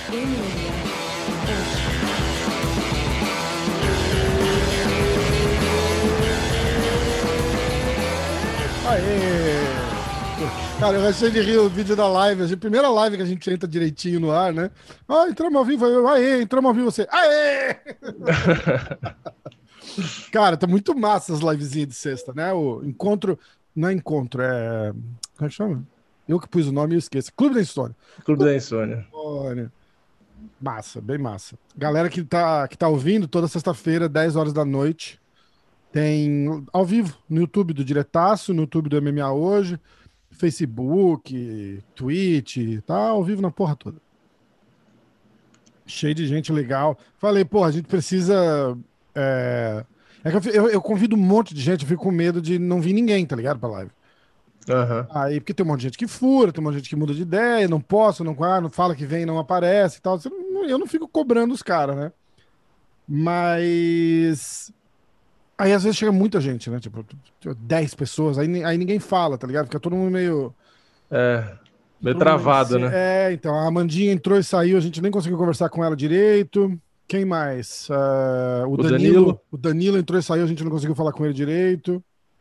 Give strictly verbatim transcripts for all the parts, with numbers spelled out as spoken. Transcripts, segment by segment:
Aê! Cara, eu achei de rir o vídeo da live, a primeira live que a gente entra direitinho no ar, né? Ah, entramos ao vivo, eu, aê, entramos ao vivo, você, aê! Cara, tá muito massa as livezinhas de sexta, né? O encontro, não é encontro, é... Como é que chama? Eu que pus o nome e eu esqueço. Clube da História. Clube Clube da da Insônia. História. Massa, bem massa. Galera que tá, que tá ouvindo, toda sexta-feira, dez horas da noite, tem ao vivo no YouTube do Diretaço, no YouTube do M M A Hoje, Facebook, Twitch, tá ao vivo na porra toda. Cheio de gente legal. Falei, pô, a gente precisa. É, é que eu, eu, eu convido um monte de gente, eu fico com medo de não vir ninguém, tá ligado? Pra live. Aham. Aí, porque tem um monte de gente que fura, tem um monte de gente que muda de ideia, não posso, não, ah, não fala que vem, não aparece e tal. Você não- Eu não fico cobrando os caras, né? Mas. Aí às vezes chega muita gente, né? Tipo, dez pessoas, aí, ni- aí ninguém fala, tá ligado? Fica todo mundo meio. É, meio Todo mundo meio travado, se- né? É, então, a Amandinha entrou e saiu, a gente nem conseguiu conversar com ela direito. Quem mais? Ah, o O Danilo. Danilo. O Danilo entrou e saiu, a gente não conseguiu falar com ele direito.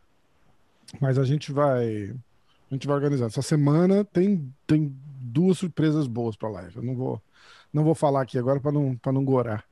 Mas a gente vai. A gente vai organizar. Essa semana tem, tem duas surpresas boas pra live. Eu não vou, não vou falar aqui agora pra não, para não gorar.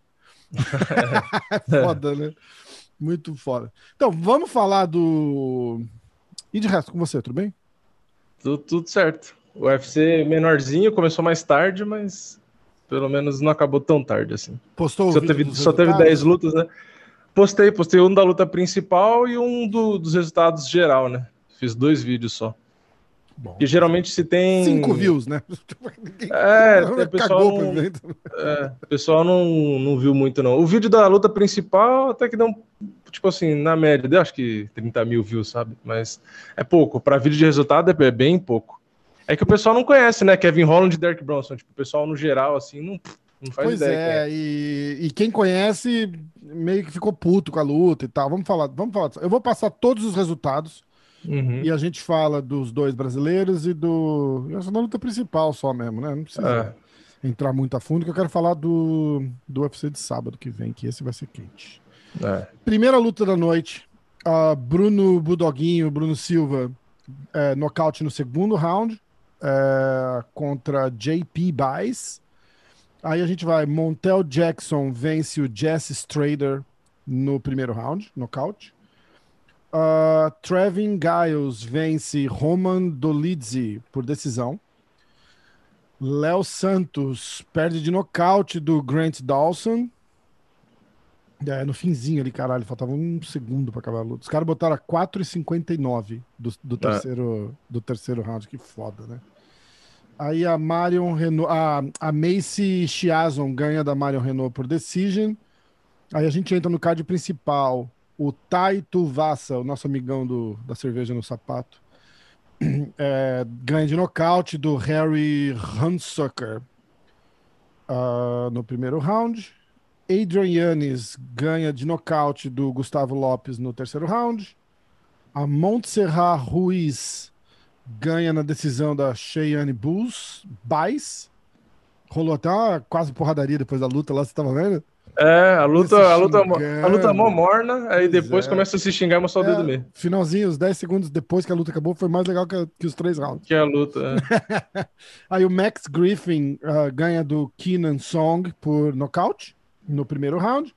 É foda, né? Muito foda. Então, vamos falar do. E de resto, com você, tudo bem? Tudo, tudo certo. O U F C menorzinho, começou mais tarde, mas pelo menos não acabou tão tarde assim. Postou o Só vídeo teve, dos só teve dez resultados? lutas, né? Postei, postei um da luta principal e um do- dos resultados geral, né? Fiz dois vídeos só. Bom, Que geralmente se cinco tem. views, né? Ninguém É, o pessoal cagou pro não. evento. É, o pessoal não, não viu muito, não. O vídeo da luta principal até que deu um. Tipo assim, na média, deu acho que trinta mil views, sabe? Mas é pouco. Para vídeo de resultado é bem pouco. É que o pessoal não conhece, né? Kevin Holland e Derek Bronson. Tipo, o pessoal no geral, assim, não, não faz Pois ideia quem é. é, e, e quem conhece meio que ficou puto com a luta e tal. Vamos falar, vamos falar. Eu vou passar todos os resultados e Uhum. a gente fala dos dois brasileiros e do. Essa é a luta principal só mesmo, né? Não precisa É, entrar muito a fundo, que eu quero falar do, do U F C de sábado que vem, que esse vai ser quente. é. Primeira luta da noite. Uh, Bruno Budoguinho, Bruno Silva, é, nocaute no segundo round é, contra J P Buys. Aí a gente vai. Montel Jackson vence o Jesse Strader no primeiro round, nocaute. Uh, Trevin Giles vence Roman Dolidze por decisão. Léo Santos perde de nocaute do Grant Dawson. É, no finzinho ali, caralho, faltava um segundo pra acabar a luta. Os caras botaram a quatro e cinquenta e nove do, do, É. terceiro, do terceiro round, que foda, né? Aí a Marion Renault, a, a Macy Chiasson ganha da Marion Renault por decision. Aí a gente entra no card principal. O Tai Tuivasa, o nosso amigão do, da cerveja no sapato, é, ganha de nocaute do Harry Hunsucker uh, no primeiro round. Adrian Yannis ganha de nocaute do Gustavo Lopes no terceiro round. A Montserrat Ruiz ganha na decisão da Cheyenne Bulls. Baez. Rolou até uma quase porradaria depois da luta lá, você tava vendo? É, a Eles luta, se a luta, a luta é mó xingando. morna, aí Pois depois é. começa a se xingar e mostrar o dedo É, mesmo. finalzinho, os dez segundos depois que a luta acabou, foi mais legal que, que os três rounds. Que é a luta. Aí o Max Griffin uh, ganha do Keenan Song por nocaute no primeiro round.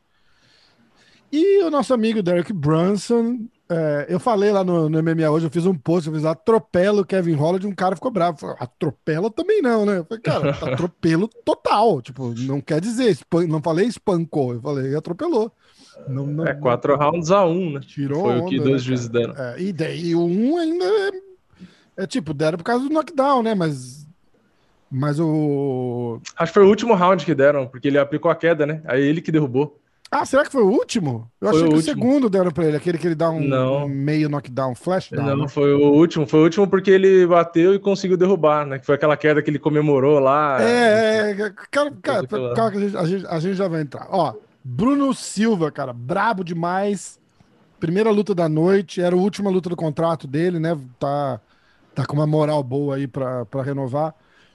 E o nosso amigo Derek Brunson, é, eu falei lá no, no M M A hoje, eu fiz um post, eu fiz atropelo o Kevin Holland, um cara ficou bravo. Falei, atropela também não, né? Eu falei, cara, atropelo total. Tipo, não quer dizer, espan- não falei espancou, eu falei atropelou. Não, não, É, não- quatro rounds a um, né? tirou Foi o que onda, né, dois juízes cara? deram. É, e daí o um ainda é, é tipo, deram por causa do knockdown, né? Mas, mas o. Acho que foi o último round que deram, porque ele aplicou a queda, né? Aí ele que derrubou. Ah, será que foi o último? Eu Foi achei o que o último. segundo deram pra ele, aquele que ele dá um, um Não, meio knockdown, flashdown, não, né? foi o último. Foi o último porque ele bateu e conseguiu derrubar, né? Que foi aquela queda que ele comemorou lá. É, é, cara, Depois cara, daquela. calma que a gente, a gente- a gente já vai entrar. Ó, Bruno Silva, cara, brabo demais. Primeira luta da noite, era a última luta do contrato dele, né? Tá, tá com uma moral boa aí pra, pra renovar.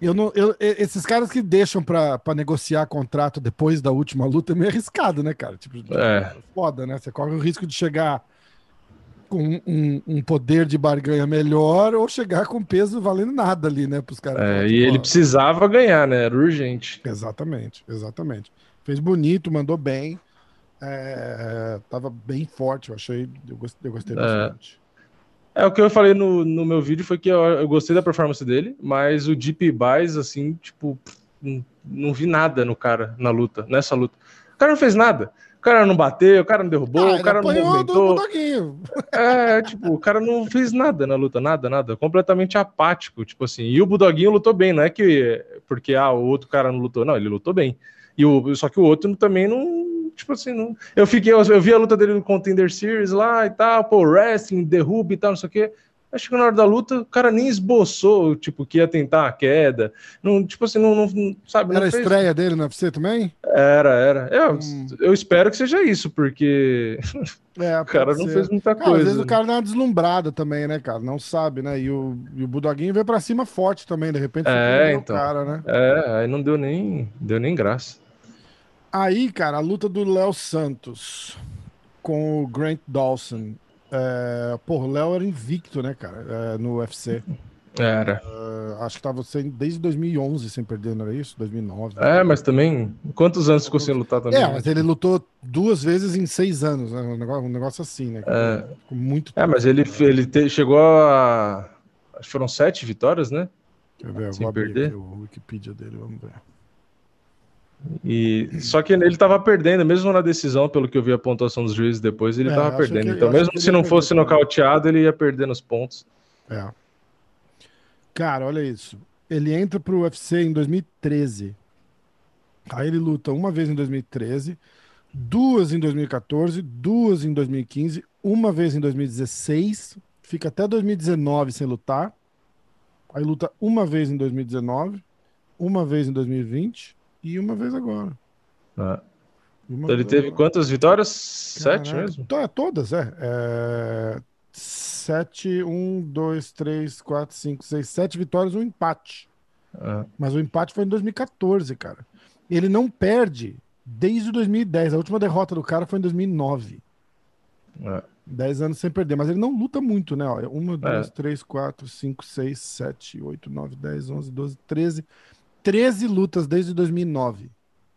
Eu não, eu, esses caras que deixam pra, pra negociar contrato depois da última luta é meio arriscado, né, cara? Tipo, É, foda, né? Você corre o risco de chegar com um, um poder de barganha melhor ou chegar com peso valendo nada ali, né? Pros caras falar, é, e tipo, ele ó, precisava ganhar, né? Era urgente. exatamente, exatamente. Fez bonito, mandou bem. É, tava bem forte, eu achei, eu gostei, eu gostei É, bastante. é o que eu falei no, no meu vídeo foi que eu, eu gostei da performance dele, mas o Deep Buys, assim, tipo, não, não vi nada no cara na luta, nessa luta. O cara não fez nada. O cara não bateu, o cara não derrubou, Ah, o ele cara não apanhou do movimentou. Budoguinho. É, tipo, o cara não fez nada na luta, nada, nada. Completamente apático, tipo assim. E o Budoguinho lutou bem, não é que porque ah, o outro cara não lutou, não, ele lutou bem. E o, só que o outro também não, tipo assim, não. Eu fiquei, eu, eu vi a luta dele no Contender Series lá e tal, pô, wrestling, derruba e tal, não sei o quê. Acho que na hora da luta o cara nem esboçou, tipo, que ia tentar a queda. Não, tipo assim, não, não sabe, não Era a fez. estreia dele no U F C também? Era, era. Eu, Hum, eu espero que seja isso, porque é, o pode cara não fez ser. muita Cara, às vezes coisa, o né? cara dá uma deslumbrada também, né, cara? Não sabe, né? E o, e o Budoguinho veio pra cima forte também, de repente É, surpreendeu o então. cara, né? É, aí não deu nem, deu nem graça. Aí, cara, a luta do Léo Santos com o Grant Dawson. É, pô, o Léo era invicto, né, cara, é, no U F C. Era. É, acho que tava sem, desde dois mil e onze sem perder, não era isso? dois mil e nove. É, mas também, quantos anos ficou sem lutar É, também, né? mas ele Tipo, lutou duas vezes em seis anos, né? Um negócio, um negócio assim, né? Quer dizer, ficou muito é, tempo mas sem ele, lutar. ele te- chegou a. Acho que foram sete vitórias, né? Quer ver? Eu vou Sem abrir aqui perder. o Wikipedia dele, vamos ver. E só que ele tava perdendo, mesmo na decisão, pelo que eu vi a pontuação dos juízes depois, ele É, tava eu achei que, perdendo. eu Então, achei mesmo que ele se ia não perder fosse também. nocauteado, ele ia perder nos pontos. É. Cara, olha isso. Ele entra pro U F C em dois mil e treze. Aí ele luta uma vez em dois mil e treze, duas em dois mil e quatorze, duas em dois mil e quinze, uma vez em dois mil e dezesseis, fica até dois mil e dezenove sem lutar. Aí luta uma vez em dois mil e dezenove, uma vez em dois mil e vinte e uma vez agora. Né? E uma Então, ele vez teve agora. quantas vitórias? Sete Caraca. mesmo? To- é, todas, é. É... Sete, um, dois, três, quatro, cinco, seis, sete vitórias, um empate. É, Mas o empate foi em dois mil e quatorze, cara. Ele não perde desde dois mil e dez. A última derrota do cara foi em dois mil e nove. é, Dez anos sem perder. Mas ele não luta muito, né? Ó, uma, duas, é, três, quatro, cinco, seis, sete, oito, nove, dez, onze, doze, treze. treze lutas desde dois mil e nove.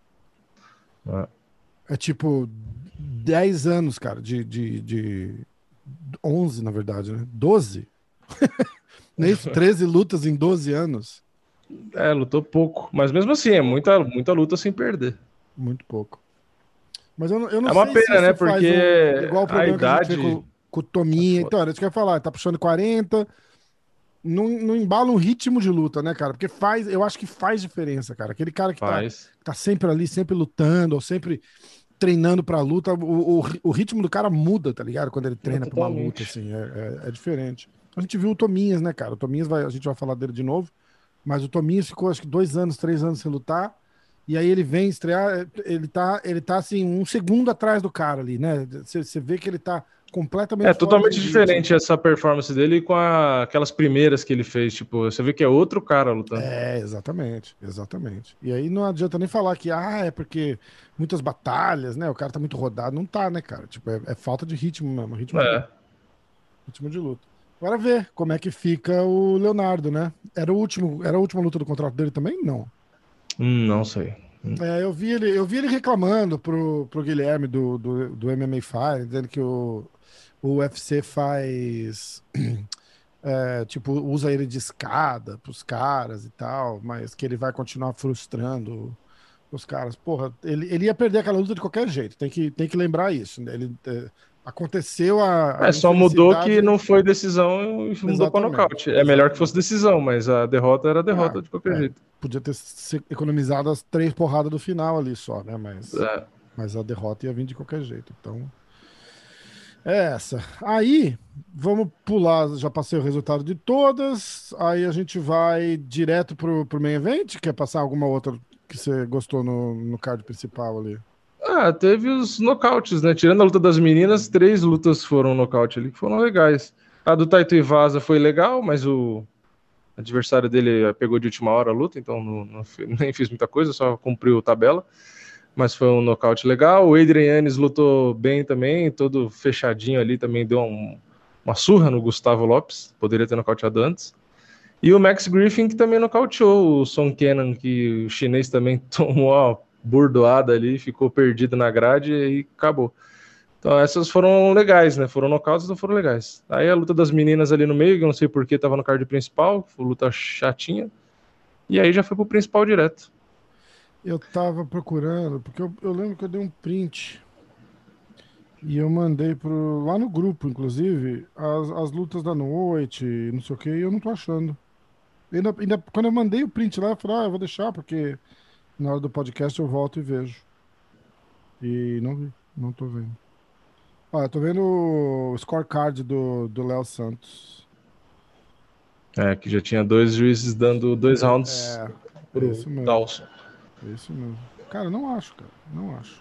é. É tipo dez anos, cara, de, de, de onze, na verdade, né? Doze. Nem isso, treze lutas em doze anos. É, lutou pouco. Mas mesmo assim, é Pouco. muita, muita luta sem perder. Muito pouco. Mas eu não, eu não É uma sei se pena, né? isso faz um. Porque Igual o a problema que a gente vê idade com, com o é Tominha. foda. Então, era isso que eu ia falar. Tá puxando quarenta. Não, não embala um ritmo de luta, né, cara? Porque faz. Eu acho que faz diferença, cara. Aquele cara que tá, Faz. tá sempre ali, sempre lutando, ou sempre treinando pra luta, o, o, o ritmo do cara muda, tá ligado? Quando ele É, treina pra uma luta, totalmente. assim. É, é, é diferente. A gente viu o Tominhas, né, cara? O Tominhas vai, a gente vai falar dele de novo. Mas o Tominhas ficou, acho que, dois anos, três anos sem lutar. E aí ele vem estrear, ele tá, ele tá assim, um segundo atrás do cara ali, né? Você você vê que ele tá É completamente fora de totalmente ritmo. diferente essa performance dele com a- aquelas primeiras que ele fez. Tipo, você vê que é outro cara lutando. É, exatamente, exatamente. E aí não adianta nem falar que, ah, é porque muitas batalhas, né? O cara tá muito rodado. Não tá, né, cara? Tipo, é, é falta de ritmo mesmo, ritmo de, É. ritmo de luta. Agora ver como é que fica o Leonardo, né? Era o último, era a última luta do contrato dele também? Não. Hum, não sei. Hum. É, eu vi ele, eu vi ele reclamando pro, pro Guilherme do, do, do M M A Fight, dizendo que o, o U F C faz, é, tipo, usa ele de escada pros caras e tal, mas que ele vai continuar frustrando os caras. Porra, ele, ele ia perder aquela luta de qualquer jeito, tem que, tem que lembrar isso, né? Ele, é, aconteceu a, É, a só mudou que infelicidade. não foi decisão e mudou para Exatamente, nocaute. É melhor que fosse exatamente. decisão, mas a derrota era Ah, derrota de qualquer é, jeito. podia ter se economizado as três porradas do final ali só, né? Mas, É. mas a derrota ia vir de qualquer jeito. Então, é essa. Aí, vamos pular, já passei o resultado de todas. Aí a gente vai direto pro, pro main event. Quer passar alguma outra que você gostou no, no card principal ali? Ah, teve os nocautes, né? Tirando a luta das meninas, três lutas foram nocaute ali que foram legais. A do Taito Iwasa foi legal, mas o O adversário dele pegou de última hora a luta, então não, não, nem fiz muita coisa, só cumpriu a tabela. Mas foi um nocaute legal. O Adrian Yanez lutou bem também, todo fechadinho ali, também deu um, uma surra no Gustavo Lopes, poderia ter nocauteado antes. E o Max Griffin, que também nocauteou o Song Kenan, que o chinês também tomou uma burdoada ali, ficou perdido na grade e acabou. Então essas foram legais, né? Foram nocautes, não foram legais. Aí a luta das meninas ali no meio, que eu não sei porque tava no card principal, foi luta chatinha. E aí já foi pro principal direto. Eu tava procurando, porque eu, eu lembro que eu dei um print e eu mandei pro, lá no grupo, inclusive, as, as lutas da noite, não sei o que, e eu não tô achando. Ainda, ainda, quando eu mandei o print lá, eu falei, ah, eu vou deixar, porque na hora do podcast eu volto e vejo. E não vi, não tô vendo. Ó, eu tô vendo o scorecard do do Léo Santos. É, que já tinha dois juízes dando dois rounds É, é pro isso mesmo. Dawson. É isso mesmo. Cara, não acho, cara. Não acho.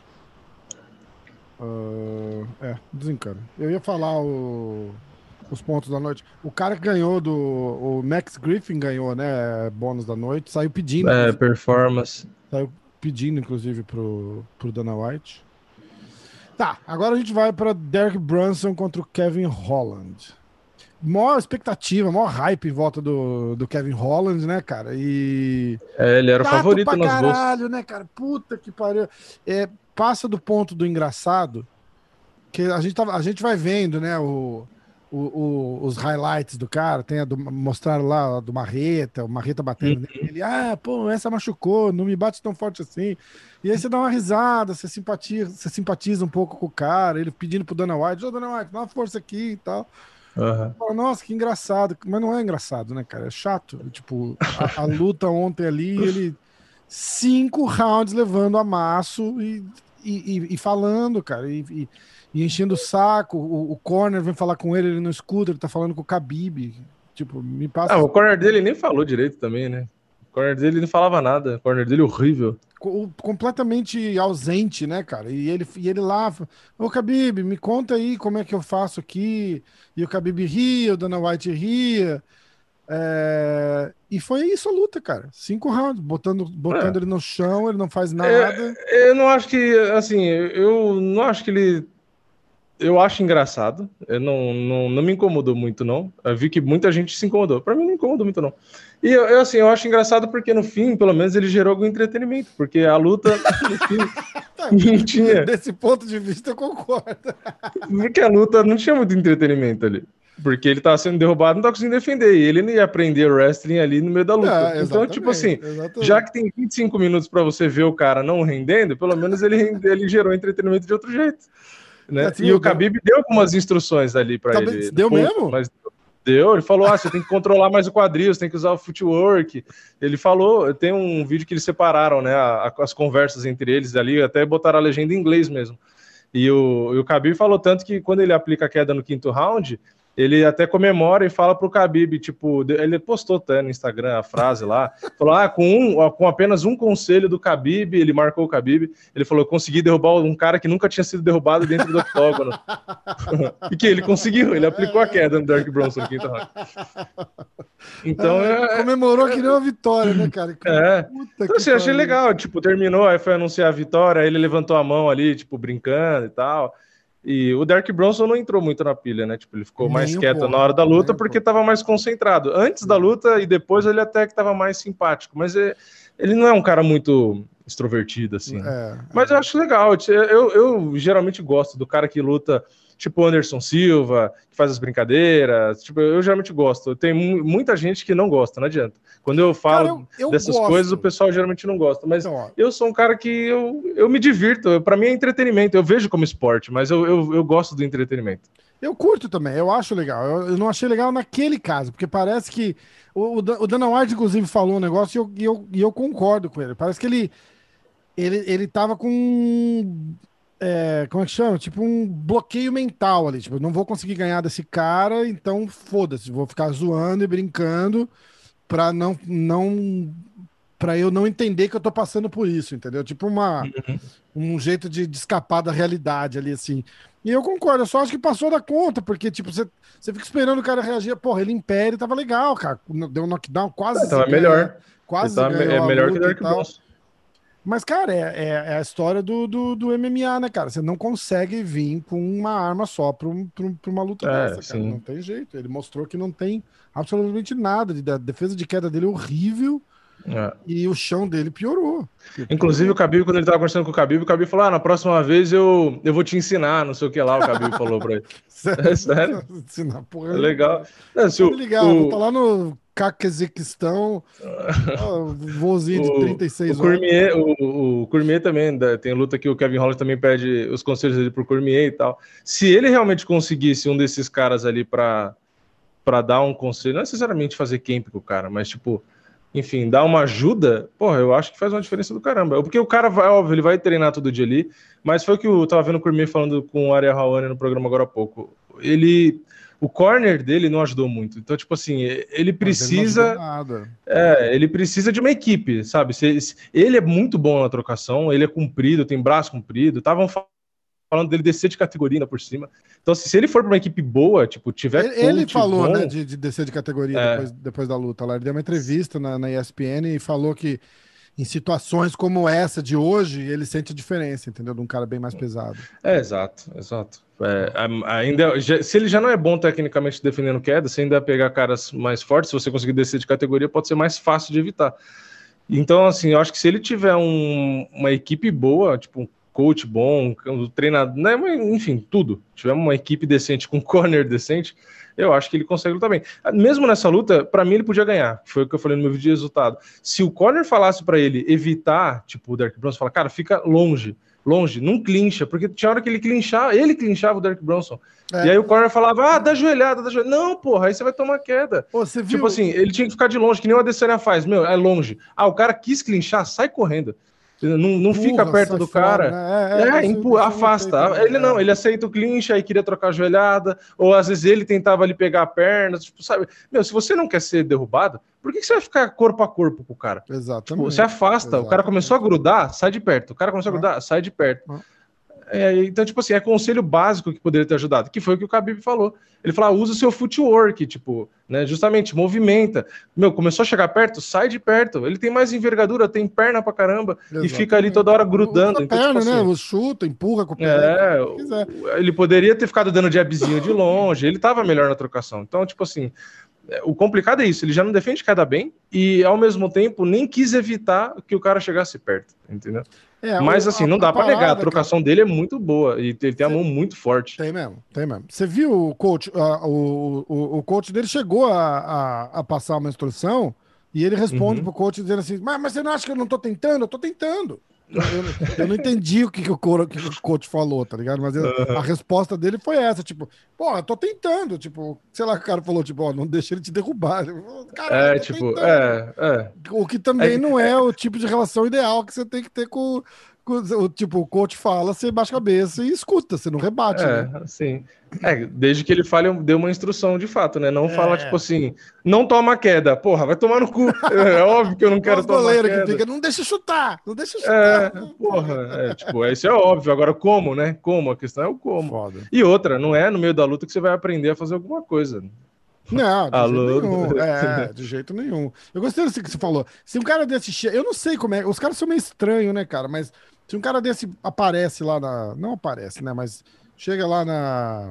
Uh, é, desencana. Eu ia falar o, os pontos da noite. O cara que ganhou do. O Max Griffin ganhou, né? Bônus da noite. Saiu pedindo, É, inclusive. performance. Saiu pedindo, inclusive, pro, pro Dana White. Tá, agora a gente vai para Derek Brunson contra o Kevin Holland. Maior expectativa, maior hype em volta do, do Kevin Holland, né, cara? E. É, ele era o Chato favorito pra nas bolsas. caralho, né, cara? Puta que pariu. É, passa do ponto do engraçado, que a gente, tava, a gente vai vendo, né, o, o, o- os highlights do cara, tem a do, mostraram lá a do Marreta, o Marreta batendo nele, ah, pô, essa machucou, não me bate tão forte assim. E aí você dá uma risada, você simpatiza, você simpatiza um pouco com o cara, ele pedindo pro Dana White, ô Dana White, dá uma força aqui e tal. Uhum. Fala, nossa, que engraçado, mas não é engraçado, né, cara? É chato. Tipo, a, a luta ontem ali, ele cinco rounds levando amasso e, e, e- e falando, cara, e, e- e enchendo o saco. O, o corner vem falar com ele, ele não escuta, ele tá falando com o Khabib. Tipo, me Ah, passa o corner dele nem falou direito também, né? O corner dele não falava nada. O corner dele é horrível. co- completamente ausente, né, cara? E ele, e ele lá, ô Khabib, me conta aí como é que eu faço aqui. E o Khabib ria, o Dana White ria. É, E foi isso a luta, cara. Cinco rounds, botando, botando É. ele no chão, ele não faz nada. É, eu não acho que, assim, eu não acho que ele. Eu acho engraçado. Eu não, não, não me incomodou muito, não. Eu vi que muita gente se incomodou. Pra mim, não incomodou muito, não. E eu, eu, assim, eu acho engraçado porque no fim, pelo menos, ele gerou algum entretenimento. Porque a luta, no fim, não tinha. Desse ponto de vista, eu concordo. Porque a luta não tinha muito entretenimento ali. Porque ele tava sendo derrubado, não tava conseguindo defender. E ele não ia aprender wrestling ali no meio da luta. É, Então, tipo assim, exatamente. já que tem vinte e cinco minutos pra você ver o cara não rendendo, pelo menos ele, rende- ele gerou entretenimento de outro jeito. É, Né? assim, E o o Dan- Khabib deu algumas instruções ali pra tá bem- ele no Deu post, mesmo? mas deu. Ele falou: ah, você tem que controlar mais o quadril, você tem que usar o footwork. Ele falou, tem um vídeo que eles separaram, né, a- a- as conversas entre eles ali, até botaram a legenda em inglês mesmo. E o, e o Khabib falou tanto que quando ele aplica a queda no quinto round, ele até comemora e fala pro Khabib, tipo, ele postou até no Instagram a frase lá, falou, ah, com, um, com apenas um conselho do Khabib, ele marcou o Khabib, ele falou, consegui derrubar um cara que nunca tinha sido derrubado dentro do octógono. E que ele conseguiu, ele aplicou a queda no Derek Bronson no quinto round. Então, É, é, comemorou que nem uma vitória, né, cara? é. Puta Então, que assim, eu achei pariu. legal. Tipo, terminou, aí foi anunciar a vitória, aí ele levantou a mão ali, tipo, brincando e tal. E o Derek Bronson não entrou muito na pilha, né? Tipo, ele ficou mais Nem um quieto na pouco. hora da luta Nem um porque pouco. tava mais concentrado. Antes da luta e depois ele até que tava mais simpático. Mas é- ele não é um cara muito extrovertido, assim. Né? É, Mas é. eu acho legal. Eu, eu geralmente gosto do cara que luta, tipo o Anderson Silva, que faz as brincadeiras. Tipo, eu geralmente gosto. Tem mu- muita gente que não gosta, não adianta. Quando eu Cara, falo eu, eu dessas gosto. coisas, o pessoal geralmente não gosta. Mas Então, ó, eu sou um cara que eu, eu me divirto. Para mim é entretenimento. Eu vejo como esporte, mas eu, eu, eu gosto do entretenimento. eu curto também, eu acho legal. Eu, eu não achei legal naquele caso, porque parece que. O, o, Dan- o Dana White, inclusive, falou um negócio e eu, e eu, e eu concordo com ele. Parece que ele, ele, ele tava com. É, como é que chama? Tipo um bloqueio mental ali. Tipo, eu não vou conseguir ganhar desse cara, então foda-se, vou ficar zoando e brincando pra não, não pra eu não entender que eu tô passando por isso, entendeu? Tipo uma, Uhum. um jeito de, de escapar da realidade ali, assim. E eu concordo, eu só acho que passou da conta, porque, tipo, você, você fica esperando o cara reagir. Porra, ele Império tava legal, cara. Deu um knockdown, Ah, quase então é ganha, melhor. Ele quase tá, me- é ganhou a melhor que o luta e Derek tal. Bronson. Mas, cara, é, é, é a história do, do, do M M A, né, cara? Você não consegue vir com uma arma só pra, um- pra um- pra uma luta É, dessa, cara. Não sim. tem jeito. Ele mostrou que não tem absolutamente nada. De, a defesa de queda dele é horrível É. e o chão dele piorou. Pi- Inclusive, o Piorou. Khabib, quando ele tava conversando com o Khabib, o Khabib falou: ah, na próxima vez eu, eu vou te ensinar, não sei o que lá, o Khabib falou pra ele. É sério? Ensinar porra É nenhuma, legal. né? Não, se Pode o, ligar, vou estar o, lá no Caquezequistão, ó, vozinho de o, trinta e o seis horas. Cormier, o, o Cormier também, da- tem luta que o Kevin Holland também pede os conselhos dele pro Cormier e tal. Se ele realmente conseguisse um desses caras ali pra, pra dar um conselho, não necessariamente fazer camp com o cara, mas tipo, enfim, dar uma ajuda, porra, eu acho que faz uma diferença do caramba. Porque o cara vai, óbvio, ele vai treinar todo dia ali, mas foi o que eu tava vendo o Cormier falando com o Ariel Helwani no programa agora há pouco. Ele, o corner dele não ajudou muito. Então, tipo assim, ele Mas ele não ajudou precisa, nada. é, ele precisa de uma equipe, sabe? Se- se- ele é muito bom na trocação, ele é comprido, tem braço comprido. Estavam falando dele descer de categoria ainda por cima. Então, se, se ele for para uma equipe boa, tipo, tiver Ele, ele coach falou, né, bom, de, de descer de categoria é, depois, depois da luta lá. Ele deu uma entrevista na, na E S P N e falou que em situações como essa de hoje, ele sente a diferença, entendeu? De um cara bem mais pesado. é exato, exato. É, a- ainda, já- se ele já não é bom tecnicamente defendendo queda, se ainda pegar caras mais fortes, se você conseguir descer de categoria, pode ser mais fácil de evitar. Então, assim, eu acho que se ele tiver um- uma equipe boa, tipo um coach bom, um treinador, né, mas, enfim, tudo, tiver uma equipe decente, com um corner decente, eu acho que ele consegue lutar bem. Mesmo nessa luta, para mim ele podia ganhar, foi o que eu falei no meu vídeo de resultado. Se o corner falasse para ele evitar, tipo, o Derek Bronson, fala, cara, fica longe, longe, não clincha, porque tinha hora que ele clinchava, ele clinchava o Derek Bronson. E É. aí o corner falava, ah, dá joelhada, dá joelhada. Não, porra, aí você vai tomar queda. Pô, você Tipo viu? assim, ele tinha que ficar de longe, que nem o Adesanya faz. Meu, é longe. Ah, o cara quis clinchar, sai correndo. Não, não fica Empurra, perto sai do fora, cara. né? É, é, É, isso, empurra, isso eu notei afasta. também. Ele não, É. ele aceita o clinch, aí queria trocar a joelhada, ou às vezes ele tentava ali pegar a perna, tipo, sabe? Meu, se você não quer ser derrubado, por que que você vai ficar corpo a corpo com o cara? Tipo, você Exatamente. afasta, o cara começou a Exatamente. grudar, sai de perto. O cara começou a Ah, grudar, sai de perto. ah. É, então, tipo assim, é conselho básico que poderia ter ajudado, que foi o que o Khabib falou. Ele falou, ah, usa o seu footwork, tipo, né, justamente, movimenta. Meu, começou a chegar perto, sai de perto. Ele tem mais envergadura, tem perna pra caramba, e fica ali toda Exatamente. hora U- Usa grudando. a Então, tipo perna, né? assim, Chuta, empurra com o pé, faz é, o que quiser. ele poderia ter ficado dando jabzinho de longe, ele tava melhor na trocação. Então, tipo assim, o complicado é isso, ele já não defende queda bem e, ao mesmo tempo, nem quis evitar que o cara chegasse perto, entendeu? É, Mas, o- assim, a, não a dá pra negar, a parada, cara. trocação dele é muito boa e ele tem a Cê- mão muito forte. Tem mesmo, tem mesmo. Você viu o coach, ah, o, o, o coach dele chegou a, a, a passar uma instrução e ele responde Uhum. pro coach dizendo assim: mas, mas você não acha que eu não tô tentando? Eu tô tentando. Eu, eu, eu não entendi o que, que, o co- que o coach falou, tá ligado? Mas eu- a resposta dele foi essa: tipo, pô, eu tô tentando. Tipo, sei lá, que o cara falou: tipo, ó, não deixa ele te derrubar. Eu falei, caralho, eu É, tô tipo, tentando. é, é. O que É, também que- não é o tipo de relação ideal que você tem que ter com, com o tipo, o coach fala, você baixa a cabeça e escuta, você não rebate, né? é, assim. É, desde que ele fale, dê uma instrução de fato, né? Não fala, tipo É. assim, não toma queda. Porra, vai tomar no cu. É óbvio que eu não Igual quero os tomar goleiros que queda. fica, não deixa chutar, não deixa É, chutar. porra, é, tipo, isso é óbvio. Agora, como, né? Como? A questão é o como. Foda. E outra, não é no meio da luta que você vai aprender a fazer alguma coisa. Não, de jeito Alô? nenhum. É, de jeito nenhum. Eu gostei disso que você falou. Se um cara desse. che- Eu não sei como é. Os caras são meio estranhos, né, cara? Mas se um cara desse aparece lá na. Não aparece, né? Mas chega lá na.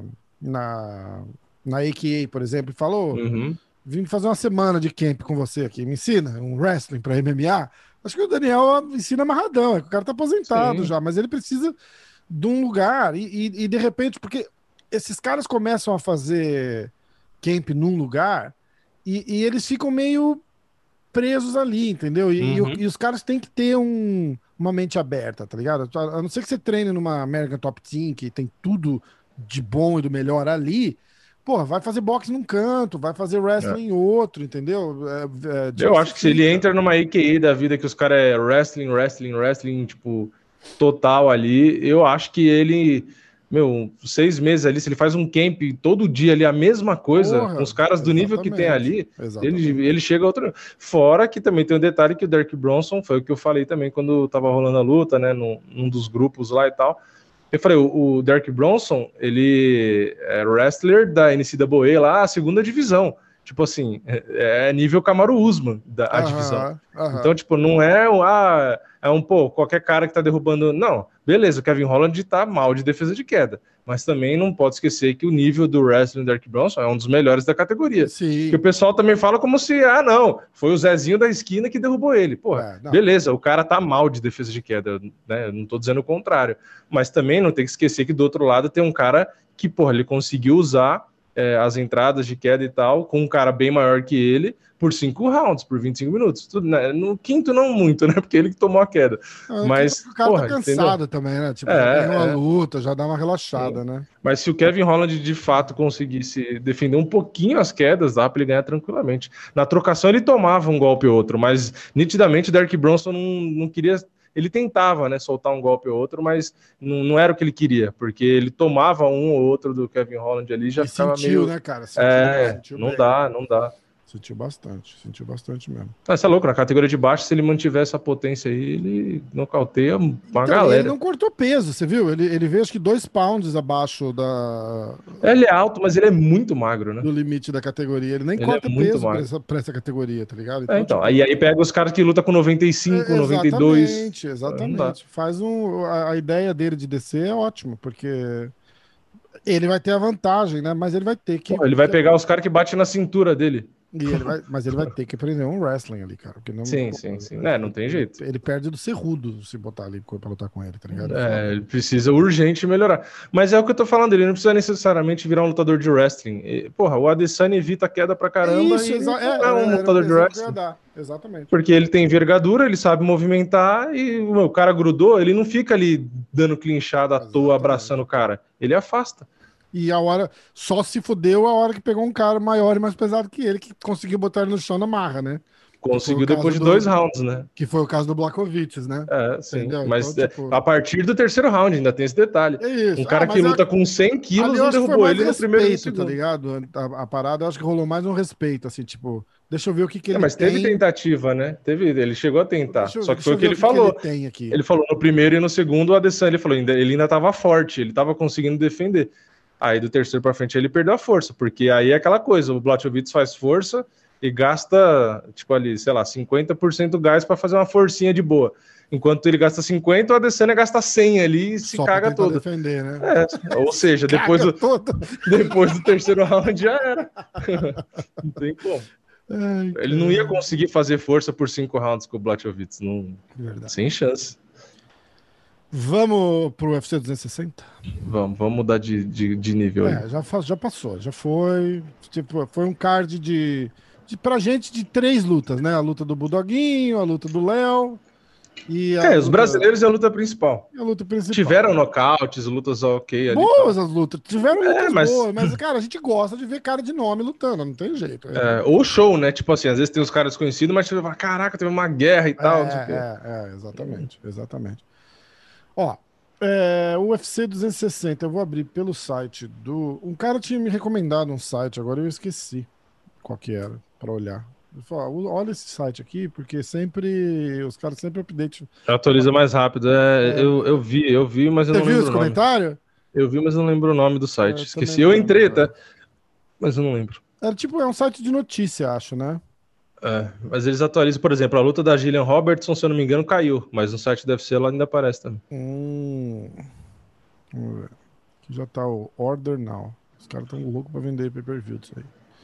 Na. Na A K A, por exemplo, e falou: Uhum, vim fazer uma semana de camp com você aqui. Me ensina um wrestling pra M M A. Acho que o Daniel ensina amarradão. É que o cara tá aposentado sim. já, mas ele precisa de um lugar. E, e, e, de repente, porque esses caras começam a fazer camp num lugar e, e eles ficam meio presos ali, entendeu? E, e o- Uhum. e os caras têm que ter um- uma mente aberta, tá ligado? A não ser que você treine numa American Top Team, que tem tudo de bom e do melhor ali. Porra, vai fazer boxe num canto, vai fazer É. wrestling em outro, entendeu? É, é, Eu acho que se ele diversifica. entra numa A K A da vida que os caras é wrestling, wrestling, wrestling, tipo, total ali, eu acho que ele meu, seis meses ali, se ele faz um camp todo dia ali, a mesma coisa, Porra, com os caras do nível que tem ali, exatamente. ele, ele chega a outro. Fora que também tem um detalhe que o Derek Bronson, foi o que eu falei também quando tava rolando a luta, né, num, num dos grupos lá e tal. Eu falei, o, o Derek Bronson, ele é wrestler da N C A A lá, a segunda divisão. Tipo assim, é, é nível Kamaru Usman, da a Aham, divisão. aham. Então, tipo, não é, um, ah, é um, pô, qualquer cara que tá derrubando. Não, beleza, o Kevin Holland tá mal de defesa de queda. Mas também não pode esquecer que o nível do wrestling do Derek Bronson é um dos melhores da categoria. Sim. Que o pessoal também fala como se, ah, não, foi o Zezinho da esquina que derrubou ele. Porra, É, beleza, o cara tá mal de defesa de queda, né? Não tô dizendo o contrário. Mas também não tem que esquecer que do outro lado tem um cara que, porra, ele conseguiu usar é, as entradas de queda e tal, com um cara bem maior que ele, por cinco rounds, por vinte e cinco minutos. Tudo, né? No quinto, não muito, né? Porque ele que tomou a queda. É, Mas, o cara porra, tá cansado entendeu? também, né? Tipo, É, já ganhou a é. luta, já dá uma relaxada, Sim. né? Mas se o Kevin Holland de fato conseguisse defender um pouquinho as quedas, dá para ele ganhar tranquilamente. Na trocação ele tomava um golpe ou outro, mas nitidamente o Derek Bronson não, não queria. Ele tentava, né, soltar um golpe ou outro, mas não, não era o que ele queria, porque ele tomava um ou outro do Kevin Holland ali e já E ficava sentiu, meio. né, cara? Sentiu, É, sentiu não bem. dá, não dá. Sentiu bastante, sentiu bastante mesmo. Ah, você é louco, na categoria de baixo, se ele mantiver essa potência aí, ele nocauteia uma Então, galera. ele não cortou peso, você viu? Ele, ele veio acho que dois pounds abaixo da, Ele é alto, mas ele é muito magro, né? do limite da categoria. Ele nem Ele corta é muito peso pra magro. essa, pra essa categoria, tá ligado? É, então, tipo, aí, aí pega os caras que lutam com noventa e cinco, é, noventa e dois. exatamente, Não dá. exatamente. Faz um. A, a ideia dele de descer é ótimo, porque ele vai ter a vantagem, né? Mas ele vai ter que. Pô, ele vai pegar os caras que batem na cintura dele. E ele vai, mas ele vai ter que aprender um wrestling ali, cara. Porque não, Sim, pô, sim, sim. É, não tem ele, jeito. ele perde do Cerrudo se botar ali pra lutar com ele, tá ligado? É, ele precisa urgente melhorar. Mas é o que eu tô falando, ele não precisa necessariamente virar um lutador de wrestling. E, porra, o Adesanya evita queda pra caramba Isso, e exa- não é, é um era, lutador era de o exemplo que eu ia wrestling. dar. Exatamente. Porque ele tem envergadura, ele sabe movimentar e meu, o cara grudou, ele não fica ali dando clinchada à toa, Exatamente. abraçando o cara. Ele afasta. E a hora. Só se fudeu a hora que pegou um cara maior e mais pesado que ele, que conseguiu botar ele no chão na marra, né? Que foi o Conseguiu caso depois de do- dois rounds, né? Que foi o caso do Blachowicz, né? É, sim. Entendeu? Mas Então, é, tipo, a partir do terceiro round, ainda tem esse detalhe. é isso. Um cara Ah, que mas eu- luta com cem ali quilos eu não acho que foi derrubou mais ele no primeiro e no respeito, tá segundo. ligado? A, a parada eu acho que rolou mais um respeito, assim, tipo, deixa eu ver o que, que É, ele mas tem. teve tentativa, né? Teve, ele chegou a tentar. Deixa eu- Só que deixa foi eu o que ver ele que falou. ele tem aqui. Ele falou no primeiro e no segundo, o Adesanya, ele falou, ainda, ele ainda tava forte, ele tava conseguindo defender. Aí do terceiro pra frente ele perdeu a força, porque aí é aquela coisa, o Blachowicz faz força e gasta, tipo ali, sei lá, cinquenta por cento gás pra fazer uma forcinha de boa. Enquanto ele gasta cinquenta, o Adesanya gasta cem ali e se Só pra caga tentar todo. defender, né? É, ou seja, depois Caga do, todo. depois do terceiro round já era. Não tem como. Ai, Ele não ia cara. conseguir fazer força por cinco rounds com o Blachowicz. Não... Verdade. Sem chance. Vamos pro U F C duzentos e sessenta? Vamos, vamos mudar de, de, de nível aí. É, já, fa- já passou, já foi. Tipo, foi um card de, de. Pra gente de três lutas, né? A luta do Bulldoguinho, a luta do Léo e a É, os luta, brasileiros é a luta principal. e a luta principal. Tiveram nocautes, lutas ok ali. Boas Tal. as lutas, tiveram É, lutas mas- boas, mas, cara, a gente gosta de ver cara de nome lutando, não tem jeito. É, ou show, né? Tipo assim, às vezes tem os caras desconhecidos, mas você fala, caraca, teve uma guerra e tal. não sei o quê. É, é, é, exatamente, exatamente. Ó, é, o U F C duzentos e sessenta, eu vou abrir pelo site do. Um cara tinha me recomendado um site, agora eu esqueci qual que era, pra olhar. Ele falou, "Ó, olha esse site aqui, porque sempre. Os caras sempre update. Atualiza mais rápido. É, É. eu, eu vi, eu vi, mas eu Você não viu lembro esse o nome. comentário? Eu vi, mas não lembro o nome do É, site. eu Esqueci. também Eu não entrei lembro. até, mas eu não lembro. Era tipo, é um site de notícia, acho, né? É, mas eles atualizam, por exemplo, a luta da Gillian Robertson, se eu não me engano, caiu. Mas no site deve ser, ela ainda aparece também. Hum, vamos ver. Aqui já tá o Order Now. Os caras estão loucos pra vender pay-per-view disso aí.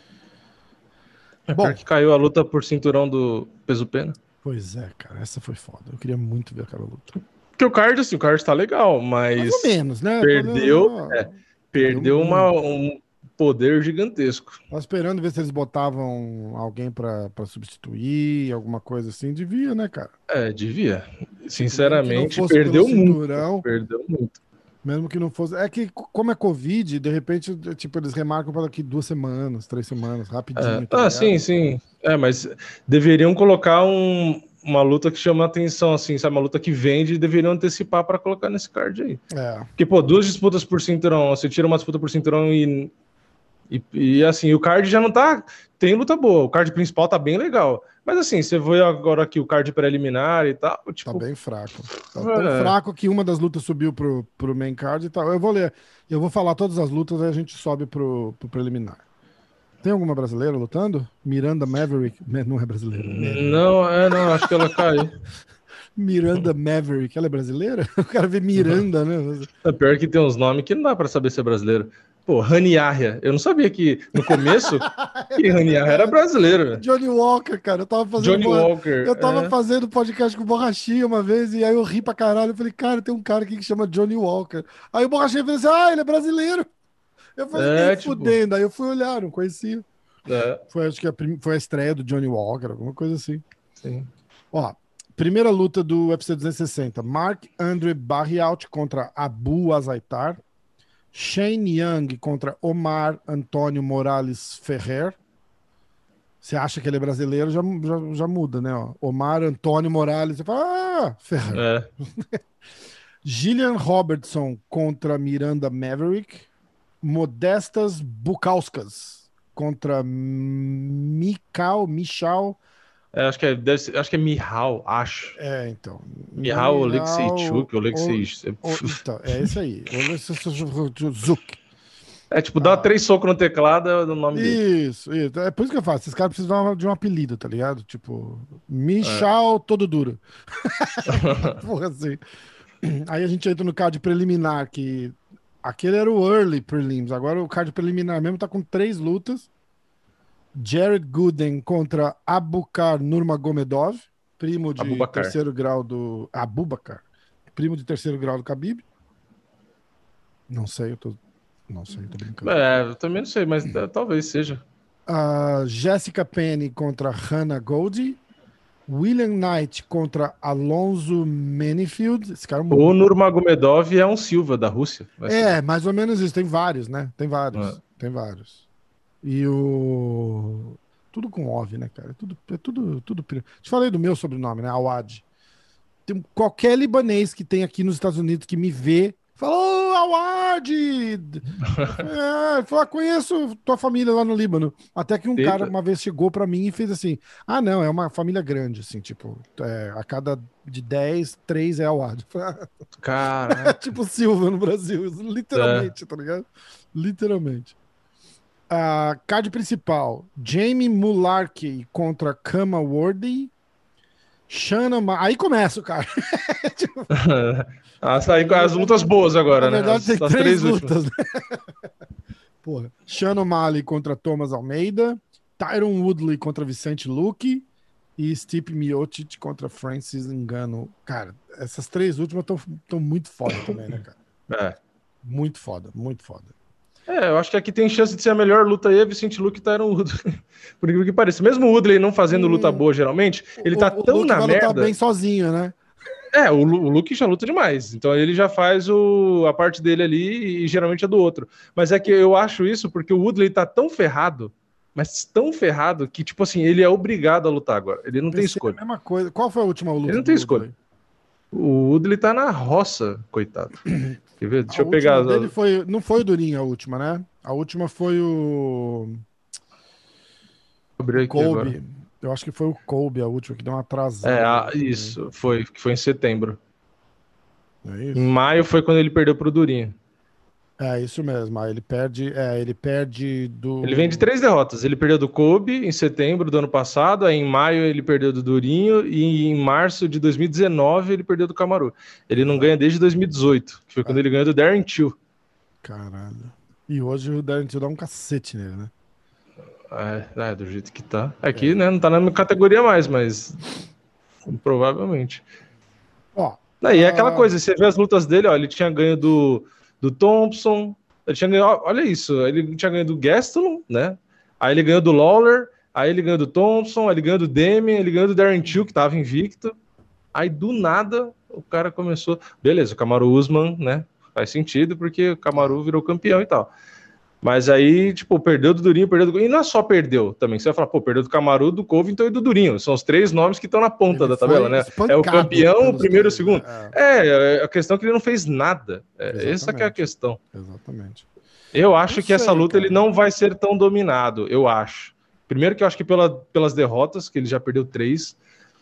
É Bom. Bom, que caiu a luta por cinturão do peso pena. Pois é, cara, essa foi foda. Eu queria muito ver aquela luta. Porque o card, assim, o card tá legal, mas Mais ou menos, né? perdeu, Quando- é, perdeu uma, um poder gigantesco. Tava esperando ver se eles botavam alguém pra, pra substituir, alguma coisa assim. Devia, né, cara? É, devia. Mesmo que não Sinceramente, fosse perdeu pelo muito. cinturão, Perdeu muito. mesmo que não fosse. É que, como é Covid, de repente, tipo, eles remarcam para daqui duas semanas, três semanas, rapidinho. É, tá ah, ligado? sim, sim. É, mas deveriam colocar um, uma luta que chama atenção, assim, sabe? Uma luta que vende e deveriam antecipar para colocar nesse card aí. É. Porque, pô, duas disputas por cinturão, você tira uma disputa por cinturão e, e, e assim, o card já não tá... Tem luta boa, o card principal tá bem legal. Mas assim, você vê agora aqui o card preliminar e tal, tipo... Tá bem fraco. Tá É. tão fraco que uma das lutas subiu pro, pro main card e tal. Eu vou ler, eu vou falar todas as lutas, aí a gente sobe pro, pro preliminar. Tem alguma brasileira lutando? Miranda Maverick. Não é brasileira. Maverick. Não, é, não, acho que ela caiu. Miranda Maverick. Ela é brasileira? O cara vê Miranda, né? É pior que tem uns nomes que não dá pra saber se é brasileiro. Pô, Rani Yahya. Eu não sabia que, no começo, que Rani Yahya era brasileiro. Velho. Johnny Walker, cara. Eu tava fazendo... Johnny borra... Walker. Eu tava é. fazendo podcast com o Borrachinha uma vez, e aí eu ri pra caralho. Eu falei, cara, tem um cara aqui que chama Johnny Walker. Aí o Borrachinha falou assim, ah, ele é brasileiro. Eu falei, É, nem tipo... fudendo. Aí eu fui olhar, não conhecia. É. Foi, acho que a, prim... foi a estreia do Johnny Walker, alguma coisa assim. Sim. Ó, primeira luta do U F C duzentos e sessenta. Mark Andre Barriault contra Abu Azaitar. Shane Young contra Omar Antônio Morales Ferrer. Você acha que ele é brasileiro, já, já, já muda, né? Ó. Omar Antônio Morales. Você fala, ah, Ferrer. É. Gillian Robertson contra Miranda Maverick. Modestas Bukauskas contra Mikal, Michal. É, acho que é, deve ser, acho que é Mihal, acho. É, então. Mihal Oleksichuk, Oleksichuk. Então, é esse aí. Oleksichuk. É, tipo, dá ah. três socos no teclado, é o nome dele. Isso, isso. É por isso que eu falo. Esses caras precisam de um apelido, tá ligado? Tipo, Michal é. Todo Duro. Porra, assim. Aí a gente entra no card preliminar, que aquele era o early prelims. Agora o card preliminar mesmo tá com três lutas. Jared Gooden contra Abubakar Nurmagomedov, primo de Abubakar. terceiro grau do... Abubakar. Primo de terceiro grau do Khabib. Não sei, eu tô... Não sei, eu tô brincando. É, eu também não sei, mas talvez seja. Uh, Jessica Penny contra Hannah Goldie. William Knight contra Alonso Manifield. Esse cara é o Nurmagomedov é um Silva da Rússia. É, ser. mais ou menos isso. Tem vários, né? Tem vários. É. Tem vários. E o... Tudo com Ov, né, cara? É tudo, é tudo, tudo... Te falei do meu sobrenome, né? Awad. Tem qualquer libanês que tem aqui nos Estados Unidos que me vê, fala, ô, Awad! É, fala, conheço tua família lá no Líbano. Até que um Eita. cara uma vez chegou pra mim e fez assim, ah, não, é uma família grande, assim, tipo, é, a cada de dez, três é Awad. Cara. Tipo Silva no Brasil, literalmente, é. tá ligado? Literalmente. A uh, card principal, Jamie Mularkey contra Kama Worthy. Shannon, Ma... aí começa, cara. tipo... as, aí, as lutas boas agora, Na né? verdade, as, tem as três, três lutas. Né? Porra. Shannon Mali contra Thomas Almeida. Tyron Woodley contra Vicente Luque. E Stipe Miocic contra Francis Ngannou. Cara, essas três últimas estão muito foda também, né, cara? É. Muito foda, muito foda. É, eu acho que aqui tem chance de ser a melhor luta aí, Vicente Luque e Tyron Woodley. Por incrível que pareça. Mesmo o Woodley não fazendo hum, luta boa, geralmente, ele tá o, tão o na vai merda... lutar bem sozinho, né? É, o, o Luque já luta demais. Então ele já faz o, a parte dele ali e geralmente é do outro. Mas é que eu acho isso porque o Woodley tá tão ferrado, mas tão ferrado, que, tipo assim, ele é obrigado a lutar agora. Ele não tem escolha. A mesma coisa. Qual foi a última luta? Ele não tem escolha. O Woodley tá na roça, coitado. Quer ver? Deixa a eu pegar. A dele foi, não foi o Durinho a última, né? A última foi o. O Colby. Agora. Eu acho que foi o Colby a última, que deu uma atrasada. É, a, isso. Foi, que foi em setembro. É isso? Em maio foi quando ele perdeu pro Durinho. É, isso mesmo. Aí ele perde, é, ele perde do... Ele vem de três derrotas. Ele perdeu do Kobe em setembro do ano passado, aí em maio ele perdeu do Durinho e em março de dois mil e dezenove ele perdeu do Kamaru. Ele não ganha desde dois mil e dezoito, que foi quando é. ele ganhou do Darren Till. Caralho. E hoje o Darren Till dá um cacete nele, né? É, é do jeito que tá. Aqui, é. né, não tá na minha categoria mais, mas provavelmente. Ó. Aí é aquela coisa, você vê as lutas dele, ó, ele tinha ganho do do Thompson, ele tinha ganho, olha isso, ele tinha ganho do Gastelum, né? Aí ele ganhou do Lawler, aí ele ganhou do Thompson, aí ele ganhou do Demian, ele ganhou do Darren Till, que tava invicto. Aí do nada o cara começou, beleza, o Kamaru Usman, né? Faz sentido porque o Kamaru virou campeão e tal. Mas aí, tipo, perdeu do Durinho, perdeu do... E não é só perdeu também. Você vai falar, pô, perdeu do Camaru, do Covington e do Durinho. São os três nomes que estão na ponta Ele da tabela, foi né? É o espancado campeão, o pelos primeiro e o três, né? segundo. É, a questão é que ele não fez nada. É, essa que é a Exatamente. questão. Exatamente. Eu acho Não que essa sei, luta cara. ele não vai ser tão dominado, eu acho. Primeiro que eu acho que pela, pelas derrotas, que ele já perdeu três,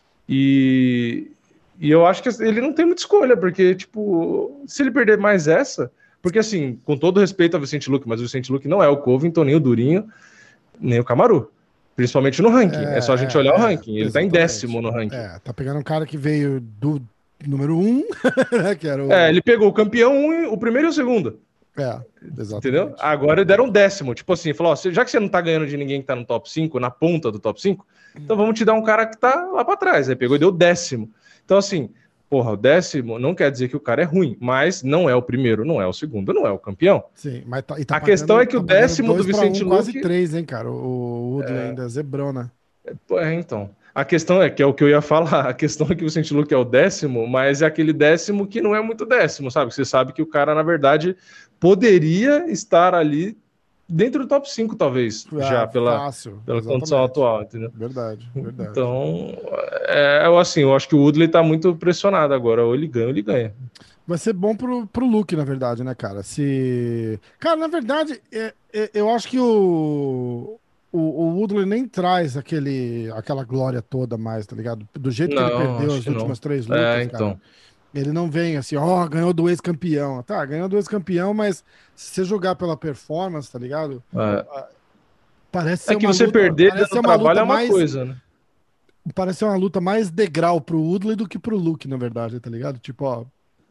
e, e eu acho que ele não tem muita escolha, porque, tipo, se ele perder mais essa, porque assim, com todo respeito ao Vicente Luque, mas o Vicente Luque não é o Covington, nem o Durinho, nem o Camaru. Principalmente no ranking. É, é só a gente olhar é, o ranking. Ele tá em décimo no ranking. É, tá pegando um cara que veio do número um, né, que era o... É, ele pegou o campeão, um, o primeiro e o segundo. É, exatamente. Entendeu? Agora deram um décimo. Tipo assim, falou: ó, já que você não tá ganhando de ninguém que tá no top cinco, na ponta do top cinco, então vamos te dar um cara que tá lá pra trás. Aí pegou e deu décimo. Então, assim, porra, o décimo não quer dizer que o cara é ruim, mas não é o primeiro, não é o segundo, não é o campeão. Sim, mas tá, e tá a pagando, questão é que tá o décimo do Vicente um, Luque. Quase três, hein, cara? O Woodley é... ainda zebrou, né? É, então. A questão é que é o que eu ia falar. A questão é que o Vicente Luque é o décimo, mas é aquele décimo que não é muito décimo, sabe? Você sabe que o cara, na verdade, poderia estar ali dentro do top cinco, talvez, ah, já pela, fácil, pela condição atual, entendeu? Verdade, verdade. Então, é, assim, eu acho que o Woodley tá muito pressionado agora. Ou ele ganha ou ele ganha. Vai ser bom pro, pro Luke, na verdade, né, cara? Se. Cara, na verdade, é, é, eu acho que o. O, o Woodley nem traz aquele, aquela glória toda mais, tá ligado? Do jeito não, que ele perdeu as últimas não. três lutas, é, então. cara. Ele não vem assim, ó, oh, ganhou do ex-campeão. Tá, ganhou do ex-campeão, mas se você jogar pela performance, tá ligado? É. Parece ser é que uma você luta, perder dando uma trabalho luta é uma mais, coisa, né? Parece ser uma luta mais degrau pro Woodley do que pro Luke, na verdade, tá ligado? Tipo, ó,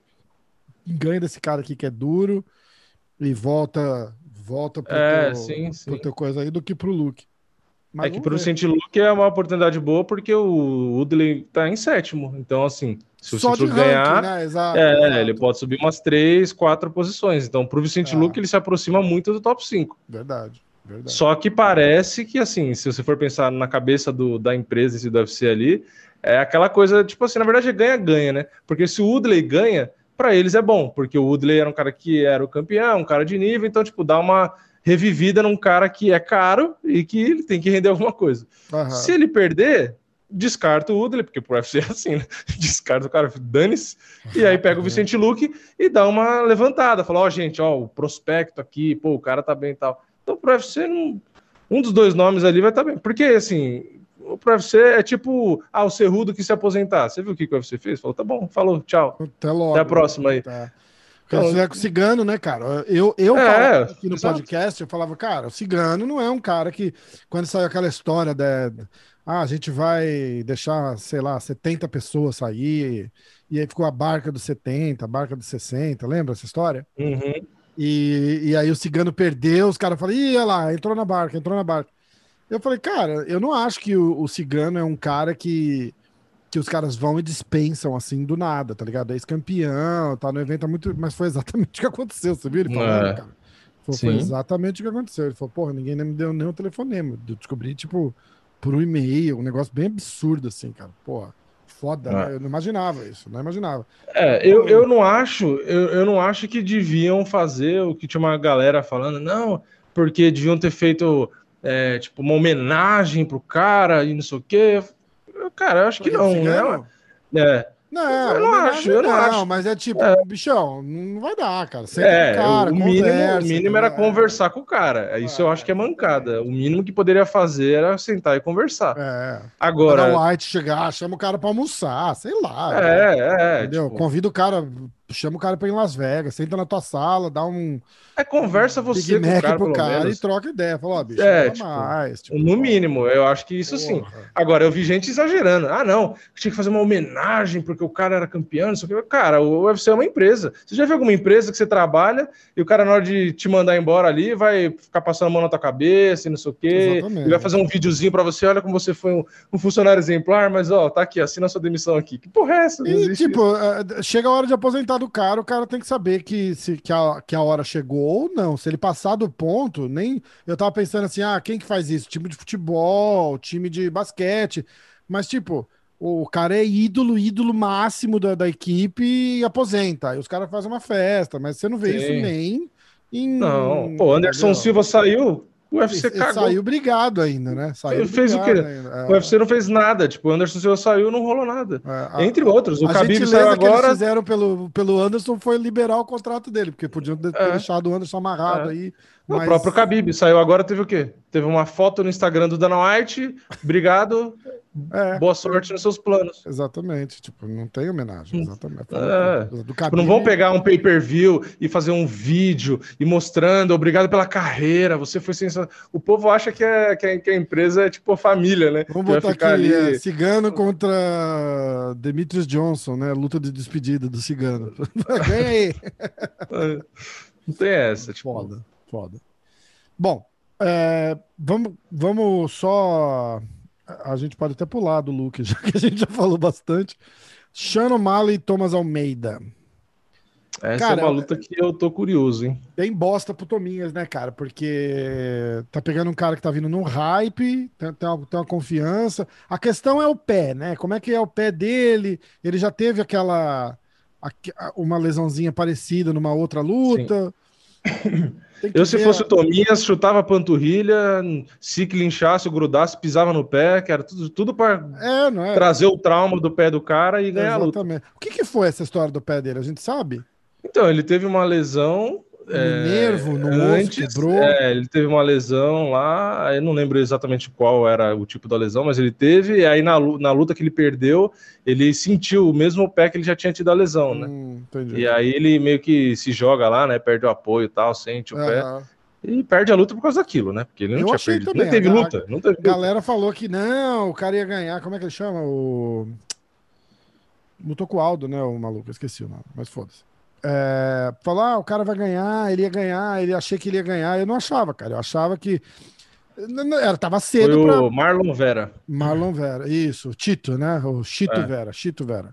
ganha desse cara aqui que é duro e volta volta pro, é, teu, sim, sim. pro teu coisa aí do que pro Luke. Mas é que pro Vicente Luque é uma oportunidade boa porque o Woodley tá em sétimo. Então, assim, se o Vicente Luque ganhar, né? Exato, é, exato. ele pode subir umas três, quatro posições. Então, pro Vicente é. Luque, ele se aproxima muito do top cinco. Verdade, verdade. Só que parece que, assim, se você for pensar na cabeça do, da empresa e do U F C ali, é aquela coisa, tipo assim, na verdade é ganha-ganha, né? Porque se o Woodley ganha, para eles é bom, porque o Woodley era um cara que era o campeão, um cara de nível, então, tipo, dá uma revivida num cara que é caro e que ele tem que render alguma coisa. Uhum. Se ele perder, descarta o Woodley, porque pro U F C é assim, né? Descarta o cara, dane-se, e aí pega o Vicente Luque e dá uma levantada, fala, ó, oh, gente, ó, o prospecto aqui, pô, o cara tá bem e tal. Então, pro U F C, não... um dos dois nomes ali vai estar tá bem, porque, assim, o pro U F C é tipo, ah, o Cerrudo que se aposentar. Você viu o que, que o U F C fez? Falou, tá bom, falou, tchau. Até logo. Até a próxima aí. Tá. Então, se é com o Cigano, né, cara? Eu, eu é, falava aqui no exato. podcast, eu falava, cara, o Cigano não é um cara que, quando saiu aquela história de, ah, a gente vai deixar, sei lá, setenta pessoas sair, e aí ficou a barca dos setenta, a barca dos sessenta, lembra essa história? Uhum. E, e aí o Cigano perdeu, os caras falaram, ih, olha lá, entrou na barca, entrou na barca. Eu falei, cara, eu não acho que o, o Cigano é um cara que que os caras vão e dispensam assim do nada, tá ligado? Ex-campeão, tá no evento há muito, mas foi exatamente o que aconteceu, você viu ele falando, é. cara? Foi, foi exatamente o que aconteceu. Ele falou, porra, ninguém me deu nem um telefonema. Eu descobri, tipo, por um e-mail, um negócio bem absurdo, assim, cara. Porra, foda, é. né? Eu não imaginava isso, não imaginava. É, eu, eu não acho, eu, eu não acho que deviam fazer o que tinha uma galera falando, não, porque deviam ter feito, é, tipo, uma homenagem pro cara e não sei o quê. Cara, eu acho que não, né? É. Não, eu não acho, eu não, não acho. Mas é tipo, é. bichão, não vai dar, cara. Senta é, com o cara, o conversa, mínimo, o mínimo era conversar com o cara. Isso é, eu acho que é mancada. O mínimo que poderia fazer era sentar e conversar. É. Agora, o White chegar, chama o cara pra almoçar, sei lá. É, né? é. Entendeu? Tipo... Convida o cara, chama o cara pra ir em Las Vegas, senta na tua sala, dá um. É, conversa você Big com Mac o cara, pro pelo cara menos. E troca ideia. Fala, ó, bicho, é, não tipo, mais. Tipo, no mínimo, eu acho que isso sim. Agora, eu vi gente exagerando. Ah, não, tinha que fazer uma homenagem porque o cara era campeão, não sei o que. Cara, o U F C é uma empresa. Você já viu alguma empresa que você trabalha e o cara, na hora de te mandar embora ali, vai ficar passando a mão na tua cabeça e não sei o quê. Exatamente. E vai fazer um videozinho pra você, olha como você foi um, um funcionário exemplar, mas, ó, tá aqui, assina a sua demissão aqui. Que porra é essa? Não e, tipo, isso. chega a hora de aposentar do cara, o cara tem que saber que, se, que, a, que a hora chegou ou não. Se ele passar do ponto, nem. Eu tava pensando assim, ah, quem que faz isso? Time de futebol, time de basquete. Mas, tipo, o cara é ídolo, ídolo máximo da, da equipe e aposenta. Aí os caras fazem uma festa, mas você não vê Sim. isso nem Não, pô, Anderson Silva saiu, o U F C Ele cagou. saiu brigado ainda, né? Saiu Ele fez o quê? ainda. O U F C não fez nada. Tipo, o Anderson Silva saiu, não rolou nada. É, a, Entre outros. O a Khabib gentileza saiu que agora. eles fizeram pelo, pelo Anderson foi liberar o contrato dele, porque podiam ter É, deixado o Anderson amarrado é. aí. O Mas... próprio Khabib saiu agora, teve o quê? Teve uma foto no Instagram do Dana White. Obrigado. É, Boa sorte nos seus planos. Exatamente. Tipo, não tem homenagem. Exatamente. É. Do Tipo, Khabib... não vão pegar um pay-per-view e fazer um vídeo e mostrando, obrigado pela carreira, você foi sensacional. O povo acha que, é, que, é, que a empresa é tipo família, né? Vamos que botar aqui, ali... é, Cigano contra Demetrius Johnson, né? Luta de despedida do Cigano. Ganha aí. Não tem essa. Tipo... Foda, foda. Bom, é, vamos, vamos só... A gente pode até pular do Luke, já que a gente já falou bastante. Sean O'Malley e Thomas Almeida. Essa cara, é uma luta que eu tô curioso, hein? Bem bosta pro Tominhas, né, cara? Porque tá pegando um cara que tá vindo num hype, tem, tem, uma, tem uma confiança. A questão é o pé, né? Como é que é o pé dele? Ele já teve aquela... uma lesãozinha parecida numa outra luta. Eu, se fosse a... o Tominhas, chutava a panturrilha, se clinchasse, grudasse, pisava no pé, que era tudo, tudo para é, não é? trazer o trauma do pé do cara e ganhar Exatamente. a luta. O que, que foi essa história do pé dele? A gente sabe? Então, ele teve uma lesão... No é, nervo, no antes, osso, quebrou. É, ele teve uma lesão lá, eu não lembro exatamente qual era o tipo da lesão, mas ele teve, e aí na, na luta que ele perdeu, ele sentiu o mesmo pé que ele já tinha tido a lesão, né? Hum, e aí ele meio que se joga lá, né? Perde o apoio e tal, sente o uhum. pé. E perde a luta por causa daquilo, né? Porque ele não eu tinha perdido. Também. Não teve a, luta. Não teve a galera falou que não, o cara ia ganhar. Como é que ele chama? O... Lutou com o Aldo, né? O maluco, eu esqueci o nome, mas foda-se. É, falar, ah, o cara vai ganhar, ele ia ganhar, ele achei que ele ia ganhar. Eu não achava, cara. Eu achava que. Era, tava cedo. Foi pra... o Marlon Vera. Marlon Vera, isso, Tito, né? O Chito é. Vera, Chito Vera.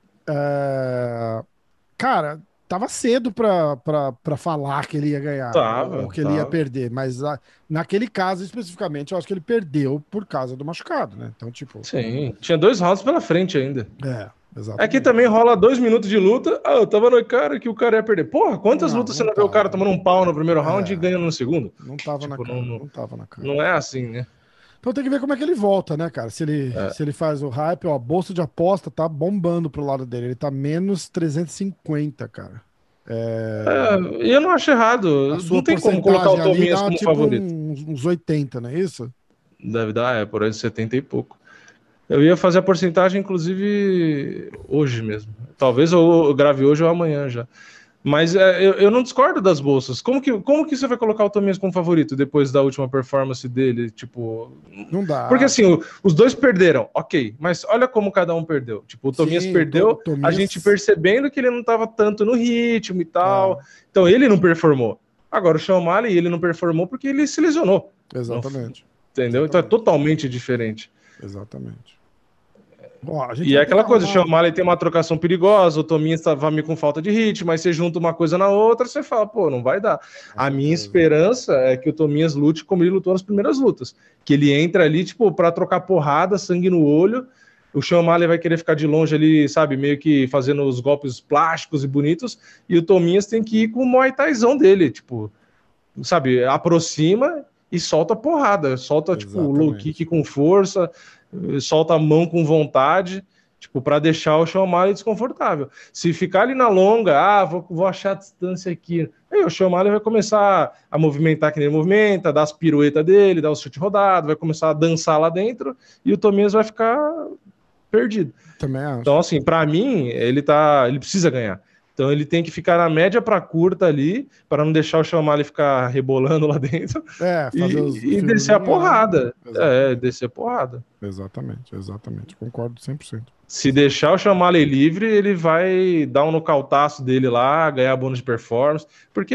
É... Cara, tava cedo pra, pra, pra falar que ele ia ganhar, tava, ou que tava. ele ia perder. Mas a, naquele caso especificamente, eu acho que ele perdeu por causa do machucado, né? Então, tipo. Sim, tinha dois rounds pela frente ainda. É. Exatamente. Aqui também rola dois minutos de luta. Ah, eu tava no cara que o cara ia perder. Porra, quantas não, lutas não você não tava, vê o cara tomando um pau no primeiro round é, e ganhando no segundo? Não tava tipo, na cara. Não, não, tava na cara. Não é assim, né? Então tem que ver como é que ele volta, né, cara? Se ele, é. se ele faz o hype, ó, a bolsa de aposta tá bombando pro lado dele. Ele tá menos trezentos e cinquenta, cara. É... É, eu não acho errado. Não tem como colocar o Tominhas como tipo favorito. Uns, uns oitenta, não é isso? Deve dar, é, por aí setenta e pouco. Eu ia fazer a porcentagem, inclusive, hoje mesmo. Talvez eu grave hoje ou amanhã já. Mas é, eu, eu não discordo das bolsas. Como que, como que você vai colocar o Tominhas como favorito depois da última performance dele? Tipo, não dá. Porque assim, o, os dois perderam, ok. Mas olha como cada um perdeu. Tipo, o Tominhas Sim, perdeu, Tominhas... a gente percebendo que ele não estava tanto no ritmo e tal. É. Então ele não performou. Agora o Sean O'Malley, ele não performou porque ele se lesionou. Exatamente. Não, entendeu? Exatamente. Então é totalmente diferente. Exatamente. Bom, e é aquela coisa, o Sean O'Malley tem uma trocação perigosa, o Tominhas estava meio com falta de ritmo, mas você junta uma coisa na outra, você fala, pô, não vai dar. A minha esperança é que o Tominhas lute como ele lutou nas primeiras lutas, que ele entra ali, tipo, para trocar porrada, sangue no olho, o Sean O'Malley vai querer ficar de longe ali, sabe, meio que fazendo os golpes plásticos e bonitos, e o Tominhas tem que ir com o Muay Thaizão dele, tipo, sabe, aproxima e solta porrada, solta, Exatamente. tipo, low kick com força, solta a mão com vontade, tipo, para deixar o Sean O'Malley desconfortável. Se ficar ali na longa, ah, vou, vou achar a distância aqui, aí o Sean O'Malley vai começar a movimentar que nem ele movimenta, dar as piruetas dele, dar o chute rodado, vai começar a dançar lá dentro, e o Tominhas vai ficar perdido. Também acho. Então, assim, para mim, ele tá, ele precisa ganhar. Então ele tem que ficar na média para curta ali, para não deixar o Sean O'Malley ficar rebolando lá dentro. É, fazer e, os e descer a porrada. É, descer a porrada. Exatamente, exatamente. Concordo cem por cento. Se deixar o Sean O'Malley livre, ele vai dar um nocautaço dele lá, ganhar bônus de performance, porque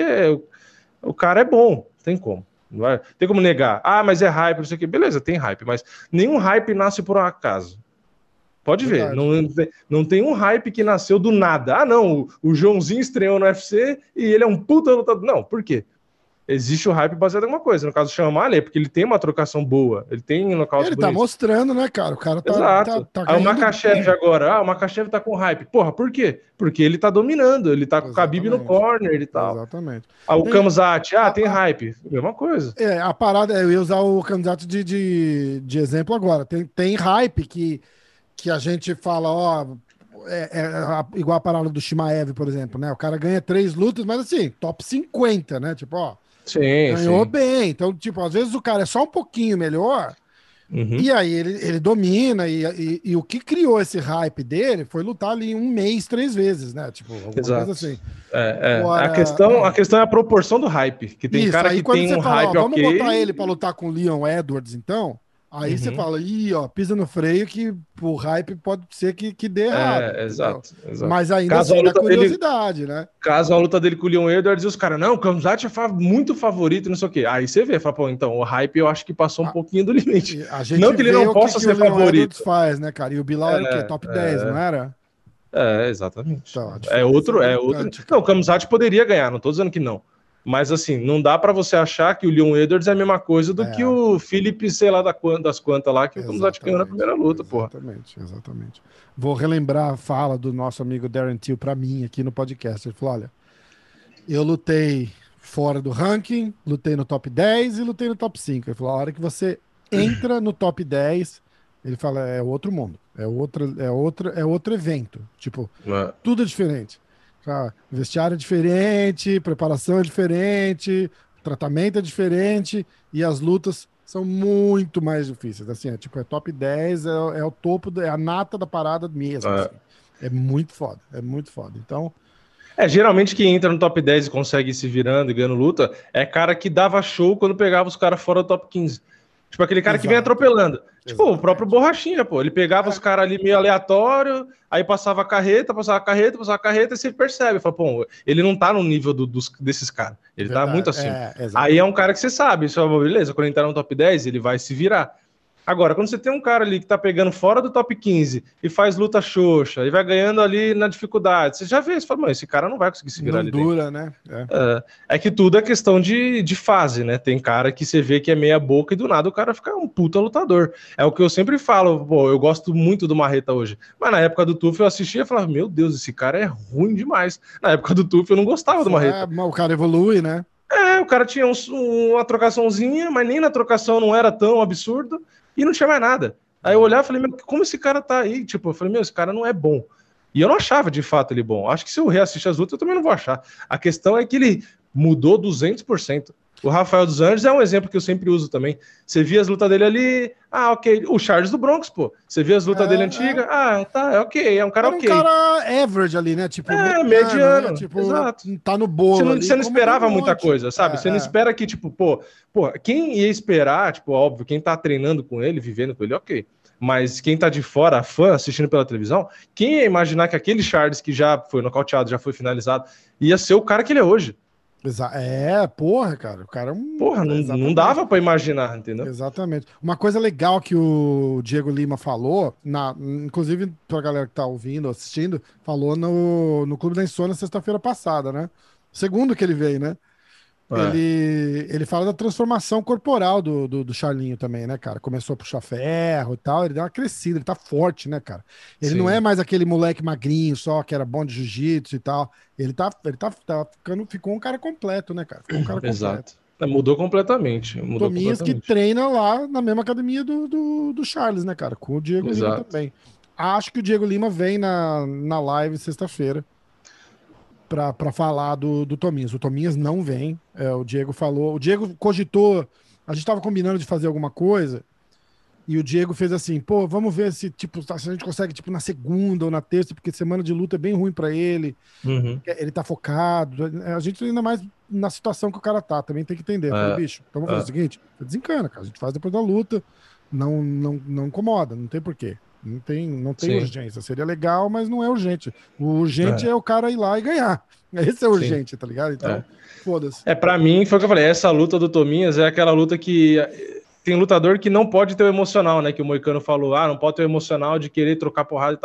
o, o cara é bom, tem como. Não vai, tem como negar. Ah, mas é hype, não sei o que. Beleza, tem hype, mas nenhum hype nasce por um acaso. Pode Verdade. ver, não, não tem um hype que nasceu do nada. Ah, não, o, o Joãozinho estreou no U F C e ele é um puta lutador. Não, por quê? existe o hype baseado em alguma coisa. No caso do Sean O'Malley, é porque ele tem uma trocação boa, ele tem nocaute Ele bonito. tá mostrando, né, cara? O cara tá, Exato. tá, tá Aí o ganhando... Makhachev agora, ah, o Makhachev tá com hype. Porra, por quê? Porque ele tá dominando, ele tá com o Khabib no corner e tal. Exatamente. Ah, o Tem- Khamzat, ah, a- tem a- hype. Mesma coisa. É, a parada, eu ia usar o candidato de, de, de exemplo agora. Tem, tem hype que, que a gente fala, ó, é, é a- igual a parada do Shimaev, por exemplo, né? O cara ganha três lutas, mas assim, top cinquenta, né? Tipo, ó, Sim, ganhou sim. bem. Então, tipo, às vezes o cara é só um pouquinho melhor, Uhum. e aí ele, ele domina, e, e, e o que criou esse hype dele foi lutar ali um mês, três vezes, né? Tipo, alguma Exato. coisa assim. É, é. Agora- A, questão, a questão é a proporção do hype. Que tem Isso, cara aí que quando tem você um fala, ó, hype vamos ok. botar ele pra lutar com o Leon Edwards, então, aí Uhum. você fala, ih, ó, pisa no freio que o hype pode ser que, que dê errado. É, entendeu? exato, exato. Mas ainda Caso a assim, dá luta dele- curiosidade, né? Caso a luta dele com o Leon Edwards, e os caras, não, o Khamzat é fa- muito favorito, não sei o quê. Aí você vê, fala, pô, então, o hype eu acho que passou um Ah, pouquinho do limite. E a gente Não que ele vê não o possa que, que ser o Leon favorito. Edwards faz, né, cara? E o Bilal era o quê? É, Top é. dez, não era? É, exatamente. Então, a é diferença outro, é é outro. gritante, Não, o Khamzat poderia ganhar, não tô dizendo que não. Mas assim, não dá pra você achar que o Leon Edwards é a mesma coisa do É. que o Felipe, sei lá da quan- das quantas lá, que o Khamzat ganhou na Exatamente, primeira luta, porra. Exatamente, exatamente. Vou relembrar a fala do nosso amigo Darren Till pra mim aqui no podcast. Ele falou: olha, eu lutei fora do ranking, lutei no top dez e lutei no top cinco. Ele falou: a hora que você entra no top dez, ele fala, é outro mundo, é outro, é outro, é outro evento. Tipo, É. tudo é diferente. Tá? Vestiário é diferente, preparação é diferente, tratamento é diferente e as lutas são muito mais difíceis. Assim, é tipo, é top dez, é, é o topo, da- é a nata da parada mesmo. É. assim. É muito foda, é muito foda. Então, É, geralmente quem entra no top dez e consegue ir se virando e ganhando luta é cara que dava show quando pegava os caras fora do top quinze. Tipo, aquele cara que vem Exato. atropelando. Tipo, Exatamente. o próprio Borrachinha, pô. Ele pegava É. os caras ali meio aleatório, aí passava a carreta, passava a carreta, passava a carreta, e você percebe. Fala, pô, ele não tá no nível do- dos, desses caras. Ele verdade, tá muito acima. é, exatamente. Aí é um cara que você sabe, isso é uma beleza. Quando ele entrar no top dez, ele vai se virar. Agora, quando você tem um cara ali que tá pegando fora do top quinze e faz luta xoxa e vai ganhando ali na dificuldade, você já vê, você fala, mano, esse cara não vai conseguir se virar Não ali dentro. dura, né? É. É, é que tudo é questão de, de fase, né? Tem cara que você vê que é meia boca e do nada o cara fica um puta lutador. É o que eu sempre falo, pô, eu gosto muito do Marreta hoje. Mas na época do Tuf eu assistia e falava, meu Deus, esse cara é ruim demais. Na época do Tuf eu não gostava do Marreta. É, mas o cara evolui, né? É, o cara tinha um- uma trocaçãozinha, mas nem na trocação não era tão absurdo e não tinha mais nada. Aí eu olhava e falei, meu, como esse cara tá aí? Tipo, eu falei, meu, esse cara não é bom. E eu não achava de fato ele bom. Acho que se eu reassistir as lutas, eu também não vou achar. A questão é que ele mudou duzentos por cento. O Rafael dos Anjos é um exemplo que eu sempre uso também. Você via as lutas dele ali, ah, ok. O Charles do Bronx, pô. Você via as lutas É, dele antigas, ah, tá, é ok, é um cara Era um ok. cara average ali, né? Tipo, É, mediano, né? Tipo, exato. tá no bolo Você não, ali, você não como esperava tem um muita monte. coisa, sabe? É, Você não é. espera que, tipo, pô, pô, quem ia esperar, tipo, óbvio, quem tá treinando com ele, vivendo com ele, ok. Mas quem tá de fora, fã, assistindo pela televisão, quem ia imaginar que aquele Charles que já foi nocauteado, já foi finalizado, ia ser o cara que ele é hoje? Exa- É, porra, cara. O cara é um. Porra, não, não Exatamente. dava pra imaginar, entendeu? Exatamente. Uma coisa legal que o Diego Lima falou, na, inclusive pra galera que tá ouvindo, assistindo, falou no, no Clube da Insônia sexta-feira passada, né? Segundo que ele veio, né? É. Ele, ele fala da transformação corporal do, do, do Charlinho também, né, cara? Começou a puxar ferro e tal, ele deu uma crescida, ele tá forte, né, cara? Ele Sim. não é mais aquele moleque magrinho só, que era bom de jiu-jitsu e tal. Ele tá, ele tá, tá ficando, ficou um cara completo, né, cara? Ficou um cara completo. Exato. É, mudou completamente. Mudou Tominhas que completamente. treina lá na mesma academia do, do, do Charles, né, cara? Com o Diego Lima Exato. também. Acho que o Diego Lima vem na, na live sexta-feira pra, pra falar do, do Tominhas. O Tominhas não vem. É, o Diego falou. O Diego cogitou. A gente tava combinando de fazer alguma coisa. E o Diego fez assim, pô, vamos ver se, tipo, se a gente consegue, tipo, na segunda ou na terça, porque semana de luta é bem ruim pra ele. Uhum. Ele tá focado. A gente ainda mais na situação que o cara tá, também tem que entender. Eu falei, É, bicho, então vamos fazer é. o seguinte: desencana, cara. A gente faz depois da luta. Não, não, não incomoda, não tem porquê. Não tem, não tem Sim. urgência. Seria legal, mas não é urgente. O urgente é, É. o cara ir lá e ganhar. Esse é urgente, tá ligado? Então, É. foda-se. É, pra mim, foi o que eu falei, essa luta do Tominhas é aquela luta que tem lutador que não pode ter o emocional, né? Que o Moicano falou, ah, não pode ter o emocional de querer trocar porrada e tal.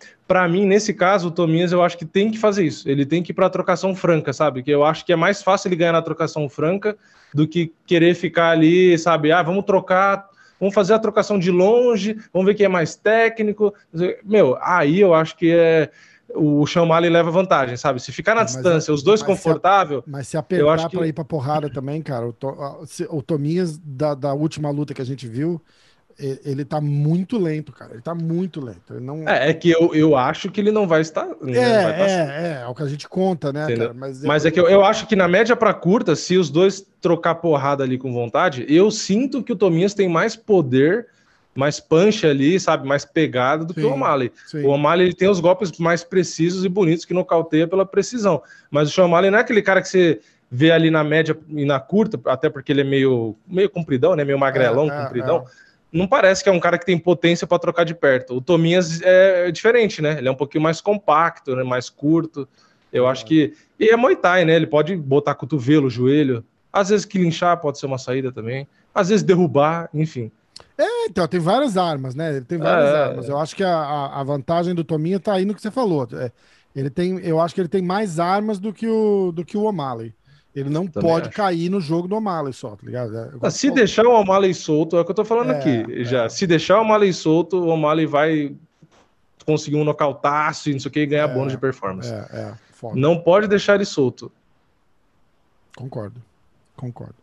Para mim, nesse caso, o Tomias, eu acho que tem que fazer isso. Ele tem que ir para a trocação franca, sabe? Que eu acho que é mais fácil ele ganhar na trocação franca do que querer ficar ali, sabe? Ah, vamos trocar, vamos fazer a trocação de longe, vamos ver quem é mais técnico. Meu, aí eu acho que é o Sean O'Malley leva vantagem, sabe? Se ficar na É, distância, mas, os dois mas confortável, se, mas se eu acho apertar que para ir para porrada também, cara, o, to, o Tomias da, da última luta que a gente viu, ele, ele tá muito lento, cara. Ele tá muito lento. Ele não. é, é que eu, eu acho que ele não vai estar, É, né, vai estar, é, é, é o que a gente conta, né, entendeu? cara? Mas eu, Mas é que eu, eu acho que na média para curta, se os dois trocar porrada ali com vontade, eu sinto que o Tomias tem mais poder, mais punch ali, sabe, mais pegada do que o sim, O'Malley. O sim. O'Malley ele tem os golpes mais precisos e bonitos que nocauteia pela precisão. Mas o Sean O'Malley não é aquele cara que você vê ali na média e na curta, até porque ele é meio, meio compridão, né, meio É, magrelão, é, compridão. é. Não parece que é um cara que tem potência para trocar de perto. O Tominhas é diferente, né? Ele é um pouquinho mais compacto, né? Mais curto. Eu acho que. E é Muay Thai, né? Ele pode botar cotovelo, joelho. Às vezes clinchar pode ser uma saída também. Às vezes derrubar, enfim. É, então, tem várias armas, né? Ele tem várias armas. Eu É, acho que a, a, a vantagem do Tominha tá aí no que você falou. É, ele tem, eu acho que ele tem mais armas do que o, do que o O'Malley. Ele não também pode acho. cair no jogo do O'Malley só, tá ligado? É, igual Ah, você se falou. deixar o O'Malley solto, é o que eu tô falando É, aqui. Já. é, Se deixar o O'Malley solto, o O'Malley vai conseguir um nocautaço e não sei o que e ganhar bônus de é, performance. é, é, foda. Não pode deixar ele solto. Concordo, concordo.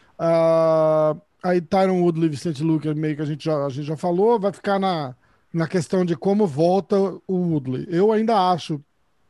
Ah, aí Tyron Woodley e Vicente Luque, meio que a gente já, a gente já falou, vai ficar na, na questão de como volta o Woodley. Eu ainda acho,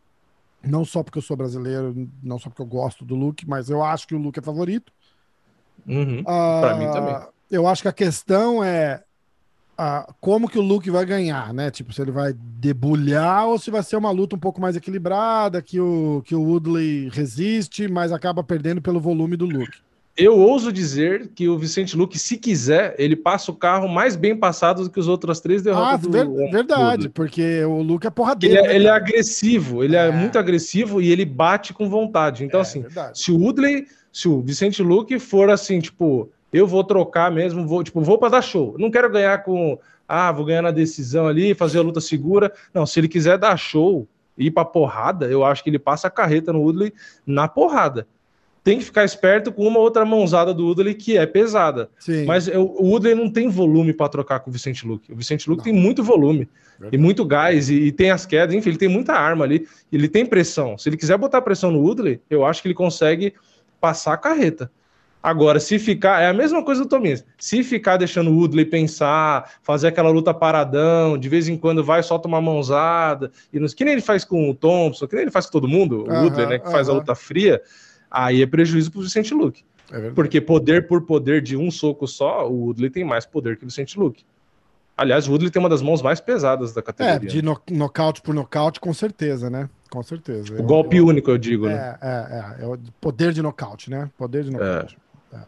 não só porque eu sou brasileiro, não só porque eu gosto do Luke, mas eu acho que o Luke é favorito. Uhum. Para mim também. Ah, eu acho que a questão é ah, como que o Luke vai ganhar, né? Tipo, se ele vai debulhar ou se vai ser uma luta um pouco mais equilibrada, que o, que o Woodley resiste, mas acaba perdendo pelo volume do Luke. Eu ouso dizer que o Vicente Luque, se quiser, ele passa o carro mais bem passado do que os outras três Ah, derrotas do ver- verdade, Woodley. porque o Luke é Ele porradeiro, né, é, ele é cara? agressivo, ele é muito É, agressivo e ele bate com vontade. Então, é assim, verdade. se o Woodley, se o Vicente Luque for assim, tipo, eu vou trocar mesmo, vou, tipo, vou para dar show. Não quero ganhar com, ah, vou ganhar na decisão ali, fazer a luta segura. Não, se ele quiser dar show e ir pra porrada, eu acho que ele passa a carreta no Woodley na porrada. Tem que ficar esperto com uma outra mãozada do Woodley que é pesada. Sim, Mas eu, o Woodley não tem volume para trocar com o Vicente Luque. O Vicente Luque tem não, muito volume e verdade. muito gás e, e tem as quedas, enfim, ele tem muita arma ali. Ele tem pressão. Se ele quiser botar pressão no Woodley, eu acho que ele consegue passar a carreta. Agora, se ficar, é a mesma coisa do Tominhas. Se ficar deixando o Woodley pensar, fazer aquela luta paradão, de vez em quando vai só tomar mãozada, e nos, que nem ele faz com o Thompson, que nem ele faz com todo mundo, o Woodley, Aham, né, que faz a aham, luta fria, aí é prejuízo pro Vicente Luque. é verdade. Porque poder por poder de um soco só, o Woodley tem mais poder que o Vicente Luque. Aliás, o Woodley tem uma das mãos mais pesadas da É, categoria. de Né? no, nocaute por nocaute, com certeza, né? Com certeza. O Eu, golpe eu, único, eu digo, né? é, é, é, é o poder de nocaute, né? Poder de É, nocaute. É.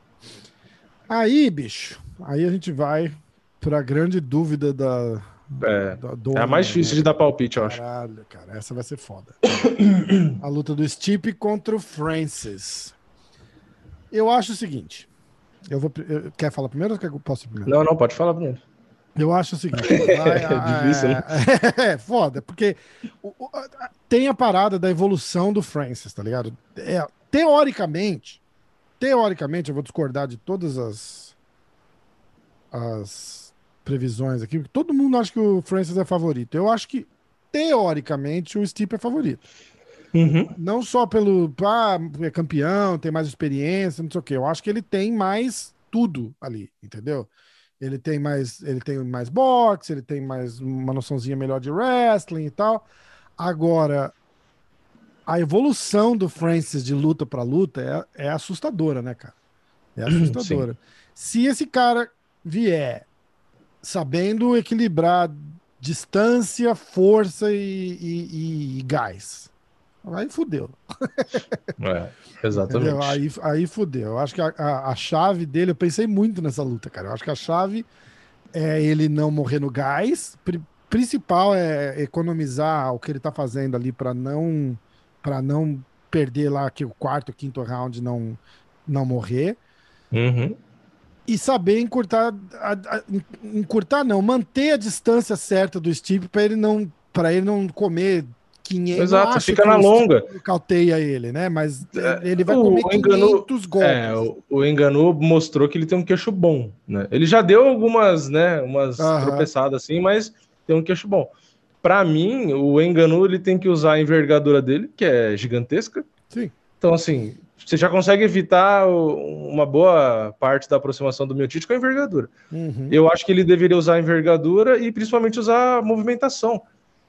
Aí, bicho, aí a gente vai pra grande dúvida da, é, da- do é a mais ano, difícil né, de dar cara? palpite, eu acho. Caralho, cara, essa vai ser foda. A luta do Stipe contra o Francis. Eu acho o seguinte. Eu vou. eu- quer falar primeiro ou quer que eu possa ir primeiro? Não, não, pode falar primeiro. Eu acho o seguinte. Vai, É difícil, né? é, é foda, porque o- o- a- tem a parada da evolução do Francis, tá ligado? É, teoricamente, teoricamente, eu vou discordar de todas as, as previsões aqui, porque todo mundo acha que o Francis é favorito. Eu acho que, teoricamente, o Stipe é favorito. Uhum. Não só pelo, ah, é campeão, tem mais experiência, não sei o quê. Eu acho que ele tem mais tudo ali, entendeu? Ele tem mais, ele tem mais boxe, ele tem mais uma noçãozinha melhor de wrestling e tal. Agora, a evolução do Francis de luta para luta é, é assustadora, né, cara? É Sim. assustadora. Se esse cara vier sabendo equilibrar distância, força e, e- e gás, aí fudeu. É, Entendeu? exatamente. Aí, aí fudeu. Eu acho que a, a, a chave dele, eu pensei muito nessa luta, cara. Eu acho que a chave é ele não morrer no gás. Pri- principal é economizar o que ele tá fazendo ali para não para não perder lá que o quarto, quinto round não não morrer Uhum. e saber encurtar a- a- encurtar não, manter a distância certa do Stipe para ele não para ele não comer quinhentos. Exato, fica na longa. Cauteia ele, né? Mas ele vai o, comer o quinhentos golpes. É, o, o Ngannou mostrou que ele tem um queixo bom, né? Ele já deu algumas, né, umas uh-huh. tropeçadas assim, mas tem um queixo bom. Para mim, o Ngannou ele tem que usar a envergadura dele, que é gigantesca. Sim. Então, assim, você já consegue evitar uma boa parte da aproximação do Miocic com a envergadura. Uhum. Eu acho que ele deveria usar a envergadura e principalmente usar a movimentação.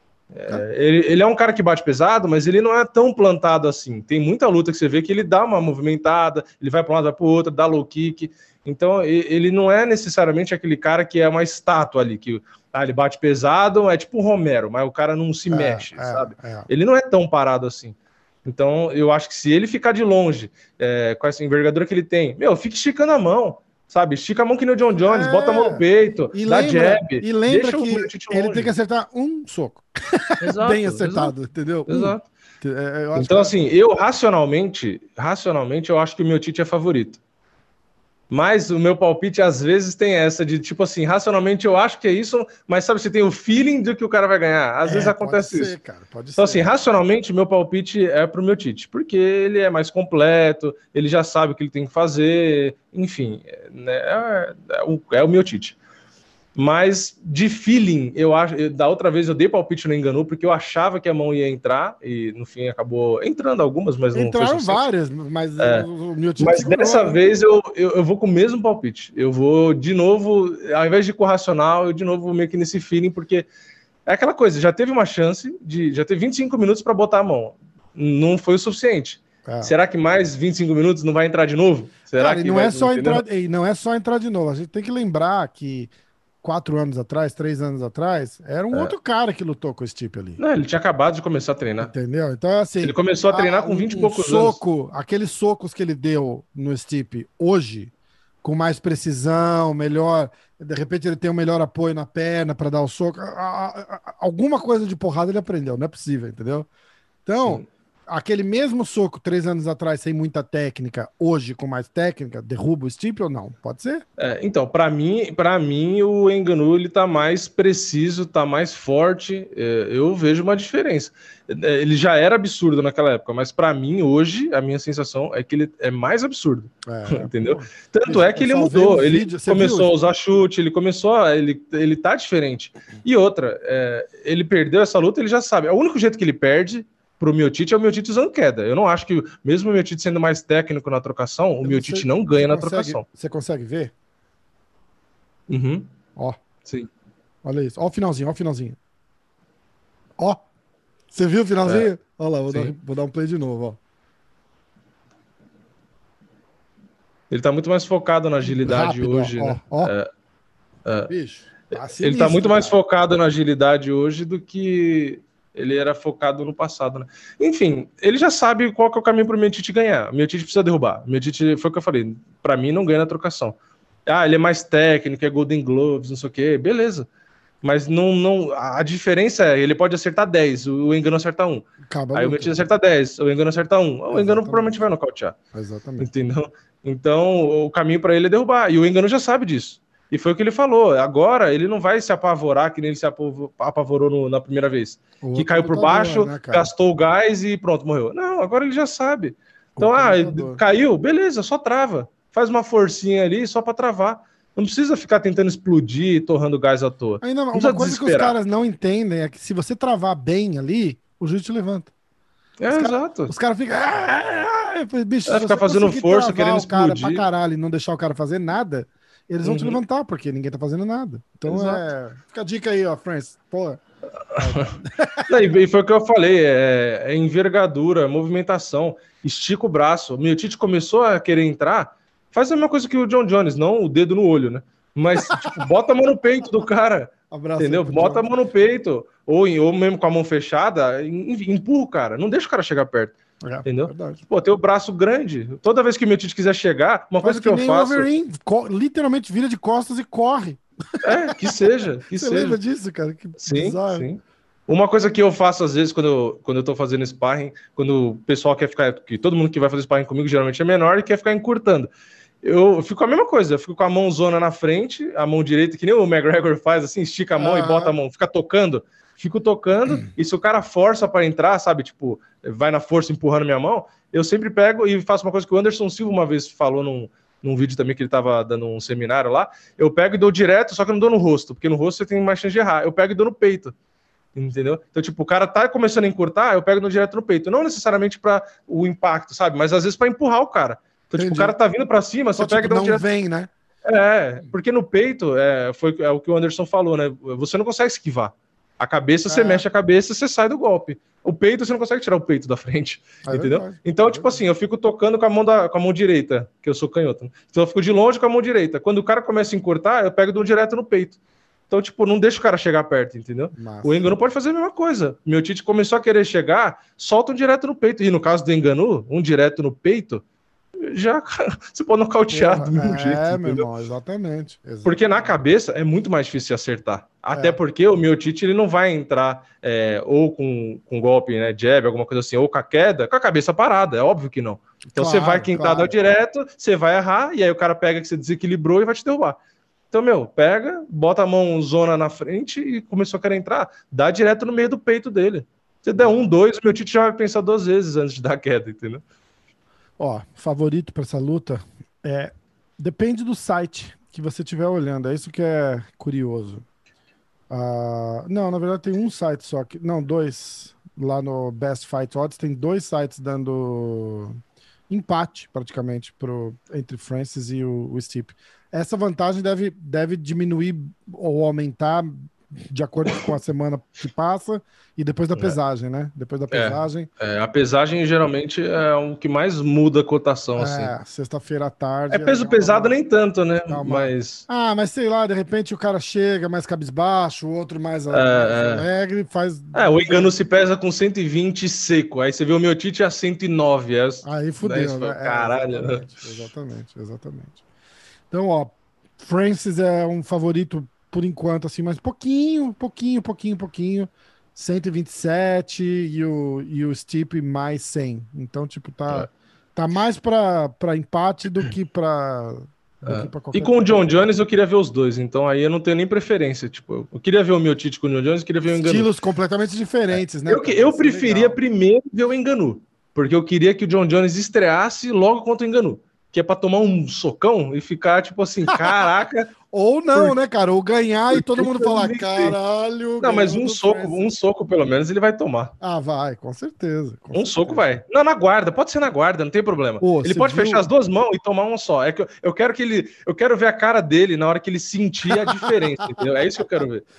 É, ele, ele é um cara que bate pesado, mas ele não é tão plantado assim. Tem muita luta que você vê que ele dá uma movimentada, ele vai para um lado, vai para o outro, dá low kick. Então, ele não é necessariamente aquele cara que é uma estátua ali, que ah, ele bate pesado, é tipo o Romero, mas o cara não se é, mexe, é, sabe? É. Ele não é tão parado assim. Então, eu acho que se ele ficar de longe, é, com essa envergadura que ele tem, meu, fica esticando a mão, sabe? Estica a mão que nem o John Jones, é, bota a mão no peito, e dá lembra, jab. E lembra deixa que ele tem que acertar um soco. Exato, bem acertado, exato, entendeu? Exato. Um. Eu então, assim, eu racionalmente, racionalmente, eu acho que o Miocic é favorito. Mas o meu palpite, às vezes, tem essa de, tipo assim, racionalmente eu acho que é isso, mas sabe, você tem o feeling de que o cara vai ganhar. Às é, vezes acontece pode isso. Ser, cara, pode então, ser. assim, racionalmente, meu palpite é pro Miocic, porque ele é mais completo, ele já sabe o que ele tem que fazer, enfim, né, é, é, o, é o Miocic. Mas de feeling, eu acho. Eu, da outra vez eu dei palpite no Ngannou porque eu achava que a mão ia entrar e no fim acabou entrando algumas, mas não entraram foi várias, mas é. o Miocic Mas segurou, dessa né? vez eu, eu, eu vou com o mesmo palpite. Eu vou de novo, ao invés de ir com o racional, eu de novo vou meio que nesse feeling, porque é aquela coisa, já teve uma chance de. Já teve vinte e cinco minutos para botar a mão. Não foi o suficiente. É. Será que mais vinte e cinco minutos não vai entrar de novo? Será Cara, que e não vai, é só entendeu? entrar, e não é só entrar de novo. A gente tem que lembrar que quatro anos atrás, três anos atrás, era um é. outro cara que lutou com esse tipo ali. Não, ele tinha acabado de começar a treinar. Entendeu? Então, assim... Ele começou a treinar a, com vinte um, e poucos um soco, anos. Aqueles socos que ele deu no Stipe hoje, com mais precisão, melhor... De repente ele tem um melhor apoio na perna para dar o soco. A, a, a, alguma coisa de porrada ele aprendeu, não é possível, entendeu? Então... Sim. Aquele mesmo soco três anos atrás sem muita técnica, hoje com mais técnica, derruba o Stipe ou não? Pode ser? É, então, para mim, para mim o Ngannou ele tá mais preciso, tá mais forte. É, eu vejo uma diferença. É, ele já era absurdo naquela época, mas para mim hoje a minha sensação é que ele é mais absurdo, é, entendeu? Pô, Tanto é que ele mudou. Ele vídeo, começou a usar chute, ele começou, a, ele ele tá diferente. E outra, é, ele perdeu essa luta, ele já sabe. O único jeito que ele perde pro Miocic é o Miocic usando queda. Eu não acho que, mesmo o Miocic sendo mais técnico na trocação, o Miocic você, não ganha na consegue, trocação. Você consegue ver? Uhum. Ó. Sim. Olha isso. Ó o finalzinho, ó o finalzinho. Ó. Você viu o finalzinho? É. Olha lá, vou dar, vou dar um play de novo, ó. Ele tá muito mais focado na agilidade Rápido, hoje, ó, né? Ó, ó. É, é. Bicho, tá sinistro, ele tá muito mais cara. focado na agilidade hoje do que ele era focado no passado, né? Enfim, ele já sabe qual que é o caminho pro Miocic ganhar. O Miocic precisa derrubar. O Miocic, foi o que eu falei, pra mim não ganha na trocação. Ah, ele é mais técnico, é Golden Gloves, não sei o quê, beleza. Mas não, não, a diferença é, ele pode acertar dez, o Ngannou acerta um. Acaba Aí o Miocic acerta dez, o Ngannou acerta um. O Ngannou provavelmente vai nocautear. Exatamente. Entendeu? Então, o caminho para ele é derrubar. E o Ngannou já sabe disso. E foi o que ele falou. Agora, ele não vai se apavorar que nem ele se apavorou no, na primeira vez. O que caiu por baixo, né, gastou o gás e pronto, morreu. Não, agora ele já sabe. Então, ah, caiu? Beleza, só trava. Faz uma forcinha ali só para travar. Não precisa ficar tentando explodir e torrando gás à toa. Ainda, não uma coisa que os caras não entendem é que se você travar bem ali, o juiz te levanta. É, os exato. Cara, os caras ficam... Bicho, é, ficar fazendo força, querendo o cara explodir. Pra caralho e não deixar o cara fazer nada... Eles vão uhum. te levantar, porque ninguém tá fazendo nada. Então, Exato. é... Fica a dica aí, ó, Francis. Pô. E foi o que eu falei, é, é envergadura, movimentação, estica o braço. O Miocic começou a querer entrar, faz a mesma coisa que o John Jones, não o dedo no olho, né? Mas, tipo, bota a mão no peito do cara, Abraço entendeu? Bota a mão no peito, ou, ou mesmo com a mão fechada, empurra o cara, não deixa o cara chegar perto. É, entendeu? Verdade. Pô, tem o braço grande. Toda vez que o Miocic quiser chegar, uma Faz coisa que, que eu faço. Wolverine, literalmente vira de costas e corre. É, que seja. Que Você seja. lembra disso, cara? Que sim, bizarro. Sim. Uma coisa que eu faço às vezes quando eu, quando eu tô fazendo sparring, quando o pessoal quer ficar. Que todo mundo que vai fazer sparring comigo geralmente é menor e quer ficar encurtando. Eu fico com a mesma coisa, eu fico com a mãozona na frente, a mão direita, que nem o McGregor faz, assim, estica a mão ah. e bota a mão, fica tocando. Fico tocando, e se o cara força para entrar, sabe, tipo, vai na força empurrando minha mão, eu sempre pego e faço uma coisa que o Anderson Silva uma vez falou num, num vídeo também que ele tava dando um seminário lá, eu pego e dou direto, só que eu não dou no rosto, porque no rosto você tem mais chance de errar. Eu pego e dou no peito. Entendeu? Então, tipo, o cara tá começando a encurtar, eu pego no direto no peito. Não necessariamente para o impacto, sabe? Mas às vezes para empurrar o cara. Então, tipo, o cara tá vindo para cima, Só, você pega tipo, e dá um não direto. vem, né? É, porque no peito, é, foi é o que o Anderson falou, né? Você não consegue esquivar. A cabeça, você É. mexe a cabeça, você sai do golpe. O peito, você não consegue tirar o peito da frente, É entendeu? verdade, então, é tipo verdade. assim, eu fico tocando com a, mão da, com a mão direita, que eu sou canhoto. Então, eu fico de longe com a mão direita. Quando o cara começa a encurtar, eu pego e dou direto no peito. Então, tipo, não deixa o cara chegar perto, entendeu? Massa. O Enganu pode fazer a mesma coisa. Meu Tite começou a querer chegar, solta um direto no peito. E no caso do Enganu, um direto no peito, já você pode nocautear Porra, do mesmo é, jeito, meu entendeu? irmão, exatamente, exatamente. Porque na cabeça é muito mais difícil de acertar. Até É. porque o meu Tite ele não vai entrar é, ou com, com golpe, né, jab, alguma coisa assim, ou com a queda, com a cabeça parada. É óbvio que não. Então Claro, você vai quentar claro. dar direto, você vai errar, e aí o cara pega que você desequilibrou e vai te derrubar. Então, meu, pega, bota a mão zona na frente e começou a querer entrar, dá direto no meio do peito dele. Se der um, dois, o meu Tite já vai pensar duas vezes antes de dar a queda, entendeu? Ó, favorito para essa luta é depende do site que você estiver olhando. É isso que é curioso. Ah, não, na verdade tem um site só que, não, dois lá no Best Fight Odds tem dois sites dando empate praticamente pro entre Francis e o, o Stipe. Essa vantagem deve, deve diminuir ou aumentar de acordo com a semana que passa e depois da pesagem, né? Depois da pesagem. É, a pesagem geralmente é o que mais muda a cotação, assim. É, sexta-feira à tarde. É peso dá pesado uma- nem tanto, né? dá uma- Mas Ah, mas sei lá, de repente o cara chega mais cabisbaixo, o outro mais, mais é, alegre, faz. é, o Engano se pesa com cento e vinte seco. Aí você vê o meu Tite a cento e nove. É, Aí né, fudeu, isso né? foi- É, caralho. exatamente, exatamente, exatamente. Então, ó, Francis é um favorito por enquanto, assim, mas pouquinho, pouquinho, pouquinho, pouquinho. cento e vinte e sete e o, e o Stipe mais cem. Então, tipo, tá, tá mais pra, pra empate do que pra, do que pra E qualquer com o coisa. John Jones eu queria ver os dois, então aí eu não tenho nem preferência. Tipo, eu queria ver o meu Tite com o John Jones, eu queria ver o Engano. Estilos completamente diferentes, né? Eu, que- cara? eu Isso é preferia legal. primeiro ver o Enganu, porque eu queria que o John Jones estreasse logo contra o Enganu, que é pra tomar um socão e ficar tipo assim, caraca. Ou não, por- né, cara? Ou ganhar e por todo que mundo que eu falar, nem sei? caralho, Não, mas ganhou um do soco, um Francis. soco pelo menos ele vai tomar. Ah, vai, com certeza. Com Um certeza. soco vai. Não, na guarda, pode ser na guarda, não tem problema. Pô, Ele você pode viu? fechar as duas mãos e tomar um só. É que eu, eu quero que ele, eu quero ver a cara dele na hora que ele sentir a diferença, entendeu? É isso que eu quero ver.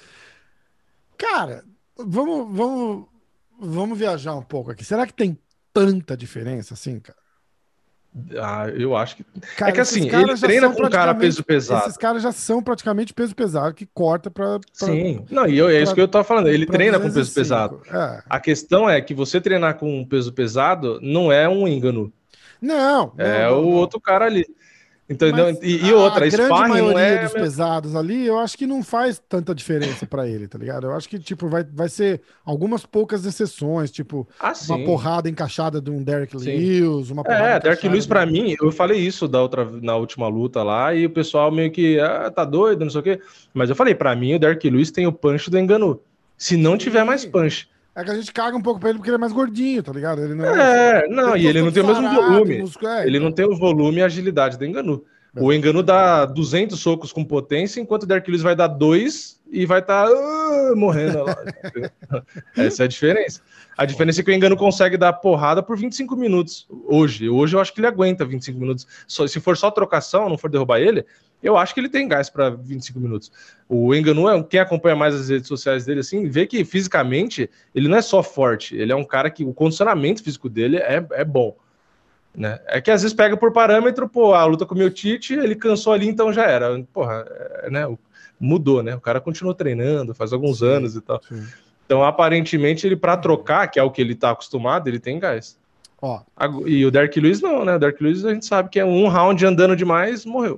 Cara, vamos, vamos, vamos viajar um pouco aqui. Será que tem tanta diferença assim, cara? Ah, eu acho que. Cara, É que esses assim, ele caras já treina são com um cara peso praticamente, esses pesado. caras já são praticamente peso pesado que corta pra, pra, Sim. Não, e eu, é isso pra, que eu tava falando. Ele pra treina com peso pesado. duzentos e cinco. É. A questão é que você treinar com um peso pesado não é um engano. Não, não, É não, o não. outro cara ali. Então, não, Mas e, e a, a outra, grande sparring não maioria é. dos pesados ali, eu acho que não faz tanta diferença pra ele, tá ligado? Eu acho que, tipo, vai, vai ser algumas poucas exceções, tipo, Ah, uma sim. porrada encaixada de um Derek Sim. Lewis, uma porrada É, Derek encaixada Lewis, de pra um- mim, eu falei isso da outra, na última luta lá, e o pessoal meio que, ah, tá doido, não sei o quê. Mas eu falei, pra mim, o Derek Lewis tem o punch do Enganu. Se não tiver mais Sim. punch. É que a gente caga um pouco pra ele porque ele é mais gordinho, tá ligado? Ele não é. É, não, e todo- ele não todo tem o mesmo sarado, volume. músculo- é, Ele então. não tem o volume e a agilidade do Enganu. O Enganu dá duzentos socos com potência, enquanto o Derek Lewis vai dar dois e vai estar tá, morrendo lá. Essa é a diferença. A diferença é que o Enganu consegue dar porrada por vinte e cinco minutos. Hoje, hoje eu acho que ele aguenta vinte e cinco minutos. Só, se for só trocação, não for derrubar ele, eu acho que ele tem gás para vinte e cinco minutos. O Enganu, é, quem acompanha mais as redes sociais dele, assim, vê que fisicamente ele não é só forte, ele é um cara que o condicionamento físico dele é, é bom. Né? É que às vezes pega por parâmetro, pô, a luta com o meu Tite, ele cansou ali, então já era. Porra, é, né? Mudou, né? O cara continuou treinando faz alguns Sim, anos e tal. sim. Então, aparentemente, ele para trocar, que é o que ele tá acostumado, ele tem gás. Ó, E o Derek Lewis não, né? O Derek Lewis a gente sabe que é um round andando demais, morreu.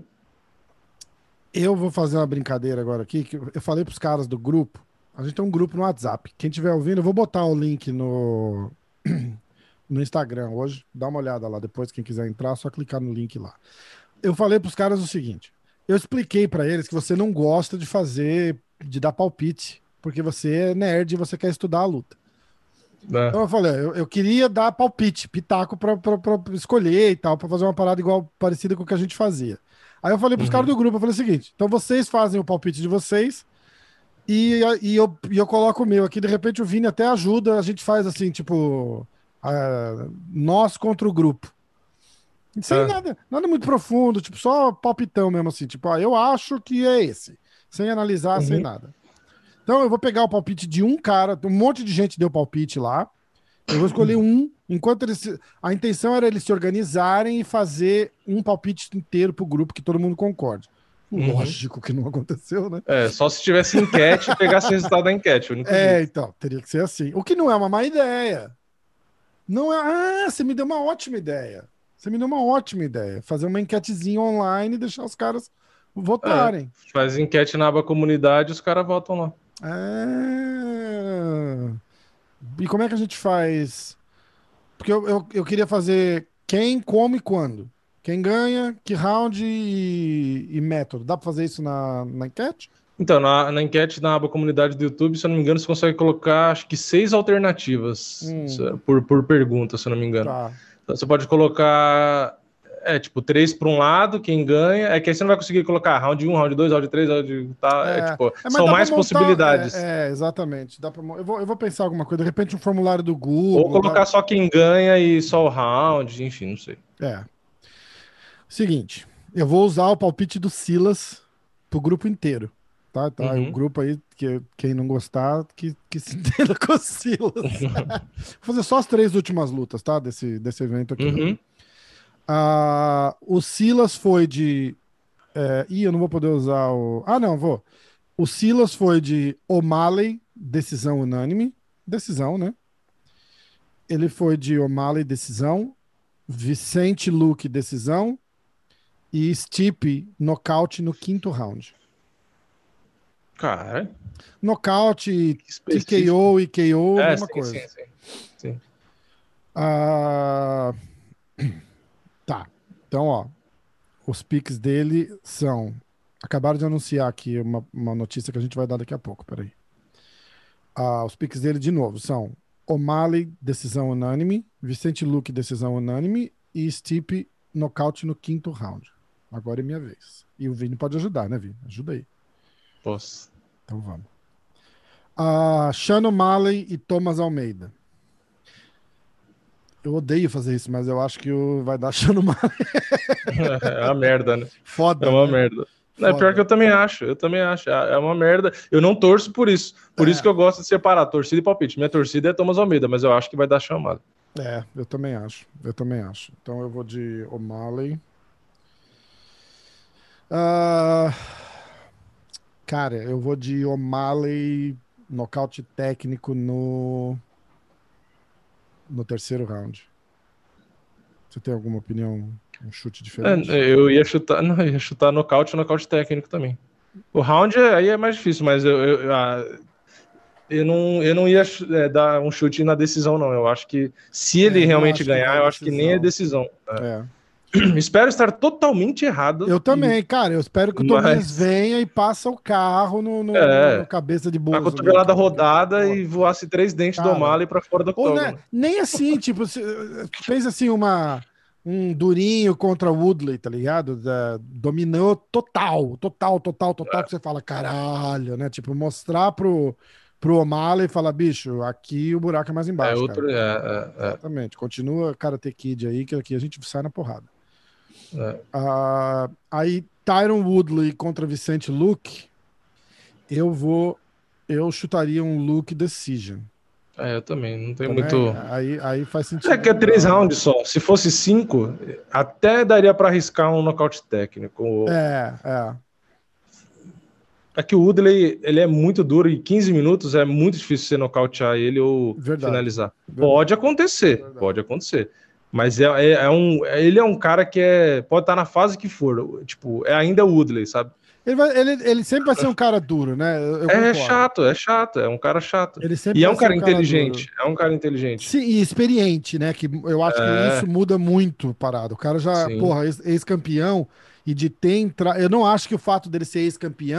eu vou fazer uma brincadeira agora aqui, que eu falei pros caras do grupo. A gente tem um grupo no WhatsApp. Quem estiver ouvindo, eu vou botar o link no, no Instagram hoje. Dá uma olhada lá depois, quem quiser entrar, é só clicar no link lá. Eu falei pros caras o seguinte: eu expliquei pra eles que você não gosta de fazer, de dar palpite porque você é nerd e você quer estudar a luta. É. Então eu falei, eu, eu queria dar palpite, pitaco pra, pra, pra escolher e tal, pra fazer uma parada igual, parecida com o que a gente fazia. Aí eu falei pros caras Uhum. do grupo, eu falei o seguinte, então vocês fazem o palpite de vocês e, e, eu, e eu coloco o meu aqui, de repente o Vini até ajuda, a gente faz assim, tipo, ah, nós contra o grupo. Sem É. nada, nada muito profundo, tipo, só palpitão mesmo assim, tipo, ah, eu acho que é esse, sem analisar, sem Uhum. nada. Então eu vou pegar o palpite de um cara, um monte de gente deu palpite lá. Eu vou escolher um, enquanto eles. se- A intenção era eles se organizarem e fazer um palpite inteiro pro grupo que todo mundo concorde. Uhum. Lógico que não aconteceu, né? É, só se tivesse enquete e pegasse o resultado da enquete, o único É, jeito. então, teria que ser assim. O que não é uma má ideia. Não é. Ah, você me deu uma ótima ideia. Você me deu uma ótima ideia. Fazer uma enquetezinha online e deixar os caras É, votarem. faz enquete na aba comunidade e os caras votam lá. É... E como é que a gente faz? Porque eu, eu, eu queria fazer quem, como e quando. Quem ganha, que round e, e método. Dá pra fazer isso na, na enquete? Então, na, na enquete na aba comunidade do YouTube, se eu não me engano, você consegue colocar acho que seis alternativas Hum, isso, por, por pergunta, se eu não me engano. tá. Então, você pode colocar, é, tipo, três para um lado, quem ganha. É que aí você não vai conseguir colocar round um, round dois, round três, round. Tá, é, É, tipo, é, mas são dá pra mais montar. possibilidades. É, é, exatamente. Dá pra, mon- eu, vou, eu vou pensar alguma coisa. De repente, um formulário do Ou Google. Dá, colocar só quem ganha e só o round, enfim, não sei. é. Seguinte, eu vou usar o palpite do Silas pro grupo inteiro. Tá, tá. O Uhum. grupo aí, que, quem não gostar, que, que se entenda com o Silas. Vou fazer só as três últimas lutas, tá? Desse, desse evento aqui. Uhum. Ah, o Silas foi de. É, ih, eu não vou poder usar o. Ah, não, vou. O Silas foi de O'Malley, decisão unânime. Decisão, né? Ele foi de O'Malley, decisão. Vicente Luque, decisão. E Stipe, nocaute no quinto round. Cara, Nocaute, que específico. T K O e K O, É, mesma sim, coisa. sim, sim. Sim. Ah, tá. Então, ó, os picks dele são. Acabaram de anunciar aqui uma, uma notícia que a gente vai dar daqui a pouco, peraí. Ah, os picks dele, de novo, são O'Malley, decisão unânime, Vicente Luque, decisão unânime e Stipe, nocaute no quinto round. Agora é minha vez. E o Vini pode ajudar, né, Vini? Ajuda aí. Posso. Então vamos. Ah, Sean O'Malley e Thomas Almeida. Eu odeio fazer isso, mas eu acho que o- vai dar Sean O'Malley. É uma merda, né? É Foda, uma né? merda. É pior que Foda. eu também acho, eu também acho. É é uma merda. Eu não torço por isso. Por isso É, que eu gosto de separar torcida e palpite. Minha torcida é Thomas Almeida, mas eu acho que vai dar chamada. é, eu também acho. Eu também acho. Então eu vou de O'Malley. Ah, cara, eu vou de O'Malley, nocaute técnico no, no terceiro round. Você tem alguma opinião, um chute É, diferente? eu ia chutar, não, eu ia chutar nocaute ou nocaute técnico também. O round é- aí é mais difícil, mas eu, eu, ah, eu não, eu não ia é, dar um chute na decisão, não. Eu acho que se ele É, não realmente acho que ganhar, vai eu acho que nem é decisão. decisão. É. Espero estar totalmente errado, Eu e, também, cara. Eu espero que o Tominhas mas venha e passa o carro no, no, no- no é, cabeça de a bozo ali, cotovelada cara. Porque, rodada pô, e voasse três dentes do cara. O'Malley para fora do Ou né, octógono. nem assim, tipo, se- pensa assim, uma, um durinho contra o Woodley, tá ligado? Da- dominou total, total, total, total, que você fala, caralho, né? Tipo, mostrar pro, pro O'Malley e falar, bicho, aqui o buraco é mais É embaixo, cara. outro. É, é, é, Exatamente. Continua Karate Kid aí, que aqui a gente sai na porrada. é. Ah, aí, Tyron Woodley contra Vicente Luque, eu vou, eu chutaria um Luke Decision. É, eu também, não tem Também, muito. aí, aí faz É sentido que é três pra... rounds só. Se fosse cinco, até daria para arriscar um nocaute técnico. É, é. É que o Woodley, ele é muito duro e quinze minutos é muito difícil você nocautear ele ou Verdade, finalizar. verdade, Pode acontecer, verdade. pode acontecer. Mas é, é, é um, ele é um cara que é, pode estar na fase que for. Tipo, é ainda o Woodley, sabe? Ele, vai- ele, ele sempre vai ser um cara duro, né? Eu, eu É concordo. chato, é chato, é um cara chato. Ele sempre E é vai um ser cara um cara duro. inteligente, é um cara inteligente. Sim, e experiente, né? Que eu acho que isso É, muda muito, parado. O cara já, sim. porra, ex- ex-campeão e de ter entrado. Eu não acho que o fato dele ser ex-campeão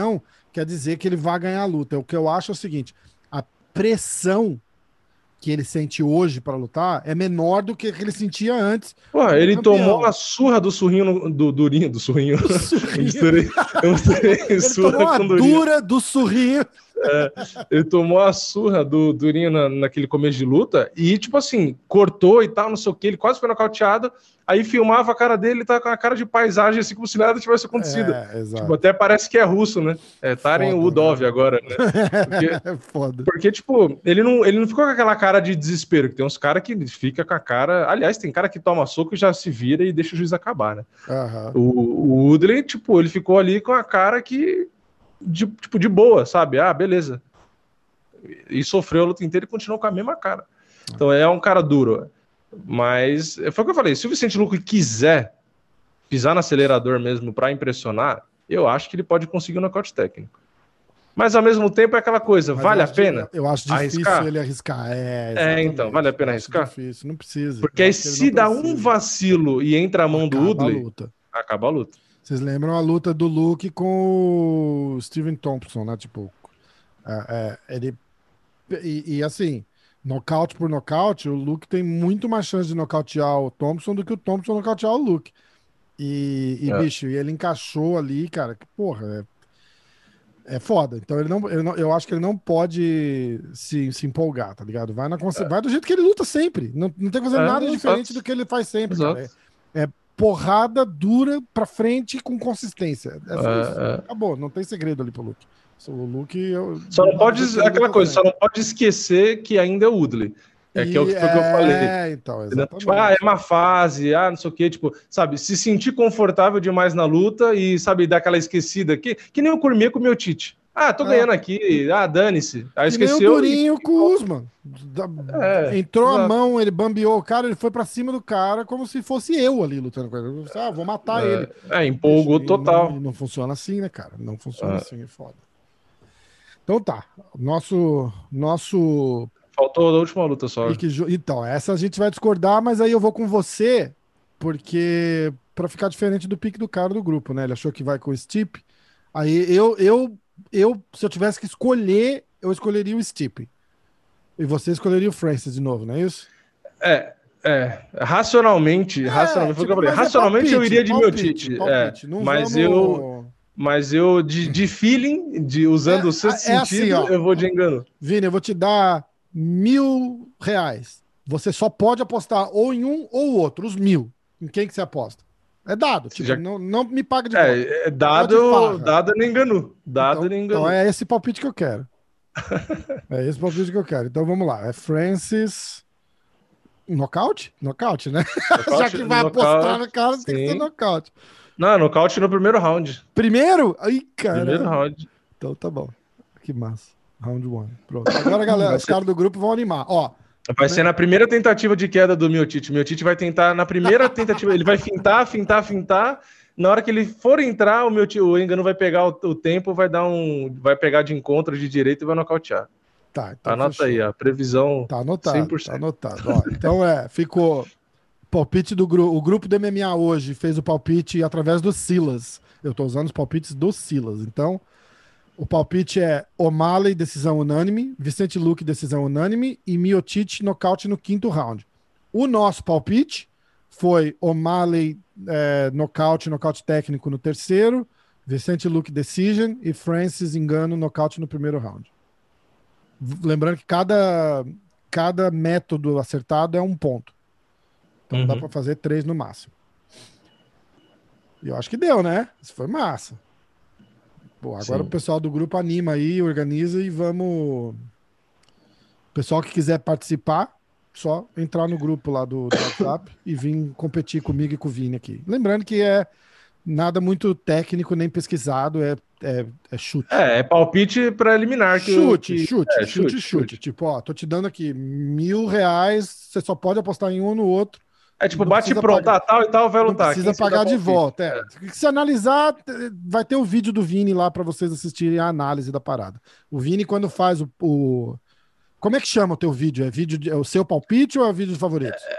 quer dizer que ele vai ganhar a luta. O que eu acho é o seguinte: a pressão que ele sente hoje para lutar é menor do que, que ele sentia antes. Pô, ele tomou campeão. a surra do surrinho, no- do durinho, do surrinho. O Eu surrinho. misturei, eu misturei Ele surra tomou a com durinho. dura do surrinho. É, ele tomou a surra do Durinho na, naquele começo de luta e, tipo assim, cortou e tal, não sei o que, ele quase foi nocauteado. Aí filmava a cara dele, tá com a cara de paisagem, assim, como se nada tivesse acontecido. É, exato. Tipo, até parece que é russo, né? É Taren Foda, Udov né? agora, né? Porque, É foda. porque, tipo, ele não, ele não ficou com aquela cara de desespero, que tem uns caras que fica com a cara. Aliás, tem cara que toma soco e já se vira e deixa o juiz acabar, né? Aham. O, o Woodley, tipo, ele ficou ali com a cara que. De, tipo, de boa, sabe? Ah, beleza. E sofreu a luta inteira e continuou com a mesma cara. Então é um cara duro. Mas foi o que eu falei: se o Vicente Luque quiser pisar no acelerador mesmo para impressionar, eu acho que ele pode conseguir um nocaute técnico. Mas ao mesmo tempo é aquela coisa: Mas vale eu a acho, pena? eu acho difícil Arriscar? ele arriscar. É, É, então, vale a pena eu acho arriscar? difícil, não precisa. Porque Eu aí acho que ele se não dá um precisa. vacilo e entra a mão do Acaba a Woodley, luta. acaba a luta. Vocês lembram a luta do Luke com o Steven Thompson, né? Tipo, é, é, ele. E, e assim, nocaute por nocaute, o Luke tem muito mais chance de nocautear o Thompson do que o Thompson nocautear o Luke. E, e É. bicho, e ele encaixou ali, cara, que porra, é, é foda. Então ele não, ele não- eu acho que ele não pode se, se empolgar, tá ligado? Vai, na, consci- vai do jeito que ele luta sempre. Não, não tem que fazer nada É, diferente do exato, que ele faz sempre, cara. exato. É, é porrada dura pra frente com consistência. É só isso. É, é. Acabou, não tem segredo ali pro Luke. O Luke, eu, Só do, não do pode, jeito que é ele aquela luta coisa, só sempre. não pode esquecer que ainda é o Woodley. É que é o E que foi o que eu falei. é, então, Entendeu? Tipo, ah, é exatamente. uma fase, ah, não sei o quê, tipo, sabe, se sentir confortável demais na luta e, sabe, dar aquela esquecida aqui, que nem o Cormier com o meu Tite. Ah, tô É. ganhando aqui, ah, dane-se. Aí Que nem o esqueceu e. Durinho com o Usman. Da- É, Entrou a exato. mão, ele bambeou o cara, ele foi pra cima do cara como se fosse eu ali lutando com ele. Eu disse, ah, vou matar ele. É, é, Bicho, empolgou e não, e total. não funciona assim, né, cara? Não funciona É. assim, é foda. Então tá. Nosso, nosso Faltou a última luta só. pique. ju- Então, essa a gente vai discordar, mas aí eu vou com você, porque pra ficar diferente do pique do cara do grupo, né? Ele achou que vai com o Stipe. Aí eu, eu, eu, se eu tivesse que escolher, eu escolheria o Stipe. E você escolheria o Francis de novo, não é isso? É, é. Racionalmente, É, racionalmente, foi o que eu tipo, falei. mas é Racionalmente eu palpite, iria de meu palpite, Tite. É, palpite. Não mas eu. vamos. Mas eu, de, de feeling, de usando o sexto É, é assim, sentido, ó. eu vou de engano. Vini, eu vou te dar mil reais. Você só pode apostar ou em um ou outro, os mil. Em quem que você aposta? É dado, tipo, Já, não, não me paga de volta. é, é, Só de dado, farra. dado nem enganou. Dado Então, nem então enganou. é esse palpite que eu quero. É esse palpite que eu quero. Então vamos lá. É Francis. Nocaute? Nocaute, né? Já Nocaute, que vai apostar no nocaute, cara, tem que ser sim. nocaute. Não, nocaute no primeiro round. Primeiro? Ai, Primeiro caralho. round. Então tá bom. Que massa. Round one. Pronto. Agora, galera, Vai os ser, caras do grupo vão animar. Ó. vai ser na primeira tentativa de queda do Miotite. Miotite vai tentar, na primeira tentativa, ele vai fintar, fintar, fintar. Na hora que ele for entrar, o Miotite, o Engano vai pegar o, o tempo, vai dar um. Vai pegar de encontro de direito e vai nocautear. Tá, então Anota fechou. aí, a previsão Tá anotado, cem por cento. tá anotado. Ó, então é, ficou palpite do grupo. O grupo do M M A hoje fez o palpite através do Silas. Eu tô usando os palpites do Silas. Então, o palpite é O'Malley, decisão unânime, Vicente Luque, decisão unânime e Miotite, nocaute no quinto round. O nosso palpite foi O'Malley, é, nocaute, nocaute técnico no terceiro, Vicente Luque, decision e Francis, engano, nocaute no primeiro round. Lembrando que cada, cada método acertado é um ponto. Então Uhum. dá para fazer três no máximo. E eu acho que deu, né? Isso foi massa. Pô, agora Sim. o pessoal do grupo anima aí, organiza e vamos. O pessoal que quiser participar, só entrar no grupo lá do, do WhatsApp e vir competir comigo e com o Vini aqui. Lembrando que é nada muito técnico nem pesquisado, é, é, é chute. É, é palpite para eliminar. Que, Chute, que... chute, É, chute, chute, chute, chute. Tipo, ó, tô te dando aqui mil reais, você só pode apostar em um ou no outro. É tipo, Não bate precisa pronto, pagar, ah, tal e tal vai não lutar. precisa Quem você dá pagar de palpite? volta. É. Se analisar, vai ter o vídeo do Vini lá para vocês assistirem a análise da parada. O Vini, quando faz o, o... Como é que chama o teu vídeo? É vídeo de... é o seu palpite ou é o vídeo dos favoritos?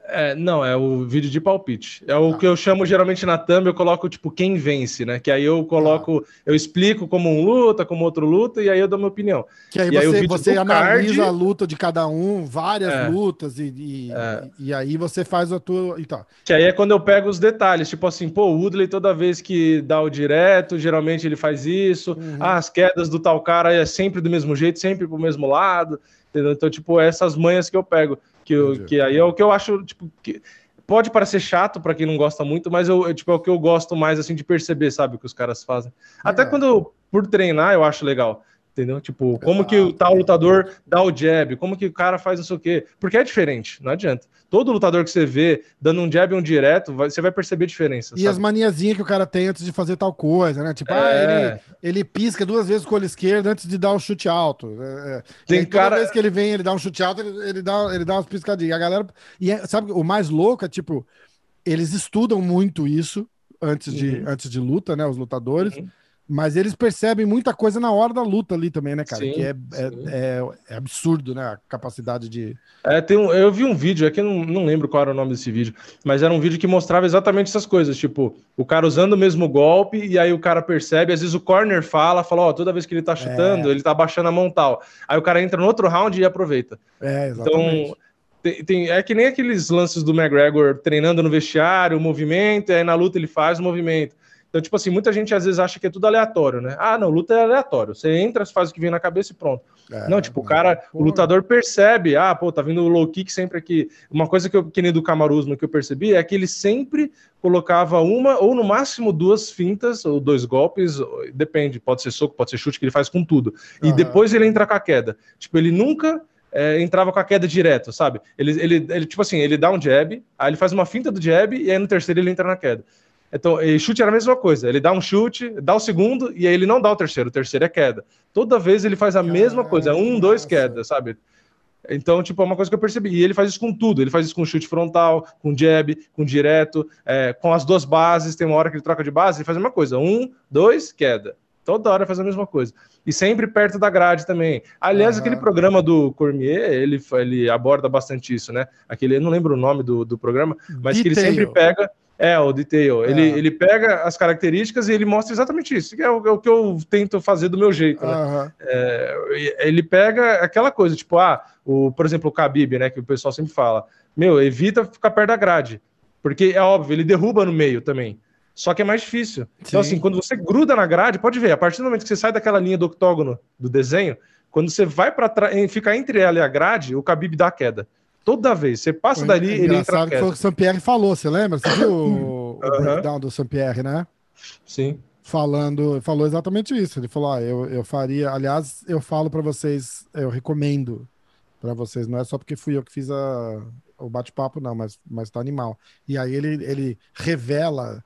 É, não, é o vídeo de palpite. É o Tá, que eu chamo geralmente na thumb, eu coloco tipo quem vence, né? Que aí eu tá. coloco, eu explico como um luta, como outro luta, e aí eu dou minha opinião. Que aí E aí o você, vídeo você do analisa a card, luta de cada um, várias é, lutas, e, é, e, e aí você faz a tua. Então, que aí é quando eu pego os detalhes, tipo assim, pô, o Woodley toda vez que dá o direto, geralmente ele faz isso. Ah, uhum, as quedas do tal cara é sempre do mesmo jeito, sempre pro mesmo lado, entendeu? Então, tipo, essas manhas que eu pego, que, eu, entendi. que aí é o que eu acho, tipo, que pode parecer chato pra quem não gosta muito, mas eu, eu, tipo, é o que eu gosto mais, assim, de perceber, sabe, o que os caras fazem. Até Legal. quando, por treinar, eu acho legal. Entendeu? Tipo, como que o Exato, tal exatamente. lutador dá o jab, como que o cara faz não sei o quê. Porque é diferente, não adianta. Todo lutador que você vê dando um jab e um direto, vai- você vai perceber diferença, E as sabe? maniazinhas que o cara tem antes de fazer tal coisa, né? Tipo, ah, ele, É. ele pisca duas vezes com o olho esquerdo antes de dar o chute alto. É, é. E Tem aí toda cara. vez que ele vem, ele dá um chute alto, ele, ele dá, ele dá umas piscadinhas. A galera. E é- sabe, o mais louco é, tipo, eles estudam muito isso antes de, Uhum, antes de luta, né? Os lutadores. uhum. Mas eles percebem muita coisa na hora da luta ali também, né, cara? Que Sim, é, é, sim. é, é absurdo, né? A capacidade de. É, tem um, eu vi um vídeo aqui, eu não, não lembro qual era o nome desse vídeo, mas era um vídeo que mostrava exatamente essas coisas, tipo, o cara usando o mesmo golpe, e aí o cara percebe, às vezes o corner fala, fala, ó, toda vez que ele tá chutando, É, ele tá baixando a mão tal. Aí o cara entra no outro round e aproveita. é, Então, exatamente. tem, tem- é que nem aqueles lances do McGregor treinando no vestiário, o movimento, e aí na luta ele faz o movimento. Então, tipo assim, muita gente às vezes acha que é tudo aleatório, né? Ah, não, luta é aleatório. Você entra, faz o que vem na cabeça e pronto. Não, É, tipo, o não. cara, o Pô, lutador percebe, ah, pô, tá vindo o low kick sempre aqui. Uma coisa que eu, que nem do Camaruzman que eu percebi é que ele sempre colocava uma ou no máximo duas fintas ou dois golpes, depende, pode ser soco, pode ser chute, que ele faz com tudo. E aham. depois ele entra com a queda. Tipo, ele nunca é, entrava com a queda direto, sabe? Ele, ele, ele, tipo assim, ele dá um jab, aí ele faz uma finta do jab e aí no terceiro ele entra na queda. Então, e chute era a mesma coisa. Ele dá um chute, dá o segundo e aí ele não dá o terceiro. O terceiro é queda. Toda vez ele faz a mesma coisa. Cara, que Um, dois, massa. queda, sabe? Então, tipo, é uma coisa que eu percebi. E ele faz isso com tudo. Ele faz isso com chute frontal, com jab, com direto, é, com as duas bases. Tem uma hora que ele troca de base, ele faz a mesma coisa. Um, dois, queda. Toda hora faz a mesma coisa. E sempre perto da grade também. Aliás, aquele Aham. programa do Cormier, ele, ele aborda bastante isso, né? Aquele, eu não lembro o nome do, do programa, mas que ele sempre Detail. pega. É, o Detail. Ele, É. ele pega as características e ele mostra exatamente isso, que é o, é o que eu tento fazer do meu jeito, né? Aham. É, ele pega aquela coisa, tipo, ah, o, por exemplo, o Khabib, né, que o pessoal sempre fala, meu, evita ficar perto da grade, porque é óbvio, ele derruba no meio também, só que é mais difícil. Então, assim, Sim. quando você gruda na grade, pode ver, a partir do momento que você sai daquela linha do octógono do desenho, quando você vai para trás, fica entre ela e a grade, o Khabib dá a queda. Toda vez, você passa Foi dali, ele entra na engraçado que foi o queda. que o Sampierre falou, você lembra? Você viu o, o Aham, breakdown do Sampierre, né? sim. Falando, falou exatamente isso. Ele falou: ah, eu, eu faria. Aliás, eu falo pra vocês, eu recomendo pra vocês, não é só porque fui eu que fiz a, o bate-papo, não, mas, mas tá animal. E aí ele, ele revela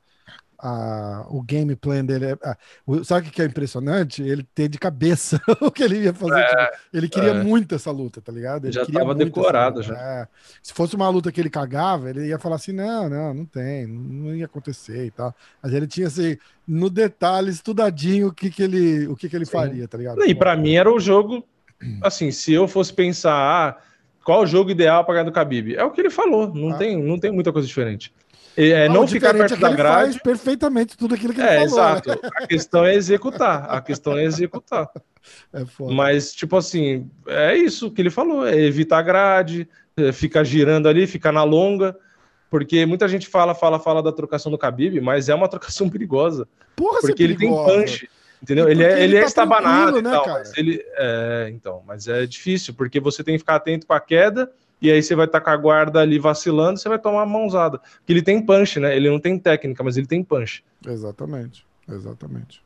a, o game plan dele. É- ah, o- sabe o que que é impressionante? Ele ter de cabeça o que ele ia fazer. Tipo, ele queria É, muito essa luta, tá ligado? Ele já queria estava muito essa decorado luta. já. É. Se fosse uma luta que ele cagava, ele ia falar assim: não, não, não tem, não ia acontecer e tal. Mas ele tinha assim, no detalhe, estudadinho o que, que ele, o que, que ele Sim. faria, tá ligado? E Foda. para mim era o jogo, assim, se eu fosse pensar, ah, qual o jogo ideal para ganhar do Khabib? É o que ele falou, não Ah, tem, não tem muita coisa diferente. E, é, ah, o não ficar diferente é perto que da ele faz grade, perfeitamente tudo aquilo que ele é, falou, né? exato. A questão é executar, a questão é executar. É foda. Mas, tipo assim, é isso que ele falou, é evitar a grade, é, ficar girando ali, ficar na longa, porque muita gente fala, fala, fala da trocação do Khabib, mas é uma trocação perigosa. Porra, ser Porque ele tem perigosa. punch, E entendeu? Ele porque é, ele ele é tá estabanado tranquilo, e né, tal, mas cara? ele. É, então, mas é difícil, porque você tem que ficar atento para a queda, e aí você vai estar com a guarda ali vacilando, você vai tomar uma mãozada. Porque ele tem punch, né? Ele não tem técnica, mas ele tem punch. Exatamente, exatamente.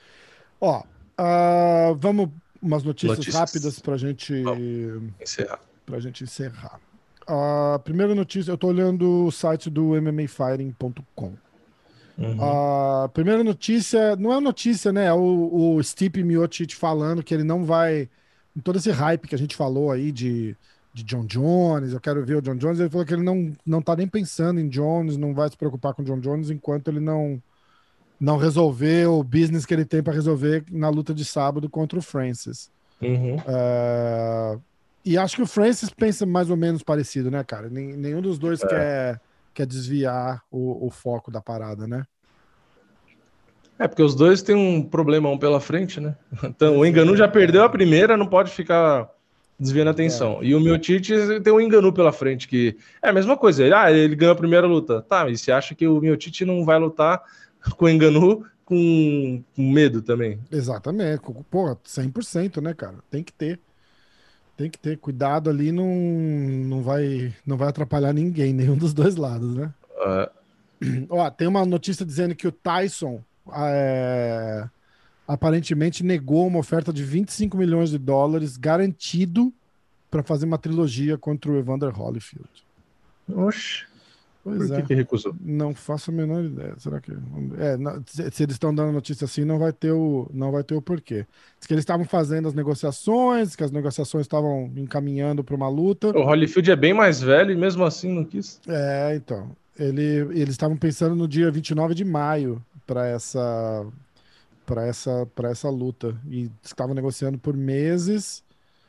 Ó, ah, vamos umas notícias rápidas Notícias. pra gente, Vamos encerrar. pra gente encerrar. A primeira notícia, eu tô olhando o site do M M A Fighting ponto com. Uhum. A primeira notícia, não é notícia, né? É o, o Stipe Miocic falando que ele não vai. Em todo esse hype que a gente falou aí de, de John Jones, eu quero ver o John Jones. Ele falou que ele não, não tá nem pensando em Jones, não vai se preocupar com o John Jones enquanto ele não, não resolver o business que ele tem para resolver na luta de sábado contra o Francis. Uhum. É, E acho que o Francis pensa mais ou menos parecido, né, cara? Nem- Nenhum dos dois É. quer, quer desviar o, o foco da parada, né? É, porque os dois têm um problemão pela frente, né? Então, o Pois Enganu é, já perdeu a primeira, não pode ficar desviando a exato. atenção. E o Miotite tem um Enganu pela frente, que é a mesma coisa. Ele, ah, ele ganhou a primeira luta. Tá, e você acha que o Miotite não vai lutar com o Enganu com, com medo também? Exatamente. Porra, cem por cento, né, cara? Tem que ter. Tem que ter. Cuidado ali, não, não vai, não vai atrapalhar ninguém, nenhum dos dois lados, né? É. Ó, tem uma notícia dizendo que o Tyson é, aparentemente negou uma oferta de vinte e cinco milhões de dólares garantido para fazer uma trilogia contra o Evander Holyfield. Oxe, Pois por que é, que recusou? não faço a menor ideia. Será que é, não, se, se eles estão dando notícia assim, não vai ter o não vai ter o porquê. Diz que eles estavam fazendo as negociações, que as negociações estavam encaminhando para uma luta. O Holyfield é bem mais velho e mesmo assim não quis. É, então, ele, eles estavam pensando no dia vinte e nove de maio para essa para essa para essa luta e estavam negociando por meses,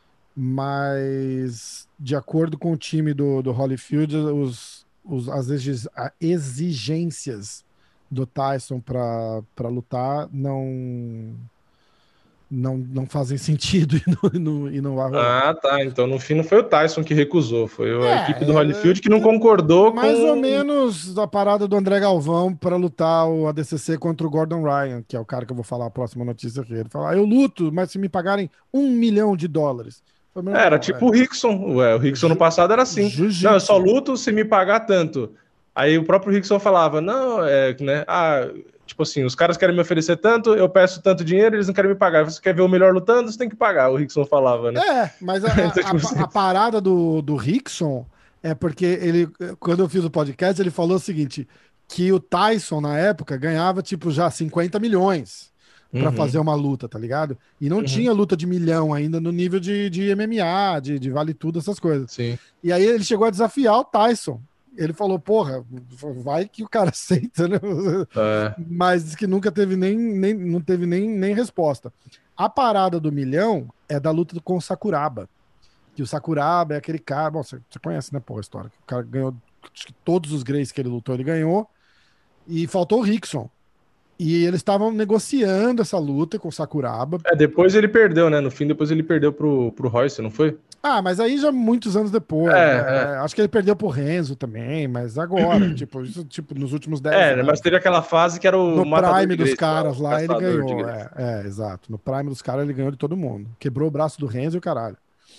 mas de acordo com o time do, do Holyfield, os, os, as exi- a- exigências do Tyson para para lutar não, não não fazem sentido e não, e não, e não vai rolar. Ah, tá. Então no fim não foi o Tyson que recusou, foi a equipe do É, é, Holyfield que não concordou mais ou com. menos a parada do André Galvão para lutar o A D C C contra o Gordon Ryan, que é o cara que eu vou falar a próxima notícia aqui. Ele fala: ah, eu luto, mas se me pagarem um milhão de dólares. Eu falei, meu Era irmão, é tipo o Rickson. Ué, o Rickson no ju- passado era assim. Não, eu só jiu-jitsu. luto se me pagar tanto. Aí o próprio Rickson falava, não, é, né? Ah, tipo assim, os caras querem me oferecer tanto, eu peço tanto dinheiro, eles não querem me pagar. Você quer ver o melhor lutando, você tem que pagar, o Rickson falava, né? É, mas a, Então, a, tipo a- assim, a parada do, do Rickson é porque ele, quando eu fiz o podcast, ele falou o seguinte: que o Tyson, na época, ganhava tipo já cinquenta milhões pra fazer uhum, uma luta, tá ligado? E não uhum, tinha luta de milhão ainda no nível de, de M M A, de, de vale tudo, essas coisas. sim. E aí ele chegou a desafiar o Tyson. Ele falou, porra, vai que o cara aceita, né? É, Mas disse que nunca teve nem, nem não teve nem, nem resposta. A parada do milhão é da luta com o Sakuraba. Que o Sakuraba é aquele cara. Bom, você, você conhece, né, pô, a história. O cara ganhou. Acho que todos os Greys que ele lutou, ele ganhou. E faltou o Rickson. E eles estavam negociando essa luta com o Sakuraba. é, depois ele perdeu, né? No fim, depois ele perdeu pro, pro Royce, não foi? Ah, mas aí já muitos anos depois, É, né? Acho que ele perdeu pro Renzo também, mas agora, tipo, isso, tipo, nos últimos dez é, é, mas anos. teve aquela fase que era o No matador Prime de dos Grace lá, caras o lá, ele caçador de ganhou. Grace. É, é, exato. No Prime dos caras, ele ganhou de todo mundo. Quebrou o braço do Renzo e o caralho.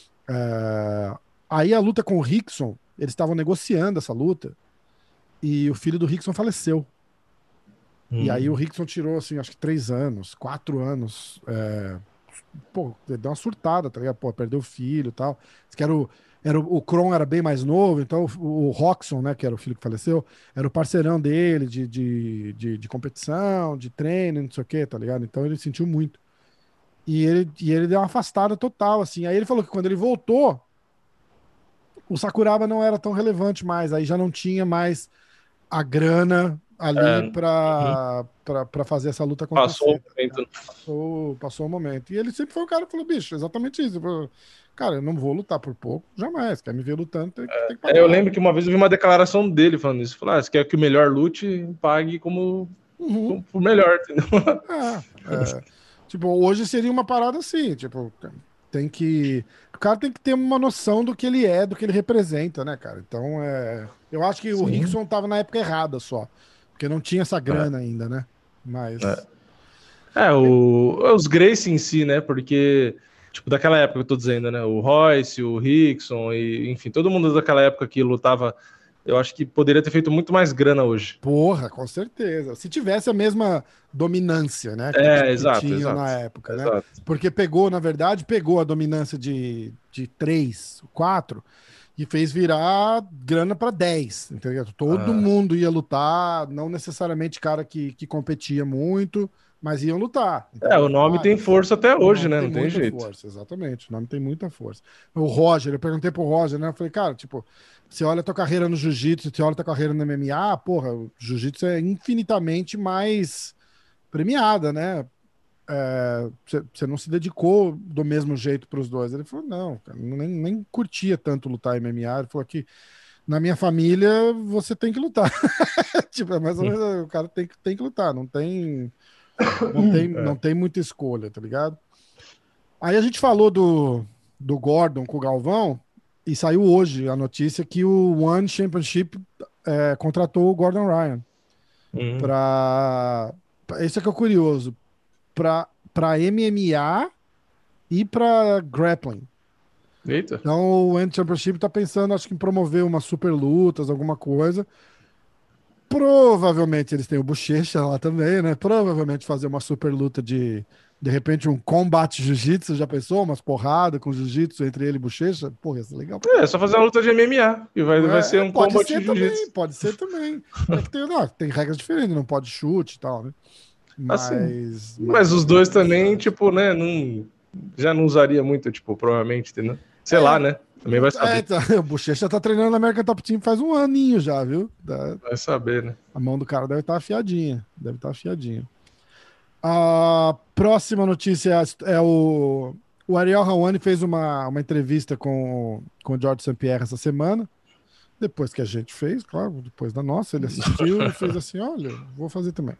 É, aí a luta com o Rickson, eles estavam negociando essa luta e o filho do Rickson faleceu. E aí o Hum. Rickson tirou, assim, acho que três anos, quatro anos. É, pô, ele deu uma surtada, tá ligado? Pô, perdeu o filho e tal. Diz que era o, era o, o Kron era bem mais novo, então o, o Roxon, né, que era o filho que faleceu, era o parceirão dele de, de, de, de competição, de treino, não sei o quê, tá ligado? Então ele sentiu muito. E ele, e ele deu uma afastada total, assim. Aí ele falou que quando ele voltou, o Sakuraba não era tão relevante mais, aí já não tinha mais a grana É, ali uhum. pra, pra, pra fazer essa luta Passou acontecer, o tá ligado? momento. Passou, passou o momento. E ele sempre foi o cara que falou, bicho, exatamente isso. Ele falou, cara, eu não vou lutar por pouco, jamais. Quer me ver lutando, tem, que- tem que É, eu pagar. lembro que uma vez eu vi uma declaração dele falando isso. Falou, ah, você quer que o melhor lute, pague como, Uhum. como o melhor, entendeu? É, é. Tipo, hoje seria uma parada assim, tipo, tem que. O cara tem que ter uma noção do que ele é, do que ele representa, né, cara? Então, é. Eu acho que o Sim. Rickson tava na época errada só, porque não tinha essa É, grana ainda, né? Mas. é. É, o, os Gracie em si, né? Porque, tipo, daquela época que eu tô dizendo, né? O Royce, o Rickson, e, enfim, todo mundo daquela época que lutava, eu acho que poderia ter feito muito mais grana hoje. Porra, com certeza. Se tivesse a mesma dominância, né, que, É, que exato, tinham exato. na época, né? Exato. Porque pegou, na verdade, pegou a dominância de, de três, quatro e fez virar grana para dez, entendeu? Todo Ah, mundo ia lutar, não necessariamente cara que, que competia muito, mas iam lutar, é, o entendeu? nome tem Vários. força até O hoje, nome né? tem Não tem muita jeito. força, exatamente. O nome tem muita força. O Roger, eu perguntei pro Roger, né? Eu falei, cara, tipo, você olha a tua carreira no jiu-jitsu, você olha a tua carreira no M M A, porra, o jiu-jitsu é infinitamente mais premiada, né? é, você, você não se dedicou do mesmo jeito para os dois. Ele falou, não, cara, nem, nem curtia tanto lutar M M A. Ele falou que na minha família você tem que lutar. Tipo, é mais ou menos, o cara tem, que- tem que lutar, não tem, não tem, não É. tem muita escolha, tá ligado? Aí a gente falou do, do Gordon com o Galvão e saiu hoje a notícia que o One Championship é, contratou o Gordon Ryan Hum. para. Esse é que é o curioso, para para M M A e para grappling. Eita. Então o One Championship tá pensando, acho que em promover umas super lutas, alguma coisa. Provavelmente eles têm o Bochecha lá também, né? Provavelmente fazer uma super luta de, de repente, um combate jiu-jitsu, já pensou? Umas porradas com jiu-jitsu entre ele e Bochecha? Porra, isso é legal pra É, é caramba. só fazer uma luta de M M A e vai, vai ser É, um pode combate ser de também, jiu-jitsu. pode ser também. É que tem, não, tem regras diferentes, não pode chute e tal, né? Assim. Mas, mas Mas ia os ser dois também, interessante. tipo, né, não, já não usaria muito, tipo, provavelmente, entendeu? Sei lá, É, né? Também vai é, saber. então, o Bochecha tá treinando na American Top Team faz um aninho já, viu? Da- Vai saber, né? A mão do cara deve estar afiadinha, deve estar afiadinha. A próxima notícia é o, o Ariel Helwani fez uma, uma entrevista com, com o George saint Pierre essa semana, depois que a gente fez, claro, depois da nossa, ele assistiu e fez assim, olha, vou fazer também.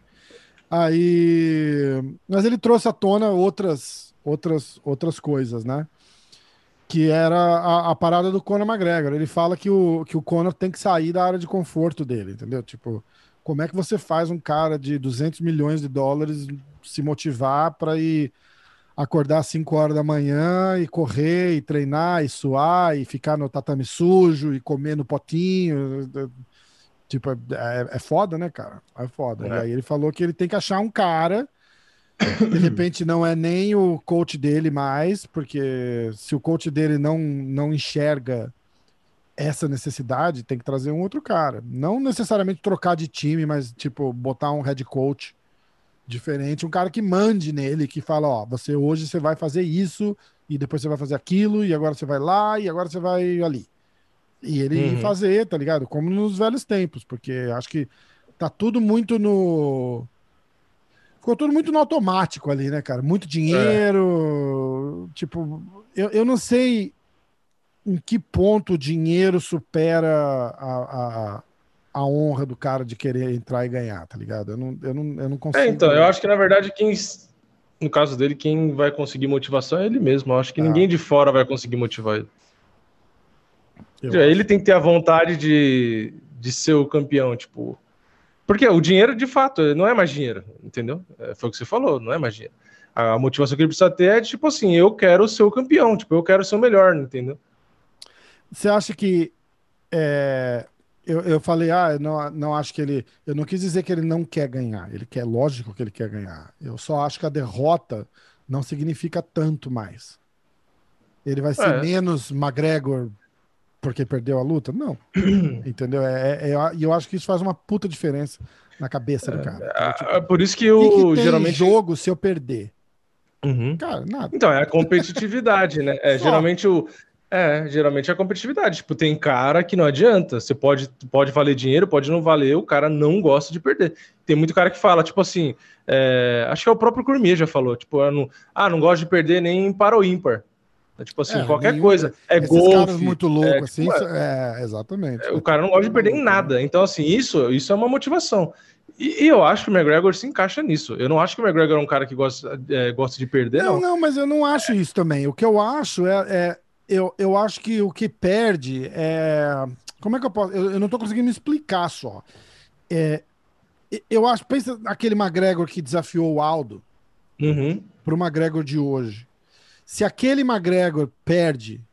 Aí, mas ele trouxe à tona outras, outras, outras coisas, né? Que era a, a parada do Conor McGregor. Ele fala que o, que o Conor tem que sair da área de conforto dele, entendeu? Tipo, como é que você faz um cara de duzentos milhões de dólares se motivar para ir acordar às cinco horas da manhã e correr e treinar e suar e ficar no tatame sujo e comer no potinho? Tipo, é, é foda, né, cara? É foda. E É. aí ele falou que ele tem que achar um cara que de repente não é nem o coach dele mais, porque se o coach dele não, não enxerga essa necessidade, tem que trazer um outro cara. Não necessariamente trocar de time, mas tipo, botar um head coach diferente, um cara que mande nele, que fala, ó, você hoje você vai fazer isso, e depois você vai fazer aquilo, e agora você vai lá, e agora você vai ali. E ele ir Uhum. fazer, tá ligado? Como nos velhos tempos, porque acho que tá tudo muito no. Ficou tudo muito no automático ali, né, cara? Muito É. dinheiro. Tipo, eu, eu não sei em que ponto o dinheiro supera a, a, a honra do cara de querer entrar e ganhar, tá ligado? Eu não, eu não, eu não É, então, eu consigo. acho que na verdade quem, no caso dele, quem vai conseguir motivação é ele mesmo. Eu acho que Ah, ninguém de fora vai conseguir motivar ele. eu Já ele acho. tem que ter a vontade de, de ser o campeão, tipo. Porque o dinheiro, de fato, não é mais dinheiro, entendeu? É, foi o que você falou, não é mais dinheiro. A motivação que ele precisa ter é tipo assim, eu quero ser o campeão, tipo, eu quero ser o melhor, entendeu? Você acha que. é, eu, eu falei, ah, eu não, não acho que ele. Eu não quis dizer que ele não quer ganhar. Ele quer, lógico que ele quer ganhar. Eu só acho que a derrota não significa tanto mais. Ele vai ser É. menos McGregor porque perdeu a luta? Não. Entendeu? É, é, é- e eu acho que isso faz uma puta diferença na cabeça do cara. Entendeu? É Tipo, por isso que o que que o tem em geralmente. jogo se eu perder? Uhum. Cara, nada. Então, é a competitividade, né? É, Só. geralmente o. É, geralmente é a competitividade. Tipo, tem cara que não adianta. Você pode, pode valer dinheiro, pode não valer, o cara não gosta de perder. Tem muito cara que fala, tipo assim, é, acho que é o próprio Cormier já falou, tipo, eu não, ah, não gosto de perder nem para o ímpar. É, tipo assim, É, qualquer nenhum. coisa. É Esses caras golfe, muito é, loucos tipo, assim, é, é, exatamente. é, É o tudo cara não gosta meio de perder em maluco, né? nada. Então, assim, isso, isso é uma motivação. E, e eu acho que o McGregor se encaixa nisso. Eu não acho que o McGregor é um cara que gosta, é, gosta de perder, Não, não. não, mas eu não acho isso também. O que eu acho é, é- eu, eu acho que o que perde é. Como é que eu posso? Eu, eu não tô conseguindo me explicar só. É, eu acho, pensa naquele McGregor que desafiou o Aldo Uhum. pro McGregor de hoje. Se aquele McGregor perde,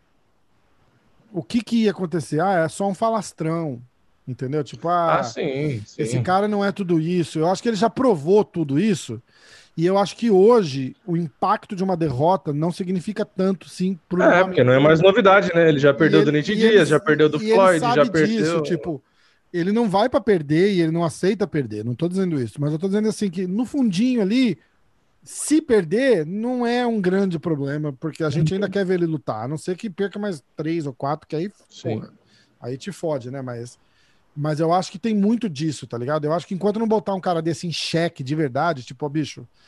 o que que ia acontecer? Ah, é só um falastrão, entendeu? Tipo, Ah, ah, sim, esse sim. cara não é tudo isso. Eu acho que ele já provou tudo isso. E eu acho que hoje o impacto de uma derrota não significa tanto, sim, pro É, nome porque não é mais dele. novidade, né? Ele já E perdeu do ele, Nate e ele, Diaz, já perdeu do e ele Floyd, já sabe disso, perdeu. tipo, ele não vai pra perder e ele não aceita perder. Não tô dizendo isso, mas eu tô dizendo assim que no fundinho ali, se perder, não é um grande problema, porque a gente ainda quer ver ele lutar, a não ser que perca mais três ou quatro, que aí, Sim. porra, aí te fode, né? Mas, mas eu acho que tem muito disso, tá ligado? Eu acho que enquanto não botar um cara desse em xeque de verdade, tipo, ó, bicho,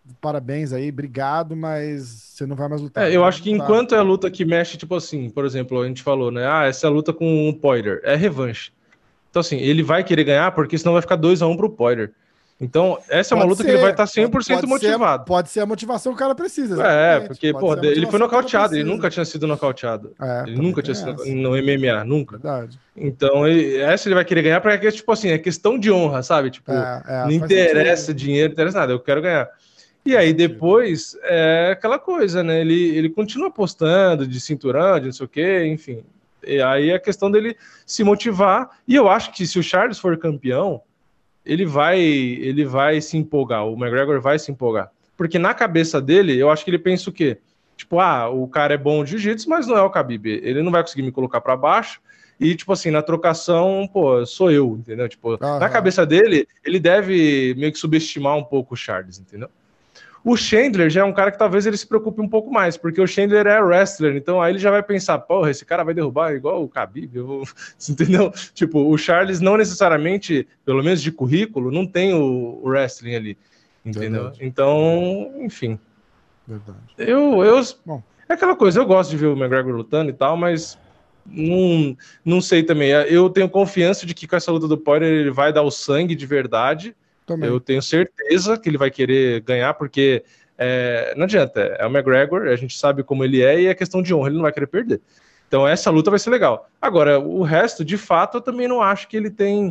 parabéns aí, obrigado, mas você não vai mais lutar. É, eu acho que Tá. enquanto é luta que mexe, tipo assim, por exemplo, a gente falou, né? Ah, essa luta com o Poirier é revanche. Então, assim, ele vai querer ganhar porque senão vai ficar dois a um pro Poirier. Então, essa é uma Pode luta que ele vai ser, estar cem pode, por cento pode ser, motivado. pode ser a motivação que o cara precisa, É, exatamente. porque, Pode pô, ser a ele foi motivação que o cara nocauteado, ele precisa. nunca tinha sido nocauteado. É, Ele também nunca tem tinha sido essa. no M M A, nunca. Verdade. Então, ele- essa ele vai querer ganhar porque, tipo assim, é questão de honra, sabe? Tipo, É, é, não faz sentido. interessa dinheiro, não interessa nada, eu quero ganhar. E Faz aí sentido. depois é aquela coisa, né? Ele, ele continua apostando de cinturão, de não sei o quê, enfim. E aí é questão dele se motivar. E eu acho que se o Charles for campeão, ele vai, ele vai se empolgar. O McGregor vai se empolgar. Porque na cabeça dele, eu acho que ele pensa o quê? Tipo, ah, o cara é bom de jiu-jitsu, mas não é o Khabib. Ele não vai conseguir me colocar para baixo. E, tipo assim, na trocação, pô, sou eu, entendeu? Tipo, na Aham. cabeça dele, ele deve meio que subestimar um pouco o Charles, entendeu? O Chandler já é um cara que talvez ele se preocupe um pouco mais, porque o Chandler é wrestler, então aí ele já vai pensar, porra, esse cara vai derrubar igual o Khabib, eu vou... entendeu? Tipo, o Charles não necessariamente, pelo menos de currículo, não tem o, o wrestling ali, entendeu? Verdade. Então, enfim, Verdade. eu, eu... Bom, É aquela coisa, eu gosto de ver o McGregor lutando e tal, mas não, não sei também. Eu tenho confiança de que com essa luta do Poirier ele vai dar o sangue de verdade. Eu também. tenho certeza que ele vai querer ganhar, porque é, não adianta, é o McGregor, a gente sabe como ele é e é questão de honra, ele não vai querer perder. Então essa luta vai ser legal. Agora, o resto, de fato, eu também não acho que ele tem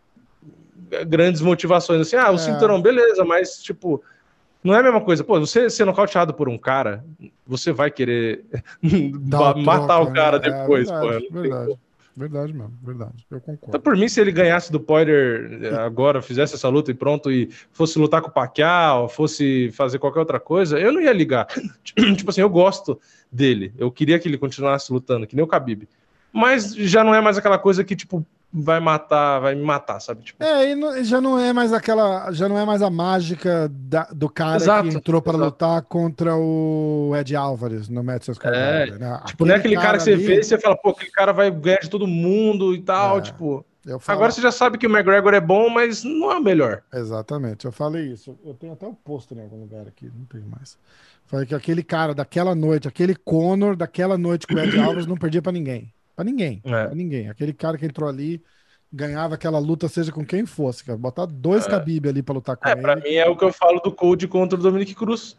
grandes motivações assim. Ah, o É, cinturão, beleza, mas tipo, não é a mesma coisa. Pô, você ser nocauteado por um cara, você vai querer dá o matar o troco, cara né? É depois, pô. verdade, Não tem como. verdade. Verdade mesmo, verdade. Eu Então, concordo. por mim, se ele ganhasse do Poirier E, agora, fizesse essa luta e pronto, e fosse lutar com o Pacquiao, fosse fazer qualquer outra coisa, eu não ia ligar. Tipo assim, eu gosto dele. Eu queria que ele continuasse lutando, que nem o Khabib. Mas já não é mais aquela coisa que, tipo, vai matar, vai me matar, sabe? Tipo, é, e não- já não é mais aquela, já não é mais a mágica da- do cara que exato, entrou para exato. lutar contra o Ed Álvares no Madison Square É, Garden, né? tipo, não é Aquele aquele cara cara que você vê ali, e você fala, pô, aquele cara vai ganhar de todo mundo e tal, é, tipo. eu Agora falo, você já sabe que o McGregor é bom, mas não é o melhor. exatamente, eu falei isso. Eu tenho até o pôster em algum lugar aqui, não tenho mais. Falei que aquele cara daquela noite, aquele Conor daquela noite com o Ed Álvares não perdia pra ninguém. Pra ninguém, pra É, ninguém. Aquele cara que entrou ali ganhava aquela luta, seja com quem fosse, cara. Botar dois é. Khabib ali pra lutar com É, pra ele. mim é o que eu falo do Code contra o Dominic Cruz.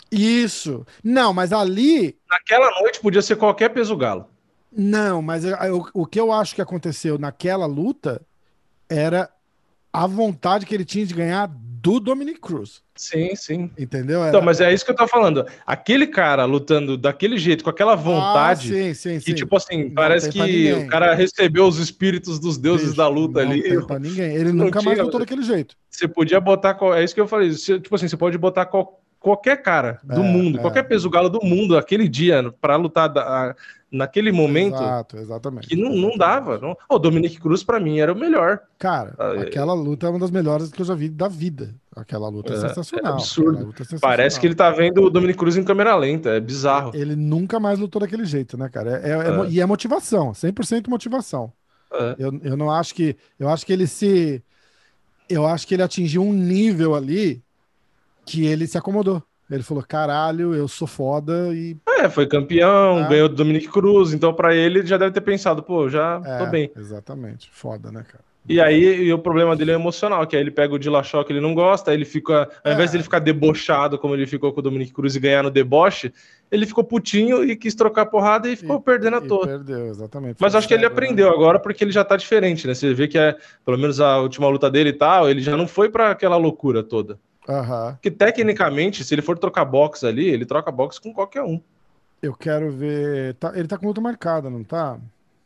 Isso. Não, mas ali. Naquela noite podia ser qualquer peso galo. Não, mas eu- eu- o que eu acho que aconteceu naquela luta era a vontade que ele tinha de ganhar do Dominic Cruz. Sim, sim. Entendeu? Então, Era. mas é isso que eu tô falando. Aquele cara lutando daquele jeito, com aquela Ah, vontade, sim, sim, que sim. tipo assim, Não parece tem pra que o ninguém. cara recebeu os espíritos dos deuses da Bicho, luta não ali. tem pra ninguém. Ele Não nunca mais tinha. lutou daquele jeito. Você podia botar. qual- É isso que eu falei. Você- tipo assim, você pode botar qual- qualquer cara do É, mundo, qualquer é. peso galo do mundo, aquele dia, pra lutar da- naquele momento, Exato, que exatamente. não, não dava. Exatamente. Não. O Dominic Cruz, pra mim, era o melhor. Cara, Ah, aquela luta é uma das melhores que eu já vi da vida. Aquela luta é É, é sensacional. Aquela absurdo. luta é Parece que sensacional. ele tá vendo o Dominic Cruz em câmera lenta. É E- bizarro. Ele nunca mais lutou daquele jeito, né, cara? É, é- é mo- É, e é motivação, cem por cento motivação. é. Eu, eu não acho que. Eu acho que ele se. Eu acho que ele atingiu um nível ali que ele se acomodou. Ele falou: caralho, eu sou foda e. É, foi campeão, Ah, ganhou do Dominic Cruz, então pra ele ele já deve ter pensado, pô, já tô é, bem. exatamente. Foda, né, cara? E Muito aí foda. e o problema dele é emocional, que aí ele pega o Dillashaw que ele não gosta, aí ele fica, ao invés É, dele ficar debochado como ele ficou com o Dominic Cruz e ganhar no deboche, ele ficou putinho e quis trocar porrada e ficou e, perdendo à e toa. perdeu, exatamente. Mas Ficou acho que ele cego, né? aprendeu agora porque ele já tá diferente, né? Você vê que é, pelo menos a última luta dele e tal, ele já não foi pra aquela loucura toda. Aham. Que tecnicamente, se ele for trocar box ali, ele troca box com qualquer um. Eu quero ver. Tá- ele tá com luta marcada, não tá?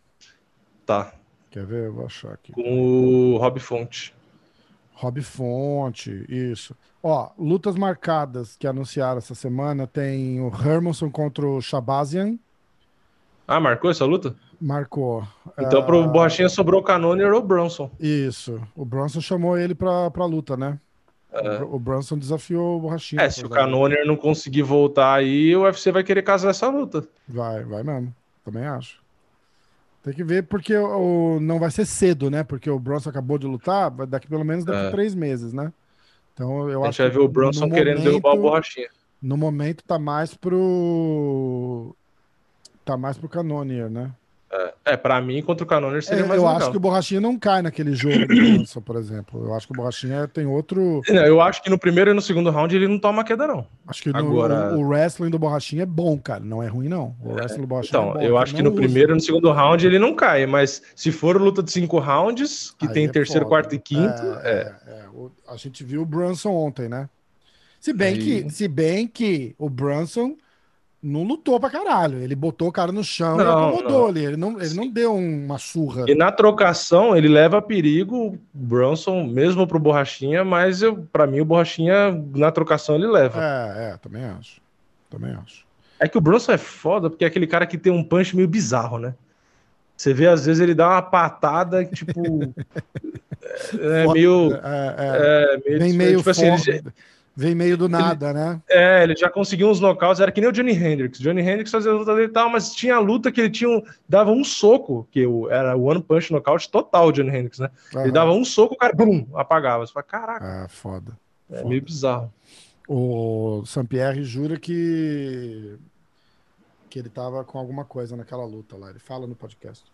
Tá. Quer ver? Eu vou achar aqui. Com o Rob Fonte. Rob Fonte, isso. Ó, lutas marcadas que anunciaram essa semana tem o Hermanson contra o Shabazian. Ah, marcou essa luta? Marcou. Então pro Ah, Borrachinha sobrou o Cannonier ou o Bronson. isso. O Bronson chamou ele pra, pra luta, né? O, Br- o Bronson desafiou o Borrachinha É, pra se o fazer a luta. Cannonier não conseguir voltar aí, o U F C vai querer casar essa luta. Vai, vai mesmo. Também acho. Tem que ver porque o, não vai ser cedo, né? Porque o Bronson acabou de lutar, vai daqui pelo menos daqui É, três meses, né? Então eu A acho gente vai que ver o Brunson querendo derrubar o Borrachinha. No momento tá mais pro. Tá mais pro Cannonier, né? É, é para mim, contra o Cannonier seria É, mais eu acho que legal. o Borrachinha não cai naquele jogo do Brunson, por exemplo. Eu acho que o Borrachinha tem outro. Não, eu acho que no primeiro e no segundo round ele não toma queda, não. Acho que no, o, Agora, o wrestling do Borrachinha é bom, cara. Não é ruim, não. O wrestling do Borrachinha é então, bom. É eu que ele acho que não no usa. primeiro e no segundo round ele não cai, mas se for luta de cinco rounds, que Aí tem é terceiro, foda. quarto e quinto, é. É, é, é. O- a gente viu o Brunson ontem, né? Se bem que, Aí. se bem que o Brunson não lutou pra caralho. Ele botou o cara no chão e Não, acomodou não. ali. Ele não, ele não Sim. deu uma surra. E na trocação ele leva a perigo o Brunson, mesmo pro Borrachinha, mas eu, para mim o Borrachinha na trocação ele leva. É, é, também acho. Também acho. É que o Brunson é foda porque é aquele cara que tem um punch meio bizarro, né? Você vê às vezes ele dá uma patada que tipo é Foda, meio, é, é. é, Vem meio meio tipo assim, ele, for... Vem meio do ele, nada, né? é, ele já conseguiu uns knockouts, era que nem o Johnny Hendricks. Johnny Hendricks fazia a luta dele e tal, mas tinha a luta que ele tinha um, dava um soco, que o, era o One Punch Knockout total, o Johnny Hendricks, né? Ele dava Aham. um soco, o cara, bum, apagava. Você fala, caraca, Ah, foda. é meio Foda. bizarro. O Sampierre jura que que ele tava com alguma coisa naquela luta lá. Ele fala no podcast.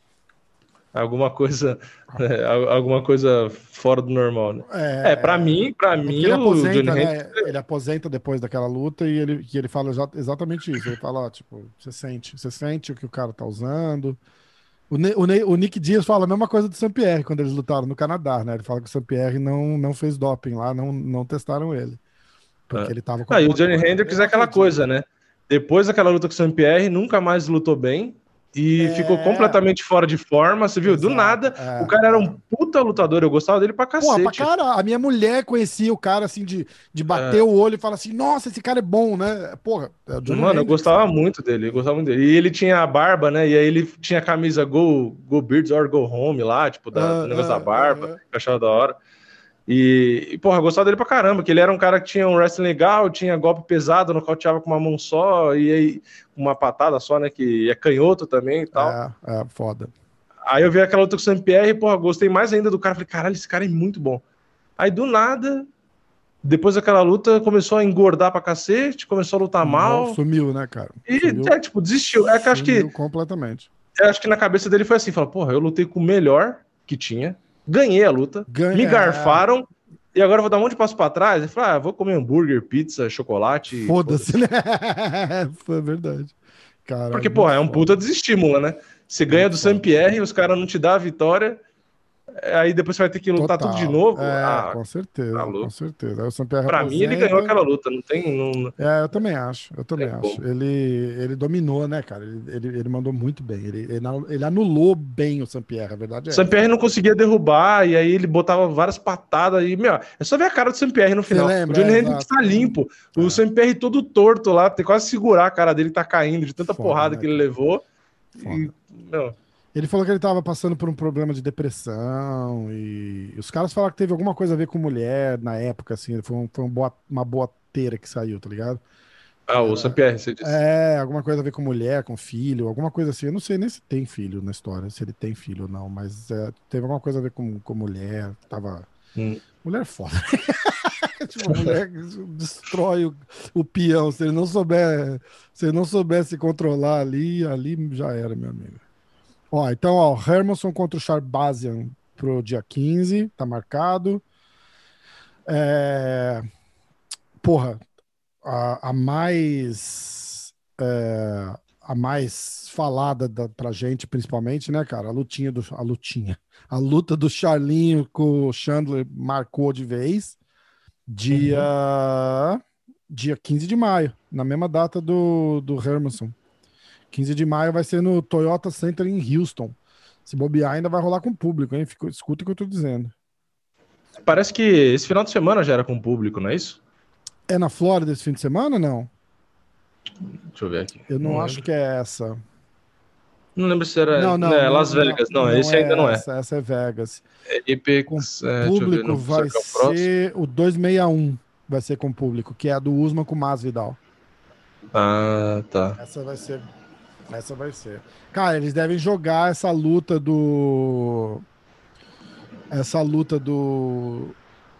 Alguma coisa, é, alguma coisa fora do normal, né? É, pra É, mim, para é porque mim, ele o Johnny aposenta, Hendricks. né? Ele aposenta depois daquela luta e ele, que ele fala exa- exatamente isso. Ele fala, ó, tipo, você sente, você sente o que o cara tá usando. O, Ne- o, Ne- o Nick Diaz fala a mesma coisa do Sampierre quando eles lutaram no Canadá, né? Ele fala que o Sampierre não, não fez doping lá, não, não testaram ele. Porque É. ele tava com Ah, e o alguma Johnny coisa. Eu Hendricks é não aquela acredito. coisa, né? Depois daquela luta com o Saint-Pierre, nunca mais lutou bem e ficou É, completamente fora de forma. Você viu? Do exato. nada, o É, cara era é. um puta lutador, eu gostava dele pra Porra, pra cacete. cara, a minha mulher conhecia o cara assim de, de bater o olho e falar assim: nossa, esse cara é bom, né? Porra, é o Johnny Mano, eu Hendricks, gostava cara. muito dele, eu gostava muito dele. E ele tinha a barba, né? E aí ele tinha a camisa Go, Go Birds or Go Home lá, tipo, da- Ah, do negócio da ah, barba, ah, que eu achava da hora. E, e, porra, eu gostava dele pra caramba, que ele era um cara que tinha um wrestling legal, tinha golpe pesado, nocauteava com uma mão só, e aí uma patada só, né? Que é canhoto também e tal. ah. É, é, foda. Aí eu vi aquela luta com o Saint-Pierre e, porra, gostei mais ainda do cara. Falei, caralho, esse cara é muito bom. Aí do nada, depois daquela luta, começou a engordar pra cacete, começou a lutar Mo- mal. Sumiu, né, cara? E, Sumiu, é, tipo, desistiu. É que eu acho sumiu que, completamente. eu acho que na cabeça dele foi assim: falou, porra, eu lutei com o melhor que tinha, ganhei a luta, Ganha, me é, garfaram, e agora eu vou dar um monte de passo pra trás. Ele falou, ah, vou comer hambúrguer, pizza, chocolate, e foda-se, foda-se. né? Foi verdade. Caralho, Porque, porra, muito é um puta foda. desestímulo, né? Você ganha Muito do foda. Saint-Pierre, os caras não te dão a vitória, aí depois você vai ter que lutar tudo de Total. novo. É, Ah, com tá certeza, com louco. certeza. Aí o Sampierre Pra mim, ele ganhou aposenta. aquela luta, não tem, não, não É, eu também acho, eu também tem acho. como. Ele, ele dominou, né, cara? Ele, ele, ele mandou muito bem. Ele, ele, ele anulou bem o Sampierre, a verdade O é essa. Saint-Pierre não conseguia derrubar, e aí ele botava várias patadas, e, meu, é só ver a cara do Saint-Pierre no Você final. O lembra? Johnny É, Hendricks exato. tá limpo, o É, Saint-Pierre todo torto lá, tem quase segurar a cara dele, tá caindo de tanta foda, porrada né, que ele cara? levou. E, Foda. não, Ele falou que ele tava passando por um problema de depressão e os caras falaram que teve alguma coisa a ver com mulher na época, assim. Foi, um, foi um boa, uma boateira que saiu, tá ligado? ah, o Era, Saint-Pierre, você disse. é, alguma coisa a ver com mulher, com filho, alguma coisa assim. Eu não sei nem se tem filho na história, se ele tem filho ou não, mas é, teve alguma coisa a ver com, com mulher. Tava. Hum. Mulher é foda. Tipo, mulher destrói o, o peão. Se ele não souber, se ele não souber se controlar ali, ali já era, meu amigo. Ó, então, ó, Hermanson contra o Sharbazian pro dia quinze, tá marcado. É, porra, a, a mais é, a mais falada da, pra gente, principalmente, né, cara? A lutinha do a lutinha, a luta do Charlinho com o Chandler marcou de vez, dia Uhum. dia quinze de maio, na mesma data do do Hermanson. quinze de maio vai ser no Toyota Center em Houston. Se bobear, ainda vai rolar com o público, hein? Fica, escuta o que eu tô dizendo. Parece que esse final de semana já era com o público, não é isso? É na Flórida esse fim de semana, não? Deixa eu ver aqui. Eu não Não acho lembro. que é essa. Não lembro se era, Não, não, né, não, Las não, Vegas. Não, não esse ainda não é é. essa. Essa é Vegas. É Com Apex, é, deixa eu ver, público não, será vai que é o próximo? ser o duzentos e sessenta e um. Vai ser com público, que é a do Usman com o Masvidal. Ah, tá. Essa vai ser. Essa vai ser. Cara, eles devem jogar essa luta do. Essa luta do.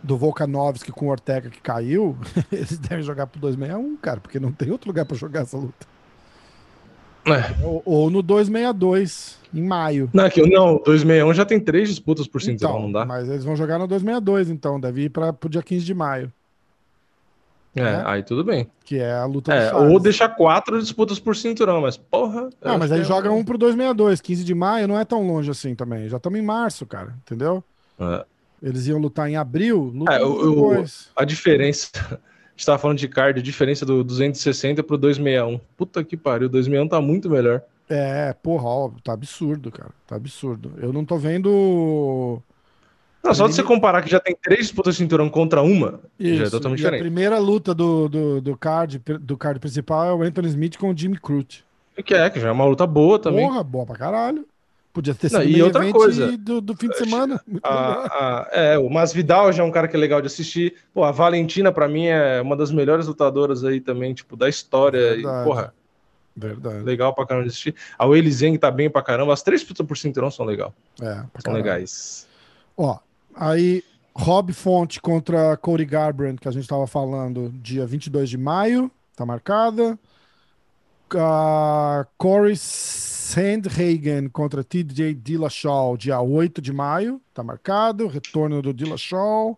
do Volkanovski com o Ortega que caiu, eles devem jogar pro dois sessenta e um, cara, porque não tem outro lugar pra jogar essa luta. É. Ou, ou no duzentos e sessenta e dois, em maio. Não, aqui, não, duzentos e sessenta e um já tem três disputas por cinturão, Então, não dá? mas eles vão jogar no duzentos e sessenta e dois, então, deve ir para o dia quinze de maio, É, né? aí tudo bem. Que é a luta do É, ou Charles. deixar quatro disputas por cinturão, mas porra, eu Ah, acho mas que aí é joga um. um pro duzentos e sessenta e dois, quinze de maio não é tão longe assim também. Já estamos em março, cara, entendeu? É, Eles iam lutar em abril, luta É, um mês o, o- depois. a diferença. A gente tava falando de card, a diferença do duzentos e sessenta pro duzentos e sessenta e um. Puta que pariu, o duzentos e sessenta e um tá muito melhor. É, porra, ó, tá absurdo, cara. Tá absurdo. Eu não tô vendo. Não, só de você Prelimi... comparar que já tem três disputas de cinturão contra uma, já é Isso. totalmente E a diferente. primeira luta do, do, do card, do card principal é o Anthony Smith com o Jimmy Crute. E que é, que já é uma luta boa também. Porra, boa pra caralho. Podia ter Não, sido e main outra event coisa, do, do fim de semana. Muito melhor. a, a, é, o Masvidal já é um cara que é legal de assistir. Pô, a Valentina, pra mim, é uma das melhores lutadoras aí também, tipo, da história. E, Verdade. porra, Verdade. legal pra caramba de assistir. A Weili Zhang tá bem pra caramba. As três disputas por cinturão são legal. É, pra São caralho. legais. Ó, aí Rob Font contra Cody Garbrandt, que a gente tava falando, dia vinte e dois de maio, tá marcada. Uh, Corey Sandhagen contra T J Dillashaw, dia oito de maio, tá marcado. Retorno do Dillashaw.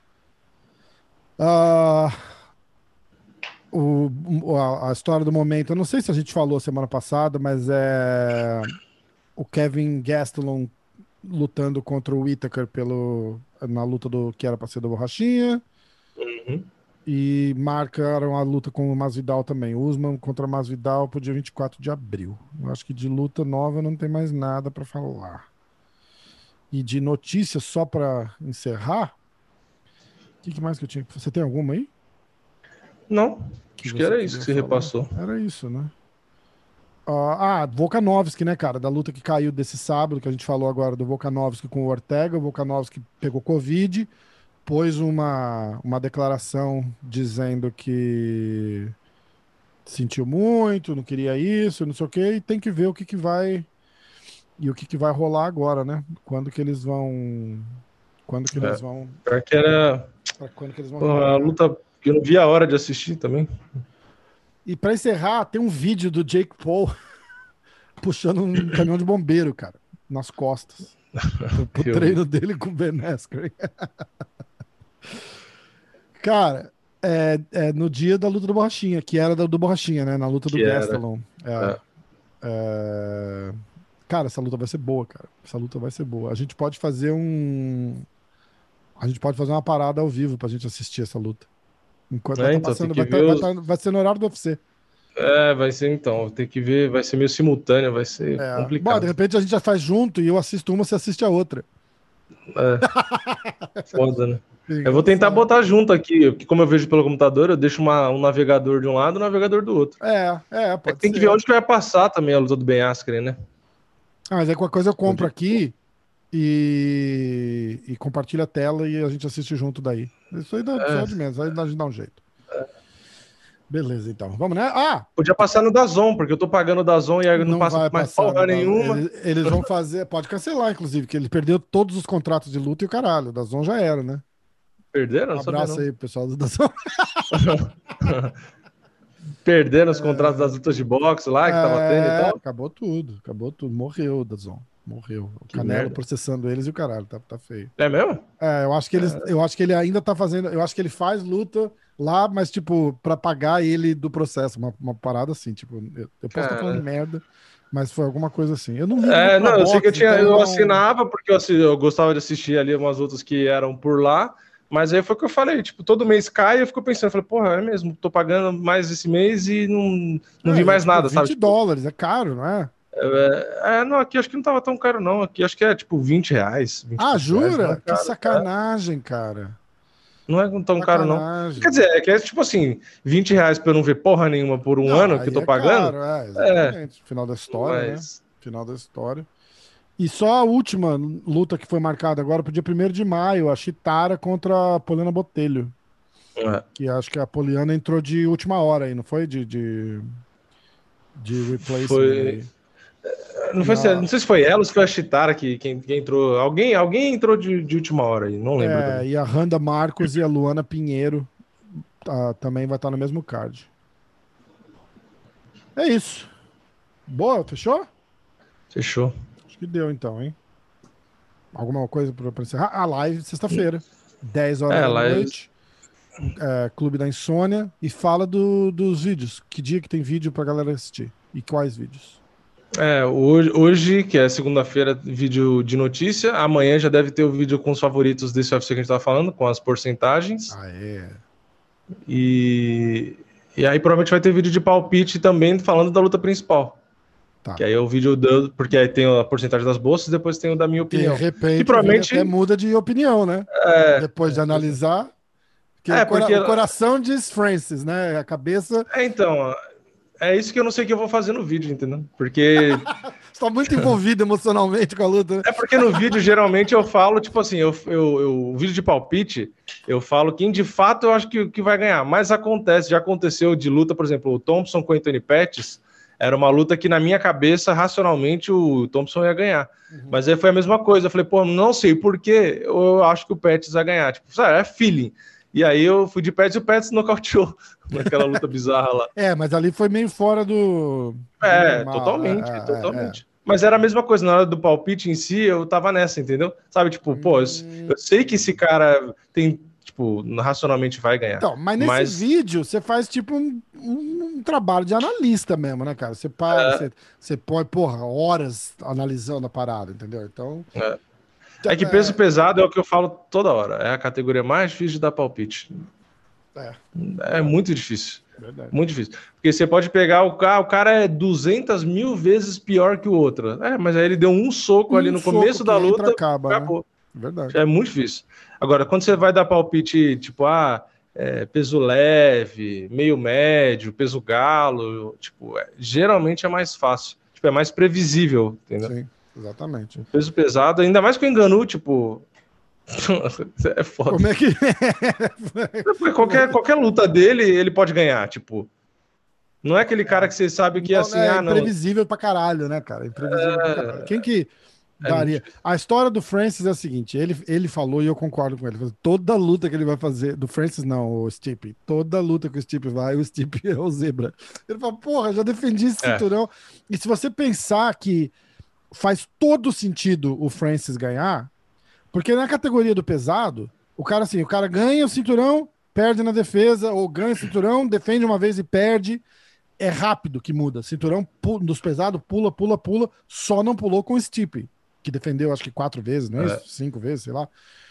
Uh, o, o- a, a história do momento, eu não sei se a gente falou semana passada, mas é o Kevin Gastelum lutando contra o Whittaker pelo, na luta do que era pra ser do Borrachinha. Uhum. E marcaram a luta com o Masvidal também. Usman contra Masvidal pro dia vinte e quatro de abril. Eu acho que de luta nova não tem mais nada pra falar. E de notícias, só pra encerrar, o que, que mais que eu tinha? Você tem alguma aí? Não, Que acho que você era isso que queria você falar? repassou. Era isso, né? Ah, ah, Volkanovski, né, cara? Da luta que caiu desse sábado, que a gente falou agora do Volkanovski com o Ortega. O Volkanovski pegou Covid, pôs uma, uma declaração dizendo que sentiu muito, não queria isso, não sei o quê, e tem que ver o que que vai e o que que vai rolar agora, né? Quando que eles vão, quando que eles É, vão, pior que era pra quando que eles vão porra, a retornar. luta que eu não vi a hora de assistir também. E pra encerrar, tem um vídeo do Jake Paul puxando um caminhão de bombeiro, cara, nas costas, pro, pro Eu vi. treino dele com o Ben Askren. Cara, é, é no dia da luta do Borrachinha, que era do, do Borrachinha, né? Na luta do Que era. Gastelum. É, É. é... Cara, essa luta vai ser boa, cara. Essa luta vai ser boa. A gente pode fazer um. A gente pode fazer uma parada ao vivo pra gente assistir essa luta. Enquanto vai É, estar então tem passando, que vai, tá, ver vai, os. tá, vai ser no horário do U F C. É, vai ser então. Tem que ver, vai ser meio simultâneo, vai ser É. Bom, de complicado. repente a gente já faz junto e eu assisto uma, você assiste a outra. É, foda, né? Eu vou tentar Engraçado. botar junto aqui, porque como eu vejo pelo computador, eu deixo uma, um navegador de um lado e um navegador do outro. É, é, É que pode tem que ver ser. onde que vai passar também a luta do Ben Askren, né? Ah, mas aí qualquer coisa eu compro Onde... aqui e, e compartilho a tela e a gente assiste junto daí. Isso aí dá, isso é É, de menos, aí a gente dá um jeito. Beleza, então. Vamos, né? Ah, podia passar no DAZN, porque eu tô pagando o DAZN e aí não não passa vai mais passar no porra Dazon. nenhuma. Eles, eles vão fazer, pode cancelar, inclusive, que ele perdeu todos os contratos de luta e o caralho. O Dazon já era, né? Perderam? Um Não sabia abraço não. aí, pessoal do Dazon. Perdendo os contratos das lutas de boxe lá que tava tendo e É, tal. acabou tudo, acabou tudo. Morreu o Dazon. Morreu. O Que Canelo merda. processando eles e o caralho, tá, tá feio. É mesmo? É, eu acho que eles, eu acho que ele ainda tá fazendo, eu acho que ele faz luta lá, mas tipo, pra pagar ele do processo, uma, uma parada assim, tipo, eu, eu posso estar falando Cara. merda, mas foi alguma coisa assim. Eu não ligo muito É, pra não, eu sei que eu boxe, tinha, então eu eu não. assinava porque eu, assi- eu gostava de assistir ali umas lutas que eram por lá, mas aí foi o que eu falei, tipo, todo mês cai, eu fico pensando, eu falei, porra, é mesmo, tô pagando mais esse mês e não, não vi É, e é mais tipo nada, sabe? vinte Tipo, dólares, é caro, não é? é, é, não, aqui acho que não tava tão caro não, aqui acho que é tipo vinte reais, vinte e Ah, poucos reais, não é jura? Que caro, é, sacanagem, cara. não é tão caro não. Quer Sacanagem. dizer, é que é tipo assim, vinte reais pra eu não ver porra nenhuma por um Não, ano que eu aí tô é pagando, caro, é, é, exatamente. Final da história, né? mas... Final da história. E só a última luta que foi marcada agora pro dia primeiro de maio, a Chitara contra a Poliana Botelho. É. Que acho que a Poliana entrou de última hora aí, não foi? De, de, de replacement Foi, aí. Não, foi, Na... não sei se foi ela ou se foi a Chitara que, que, que entrou. Alguém, alguém entrou de, de última hora aí, não lembro É, também. e a Randa Marcos e a Luana Pinheiro tá, também vai estar no mesmo card. É isso. Boa, fechou? Fechou. Acho que deu então, hein? Alguma coisa para encerrar? A live sexta-feira, dez horas É, da lá noite. É, Clube da Insônia. E fala do, dos vídeos. Que dia que tem vídeo pra galera assistir? E quais vídeos? É, hoje, hoje, que é segunda-feira, vídeo de notícia. Amanhã já deve ter o vídeo com os favoritos desse U F C que a gente tava falando, com as porcentagens. Ah, é. E, e aí provavelmente vai ter vídeo de palpite também falando da luta principal. Tá. Que aí é o vídeo do. Porque aí tem a porcentagem das bolsas e depois tem o da minha opinião. De repente, que provavelmente. até muda de opinião, né? É, Depois de analisar. Porque, é, o, cora porque. o coração diz Francis, né? A cabeça. É, então. É isso que eu não sei o que eu vou fazer no vídeo, entendeu? Porque. Você tá muito envolvido emocionalmente com a luta, né? É porque no vídeo, geralmente, eu falo, tipo assim, eu, eu, eu, o vídeo de palpite, eu falo quem de fato eu acho que, que vai ganhar. Mas acontece, já aconteceu de luta, por exemplo, o Thompson com o Anthony Pettis, era uma luta que na minha cabeça, racionalmente, o Thompson ia ganhar. Uhum. Mas aí foi a mesma coisa. Eu falei, pô, não sei por quê, eu acho que o Pettis vai ganhar. Tipo, sabe, é feeling. E aí eu fui de Pettis e o Pettis nocauteou naquela luta bizarra lá. É, mas ali foi meio fora do... É, do totalmente, é, totalmente. É, é. Mas era a mesma coisa, na hora do palpite em si, eu tava nessa, entendeu? Sabe, tipo, hum... pô, eu, eu sei que esse cara tem, tipo, racionalmente vai ganhar. Então, mas nesse mas... vídeo você faz tipo um, um, um trabalho de analista mesmo, né, cara? Você para, é. você, você põe, porra, horas analisando a parada, entendeu? Então. É, é que peso é... pesado é o que eu falo toda hora. É a categoria mais difícil de dar palpite. É. É muito difícil. Verdade. Muito difícil. Porque você pode pegar o cara, o cara é duzentas mil vezes pior que o outro. É, mas aí ele deu um soco um ali no começo da luta, acaba, acabou. Né? Verdade. É muito difícil. Agora, quando você vai dar palpite, tipo, ah, é, peso leve, meio médio, peso galo, tipo, é, geralmente é mais fácil. Tipo, é mais previsível, entendeu? Sim, exatamente. O peso pesado, ainda mais com o Enganu, tipo... é foda. Como é que é? qualquer, qualquer luta dele, ele pode ganhar, tipo... Não é aquele cara que você sabe que, não, assim, é ah, não... imprevisível pra caralho, né, cara? Imprevisível é... pra caralho. Quem que... daria. É a história do Francis é a seguinte: ele, ele falou, e eu concordo com ele, toda luta que ele vai fazer, do Francis não, o Stipe, toda luta que o Stipe vai, o Stipe é o zebra. Ele fala, porra, já defendi esse cinturão. É. E se você pensar que faz todo sentido o Francis ganhar, porque na categoria do pesado, o cara assim, o cara ganha o cinturão, perde na defesa, ou ganha o cinturão, defende uma vez e perde. É rápido que muda. Cinturão dos pesados, pula, pula, pula, só não pulou com o Stipe, que defendeu acho que quatro vezes, não é, é. isso? Cinco vezes, sei lá.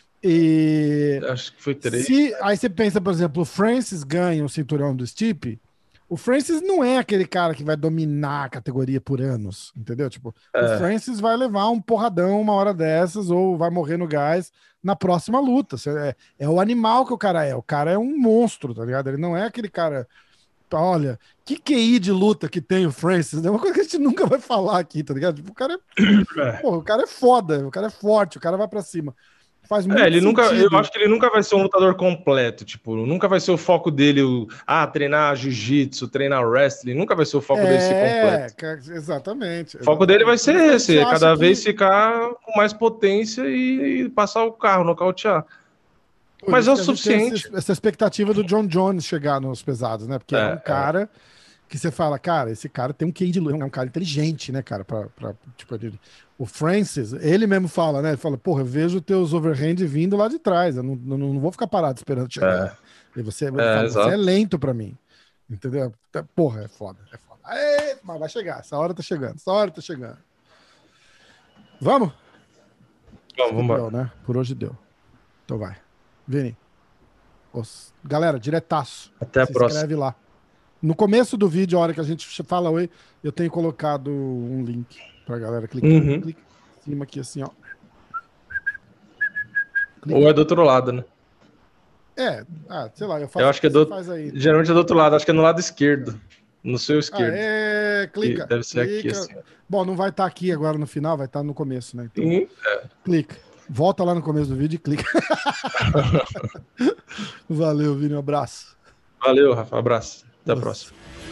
E acho que foi três. Se, aí você pensa, por exemplo, o Francis ganha o cinturão do Stipe, o Francis não é aquele cara que vai dominar a categoria por anos, entendeu? Tipo, é. o Francis vai levar um porradão uma hora dessas ou vai morrer no gás na próxima luta. É, é o animal que o cara é. O cara é um monstro, tá ligado? Ele não é aquele cara... Olha, que Q I de luta que tem o Francis, é uma coisa que a gente nunca vai falar aqui, tá ligado? Tipo, o cara é, porra, o cara é foda, o cara é forte, o cara vai pra cima. Faz muito é, ele sentido. Nunca, eu acho que ele nunca vai ser um lutador completo, tipo, nunca vai ser o foco dele, o, ah, treinar jiu-jitsu, treinar wrestling, nunca vai ser o foco é, dele ser completo. É, exatamente. O foco dele vai ser esse, cada vez que... ficar com mais potência e, e passar o carro, nocautear. Por Mas é o suficiente. Essa, essa expectativa do John Jones chegar nos pesados, né? Porque é, é um cara é. que você fala, cara, esse cara tem um Q I de luta, é um cara inteligente, né, cara? Pra, pra, tipo, o Francis, ele mesmo fala, né? Ele fala, porra, eu vejo teus overhand vindo lá de trás, eu não, não, não vou ficar parado esperando chegar. É. E você, é, fala, você é lento pra mim. Entendeu? Porra, é foda, é foda. Aê, mas vai chegar, essa hora tá chegando, essa hora tá chegando. Vamos? Vamos, vamos embora. Né? Por hoje deu. Então vai. Vini. Os... Galera, diretaço. Até a se próxima. Inscreve lá. No começo do vídeo, a hora que a gente fala oi, eu tenho colocado um link pra galera clicar. Uhum. Clica em cima aqui assim, ó. Clica. Ou é do outro lado, né? É, ah, sei lá, eu faço eu acho que é do... faz aí. Geralmente é do outro lado, acho que é no lado esquerdo. No seu esquerdo. Ah, é, clica. E deve ser clica. aqui, assim. Bom, não vai estar tá aqui agora no final, vai estar tá no começo, né? Então, Sim, é. Clica. Volta lá no começo do vídeo e clica. Valeu, Vini, um abraço. Valeu, Rafa, um abraço. Até a próxima.